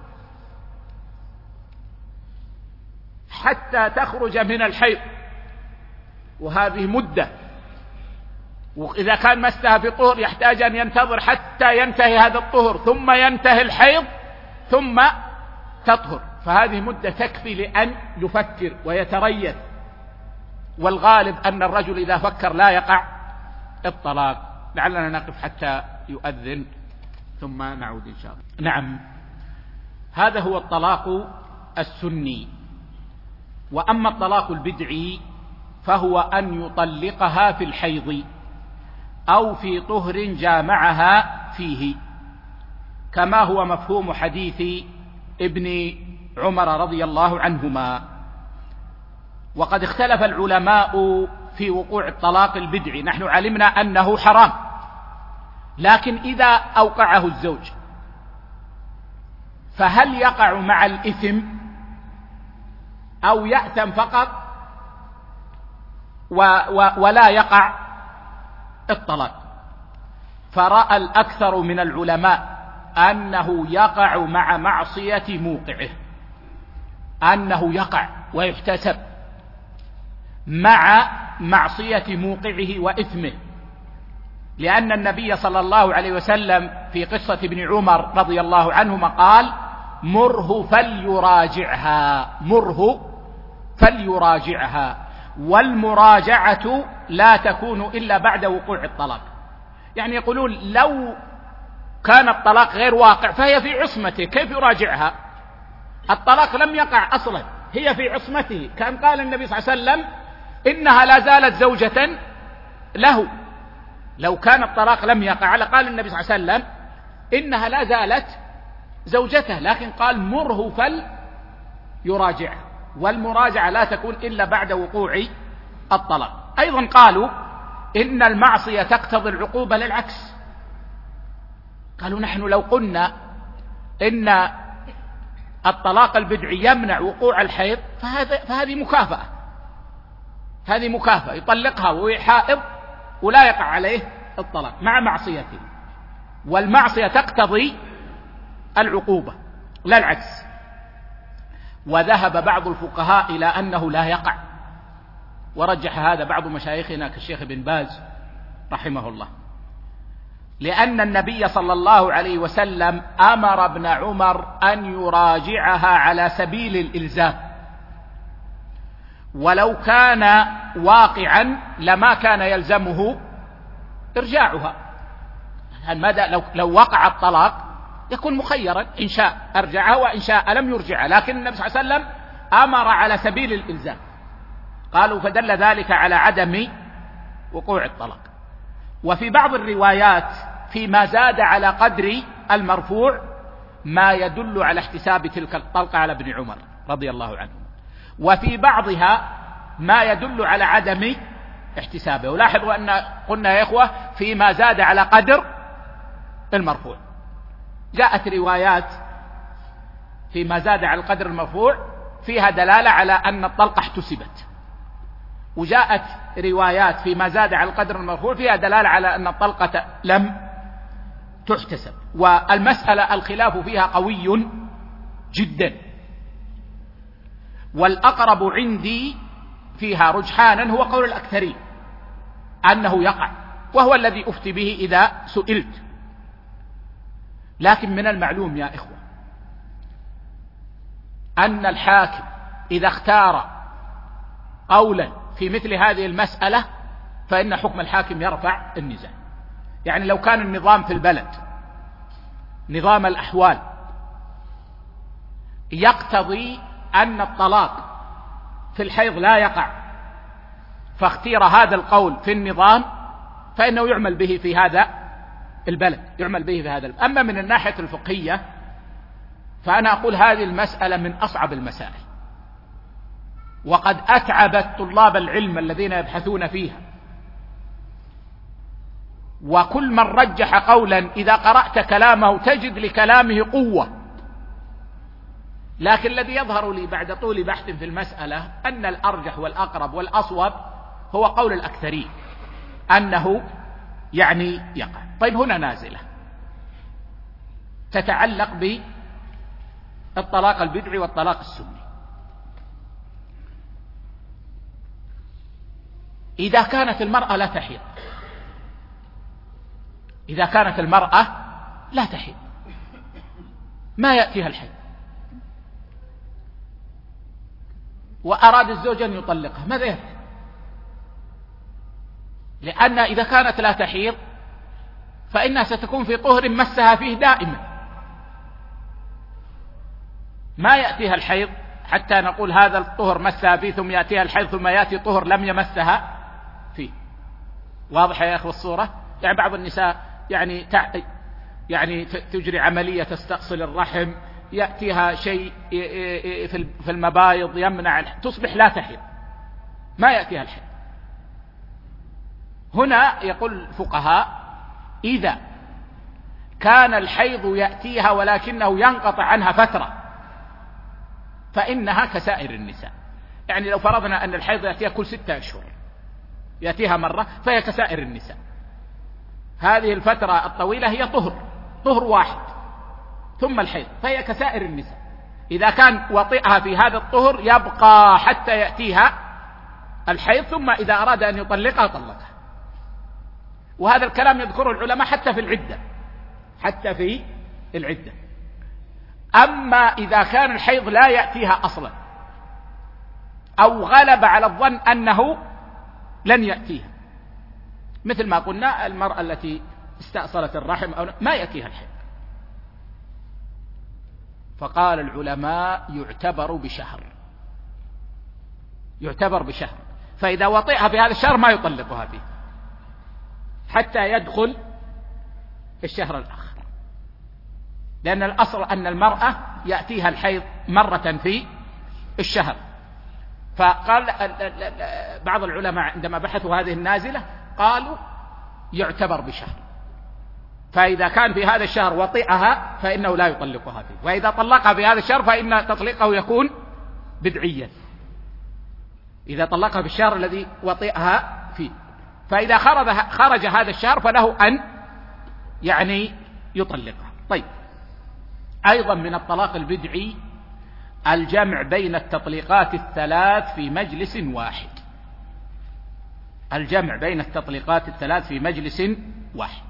حتى تخرج من الحيض، وهذه مدة. وإذا كان مسها في طهر يحتاج أن ينتظر حتى ينتهي هذا الطهر ثم ينتهي الحيض ثم تطهر، فهذه مدة تكفي لأن يفكر ويتريث. والغالب أن الرجل إذا فكر لا يقع الطلاق. لعلنا نقف حتى يؤذن ثم نعود إن شاء الله. نعم، هذا هو الطلاق السني. وأما الطلاق البدعي فهو أن يطلقها في الحيض أو في طهر جامعها فيه، كما هو مفهوم حديث ابن عمر رضي الله عنهما. وقد اختلف العلماء في وقوع الطلاق البدعي. نحن علمنا أنه حرام، لكن إذا أوقعه الزوج فهل يقع مع الإثم أو يأثم فقط و و ولا يقع الطلاق. فرأى الأكثر من العلماء أنه يقع مع معصية موقعه، أنه يقع ويحتسب مع معصية موقعه وإثمه، لأن النبي صلى الله عليه وسلم في قصة ابن عمر رضي الله عنهما قال: مره فليراجعها، مره فليراجعها، والمراجعة لا تكون إلا بعد وقوع الطلاق. يعني يقولون لو كان الطلاق غير واقع فهي في عصمته، كيف يراجعها؟ الطلاق لم يقع أصلا، هي في عصمته. كان قال النبي صلى الله عليه وسلم إنها لا زالت زوجة له. لو كان الطلاق لم يقع لقال النبي صلى الله عليه وسلم إنها لا زالت زوجته، لكن قال مره فليراجعها، والمراجعة لا تكون إلا بعد وقوع الطلاق. أيضا قالوا إن المعصية تقتضي العقوبة للعكس. قالوا نحن لو قلنا إن الطلاق البدعي يمنع وقوع الحيض فهذه مكافأة، هذه مكافأة، يطلقها وهي حائض ولا يقع عليه الطلاق مع معصيته، والمعصية تقتضي العقوبة لا العكس. وذهب بعض الفقهاء إلى أنه لا يقع، ورجح هذا بعض مشايخنا كالشيخ بن باز رحمه الله، لأن النبي صلى الله عليه وسلم أمر ابن عمر أن يراجعها على سبيل الإلزام، ولو كان واقعا لما كان يلزمه إرجاعها. لو, لو وقع الطلاق يكون مخيرا، إن شاء أرجعها وإن شاء لم يرجعها، لكن النبي صلى الله عليه وسلم أمر على سبيل الإلزام. قالوا فدل ذلك على عدم وقوع الطلاق. وفي بعض الروايات فيما زاد على قدر المرفوع ما يدل على احتساب تلك الطلقة على ابن عمر رضي الله عنه، وفي بعضها ما يدل على عدم احتسابه. ولاحظوا أن قلنا يا إخوة فيما زاد على قدر المرفوع، جاءت روايات فيما زاد على القدر المرفوع فيها دلالة على أن الطلقة احتسبت، وجاءت روايات فيما زاد على القدر المرفوع فيها دلالة على أن الطلقة لم تحتسب. والمسألة الخلاف فيها قوي جدا، والأقرب عندي فيها رجحانا هو قول الأكثرين أنه يقع، وهو الذي أفتي به إذا سئلت. لكن من المعلوم يا إخوة أن الحاكم إذا اختار قولا في مثل هذه المسألة فإن حكم الحاكم يرفع النزاع. يعني لو كان النظام في البلد نظام الأحوال يقتضي أن الطلاق في الحيض لا يقع، فاختير هذا القول في النظام، فإنه يعمل به في هذا البلد، يعمل به في هذا البلد. أما من الناحية الفقهية فأنا أقول هذه المسألة من أصعب المسائل، وقد أتعبت طلاب العلم الذين يبحثون فيها، وكل من رجح قولا إذا قرأت كلامه تجد لكلامه قوة. لكن الذي يظهر لي بعد طول بحث في المسألة أن الأرجح والأقرب والأصوب هو قول الأكثرين أنه يعني يقع. طيب هنا نازلة تتعلق بالطلاق البدعي والطلاق السني. إذا كانت المرأة لا تحيض، إذا كانت المرأة لا تحيض ما يأتيها الحيض وأراد الزوج أن يطلقها، ماذا يفعل؟ لأن إذا كانت لا تحيض فإنها ستكون في طهر مسها فيه دائما، ما يأتيها الحيض حتى نقول هذا الطهر مسها فيه ثم يأتيها الحيض ثم يأتي طهر لم يمسها فيه. واضح يا أخوة الصورة؟ يعني بعض النساء يعني تع... يعني تجري عملية تستأصل الرحم، يأتيها شيء في المبايض يمنع، تصبح لا تحيض ما يأتيها الحيض. هنا يقول الفقهاء إذا كان الحيض يأتيها ولكنه ينقطع عنها فترة فإنها كسائر النساء، يعني لو فرضنا أن الحيض يأتيها كل ستة أشهر يأتيها مرة، فهي كسائر النساء. هذه الفترة الطويلة هي طهر طهر واحد ثم الحيض، فهي كسائر النساء. إذا كان وطئها في هذا الطهر يبقى حتى يأتيها الحيض، ثم إذا أراد أن يطلقها طلقها. وهذا الكلام يذكره العلماء حتى في العدة حتى في العدة. أما إذا كان الحيض لا يأتيها أصلا أو غلب على الظن أنه لن يأتيها، مثل ما قلنا المرأة التي استأصلت الرحم أو ما يأتيها الحيض، فقال العلماء يعتبر بشهر يعتبر بشهر فإذا وطئها في هذا الشهر ما يطلقها فيه حتى يدخل الشهر الآخر، لأن الأصل أن المرأة يأتيها الحيض مرة في الشهر. فقال بعض العلماء عندما بحثوا هذه النازلة قالوا يعتبر بشهر، فإذا كان في هذا الشهر وطئها فإنه لا يطلقها فيه، وإذا طلقها في هذا الشهر فإن تطليقه يكون بدعيا إذا طلقها في الشهر الذي وطئها فيه. فإذا خرج هذا الشهر فله أن يعني يطلقها. طيب، أيضا من الطلاق البدعي الجمع بين التطليقات الثلاث في مجلس واحد الجمع بين التطليقات الثلاث في مجلس واحد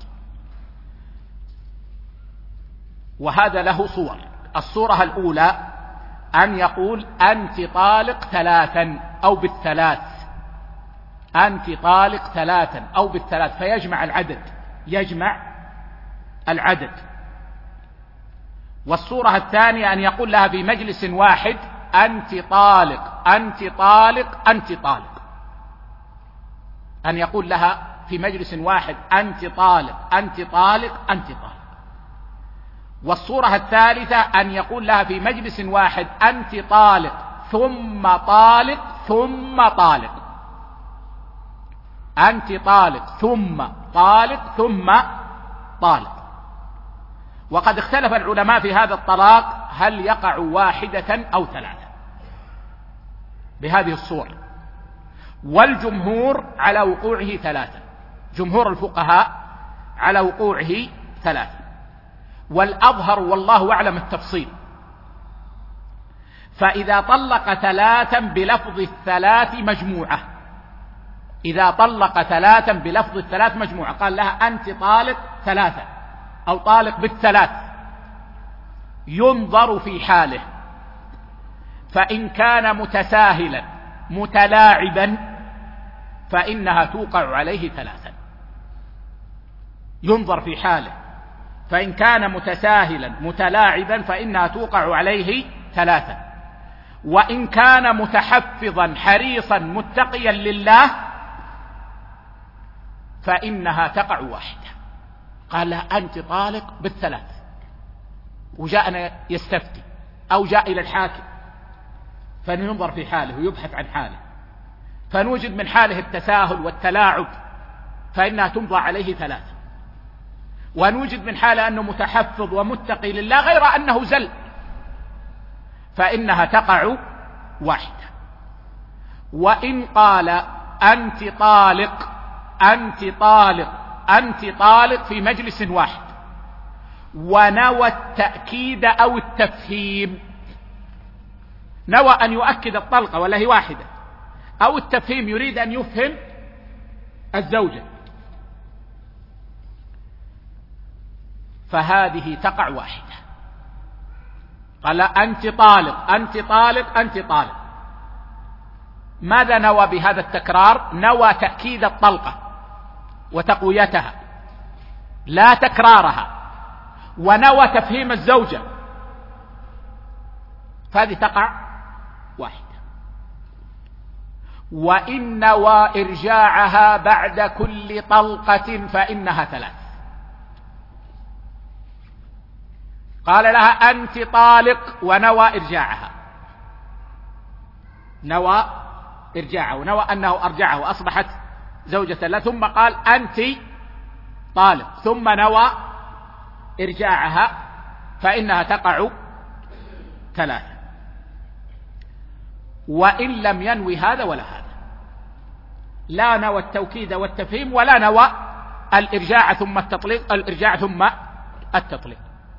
وهذا له صور. الصورة الأولى أن يقول أنت طالق ثلاثا أو بالثلاث أنت طالق ثلاثا أو بالثلاث فيجمع العدد يجمع العدد والصورة الثانية أن يقول لها في مجلس واحد أنت طالق أنت طالق أنت طالق أن يقول لها في مجلس واحد أنت طالق أنت طالق أنت طالق. والصورة الثالثة أن يقول لها في مجلس واحد أنت طالق ثم طالق ثم طالق أنت طالق ثم طالق ثم طالق. وقد اختلف العلماء في هذا الطلاق هل يقع واحدة أو ثلاثة بهذه الصور، والجمهور على وقوعه ثلاثة جمهور الفقهاء على وقوعه ثلاثة، والأظهر والله أعلم التفصيل. فإذا طلق ثلاثا بلفظ الثلاث مجموعة إذا طلق ثلاثا بلفظ الثلاث مجموعة قال لها أنت طالق ثلاثة أو طالق بالثلاث، ينظر في حاله، فإن كان متساهلا متلاعبا فإنها توقع عليه ثلاثا ينظر في حاله فإن كان متساهلا متلاعبا فإنها توقع عليه ثلاثا، وإن كان متحفظا حريصا متقيا لله فإنها تقع واحدة. قال لها أنت طالق بالثلاث وجاءنا يستفتي أو جاء إلى الحاكم فننظر في حاله ويبحث عن حاله، فنوجد من حاله التساهل والتلاعب فإنها تمضى عليه ثلاثة، ونوجد من حاله أنه متحفظ ومتقي لله غير أنه زل فإنها تقع واحدة. وإن قال أنت طالق أنت طالق أنت طالق في مجلس واحد ونوى التأكيد أو التفهيم، نوى أن يؤكد الطلقة ولا هي واحدة، أو التفهيم يريد أن يفهم الزوجة، فهذه تقع واحدة. قال أنت طالق أنت طالق أنت طالق. ماذا نوى بهذا التكرار؟ نوى تأكيد الطلقة وتقويتها لا تكرارها، ونوى تفهيم الزوجة، فهذه تقع واحدة. وإن نوى إرجاعها بعد كل طلقة فإنها ثلاث. قال لها أنت طالق ونوى إرجاعها نوى إرجاعه ونوى أنه أرجعه وأصبحت زوجة له، ثم قال أنت طالق ثم نوى إرجاعها، فإنها تقع ثلاثة. وإن لم ينوي هذا ولا هذا، لا نوى التوكيد والتفهيم ولا نوى الإرجاع ثم التطليق الإرجاع ثم التطليق،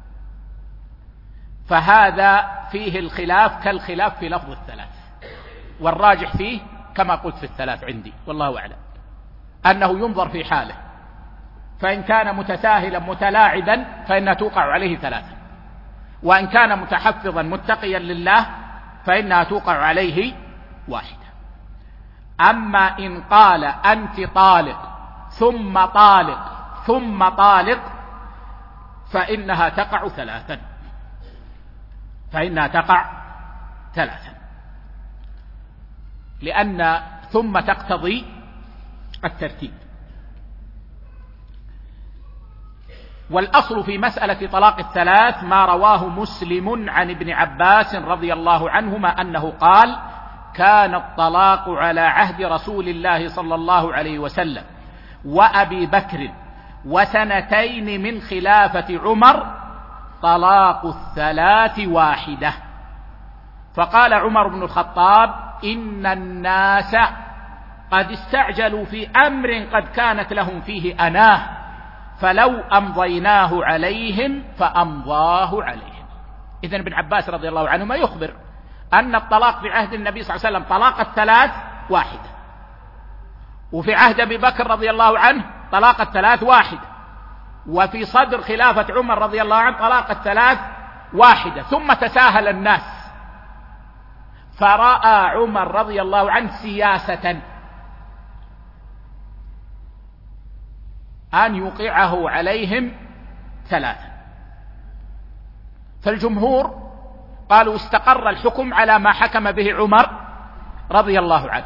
فهذا فيه الخلاف كالخلاف في لفظ الثلاث، والراجح فيه كما قلت في الثلاث عندي والله أعلم أنه ينظر في حاله، فإن كان متساهلا متلاعبا فإنها توقع عليه ثلاثا، وإن كان متحفظا متقيا لله فإنها توقع عليه واحدة. أما إن قال أنت طالق ثم طالق ثم طالق فإنها تقع ثلاثا، فإنها تقع ثلاثا، لأن ثم تقتضي الترتيب. والأصل في مسألة طلاق الثلاث ما رواه مسلم عن ابن عباس رضي الله عنهما أنه قال: كان الطلاق على عهد رسول الله صلى الله عليه وسلم وأبي بكر وسنتين من خلافة عمر طلاق الثلاث واحدة. فقال عمر بن الخطاب: إن الناس قد استعجلوا في أمر قد كانت لهم فيه أناه، فلو أمضيناه عليهم فأمضاه عليهم. إذن ابن عباس رضي الله عنهما يخبر أن الطلاق في عهد النبي صلى الله عليه وسلم طلاق الثلاث واحدة، وفي عهد أبي بكر رضي الله عنه طلاق الثلاث واحدة، وفي صدر خلافة عمر رضي الله عنه طلاق الثلاث واحدة. ثم تساهل الناس فرأى عمر رضي الله عنه سياسة أن يوقعه عليهم ثلاثة، فالجمهور قالوا استقر الحكم على ما حكم به عمر رضي الله عنه،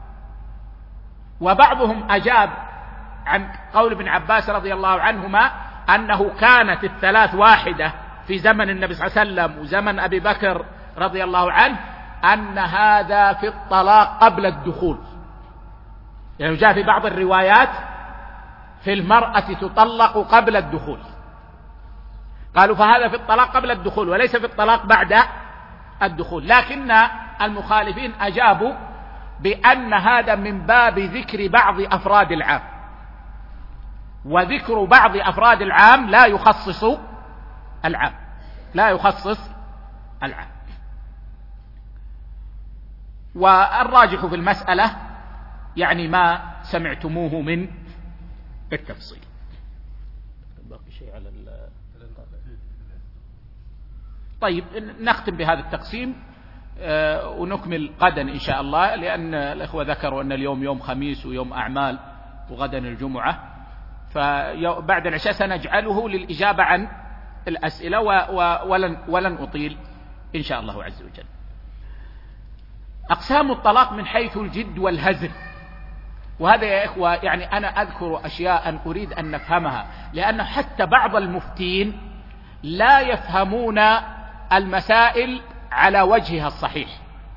وبعضهم أجاب عن قول ابن عباس رضي الله عنهما أنه كانت الثلاث واحدة في زمن النبي صلى الله عليه وسلم وزمن أبي بكر رضي الله عنه، أن هذا في الطلاق قبل الدخول، يعني جاء في بعض الروايات في المرأة تطلق قبل الدخول، قالوا فهذا في الطلاق قبل الدخول وليس في الطلاق بعد الدخول. لكن المخالفين أجابوا بأن هذا من باب ذكر بعض أفراد العام، وذكر بعض أفراد العام لا يخصص العام، لا يخصص العام. والراجح في المسألة يعني ما سمعتموه من التفصيل. باقي شيء على ال... طيب نختم بهذا التقسيم آه ونكمل غدا إن شاء الله، لأن الإخوة ذكروا أن اليوم يوم خميس ويوم أعمال وغدا الجمعة، فبعد العشاء سنجعله للإجابة عن الأسئلة و... و... ولن... ولن أطيل إن شاء الله عز وجل. أقسام الطلاق من حيث الجد والهزل، وهذا يا إخوة يعني أنا أذكر أشياء أريد أن نفهمها، لأن حتى بعض المفتين لا يفهمون المسائل على وجهها الصحيح.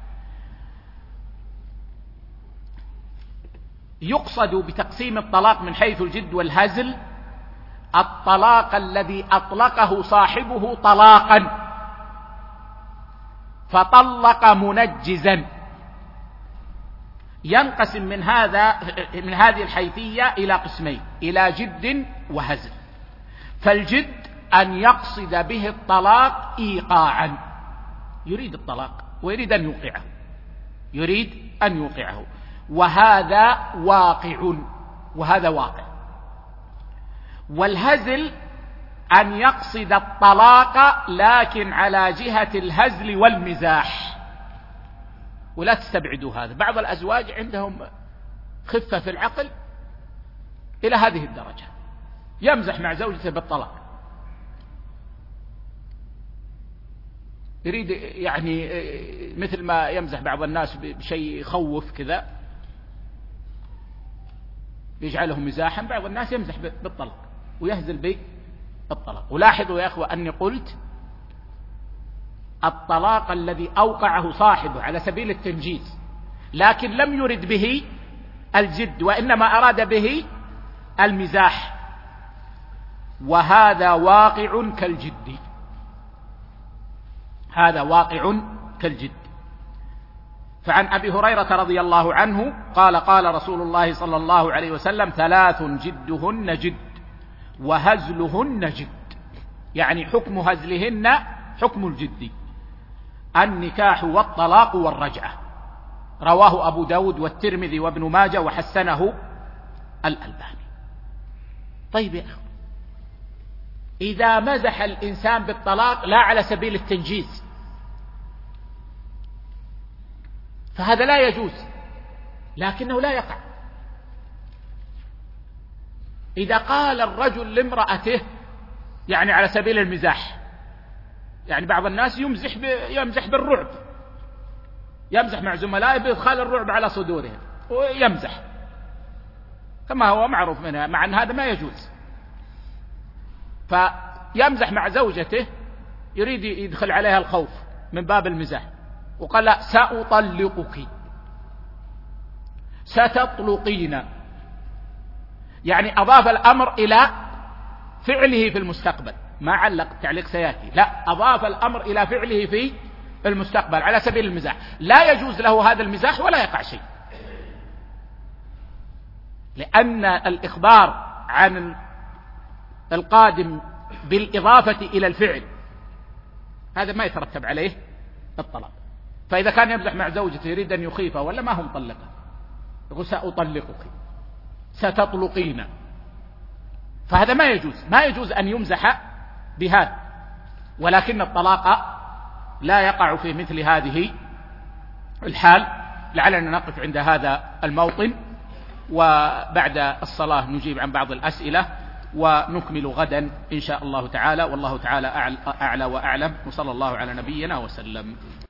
يقصد بتقسيم الطلاق من حيث الجد والهزل الطلاق الذي أطلقه صاحبه طلاقا فطلق منجزا، ينقسم من هذا من هذه الحيثية إلى قسمين، إلى جد وهزل. فالجد أن يقصد به الطلاق إيقاعا، يريد الطلاق ويريد أن يوقعه، يريد أن يوقعه، وهذا واقع، وهذا واقع. والهزل أن يقصد الطلاق لكن على جهة الهزل والمزاح، ولا تستبعدوا هذا. بعض الأزواج عندهم خفة في العقل إلى هذه الدرجة، يمزح مع زوجته بالطلاق، يريد يعني مثل ما يمزح بعض الناس بشيء يخوف كذا يجعله مزاحا، بعض الناس يمزح بالطلاق ويهزل بالطلاق. ولاحظوا يا أخوة أني قلت الطلاق الذي أوقعه صاحبه على سبيل التنجيز، لكن لم يرد به الجد وإنما أراد به المزاح، وهذا واقع كالجد، هذا واقع كالجد. فعن أبي هريرة رضي الله عنه قال قال رسول الله صلى الله عليه وسلم: ثلاث جدهن جد وهزلهن جد، يعني حكم هزلهن حكم الجد: النكاح والطلاق والرجعة. رواه أبو داود والترمذي وابن ماجه وحسنه الألباني. طيب يا أخوة، إذا مزح الإنسان بالطلاق لا على سبيل التنجيز فهذا لا يجوز، لكنه لا يقع. إذا قال الرجل لامرأته يعني على سبيل المزاح، يعني بعض الناس يمزح يمزح بالرعب، يمزح مع زملائه بإدخال الرعب على صدورهم ويمزح كما هو معروف منها، مع أن هذا ما يجوز. فيمزح مع زوجته يريد يدخل عليها الخوف من باب المزاح، وقال: لا، سأطلقك، ستطلقين، يعني أضاف الأمر إلى فعله في المستقبل، ما علق تعليق سيأتي، لا، أضاف الأمر إلى فعله في المستقبل على سبيل المزاح. لا يجوز له هذا المزاح ولا يقع شيء، لأن الإخبار عن القادم بالإضافة إلى الفعل هذا ما يترتب عليه الطلاق. فإذا كان يمزح مع زوجته يريد أن يخيفها ولا ما هو مطلقة، يقول: سأطلقك، ستطلقين، فهذا ما يجوز، ما يجوز أن يمزح بهذا. ولكن الطلاق لا يقع في مثل هذه الحال. لعلنا نقف عند هذا الموطن، وبعد الصلاة نجيب عن بعض الأسئلة ونكمل غدا إن شاء الله تعالى. والله تعالى أعلى وأعلم، وصلى الله على نبينا وسلم.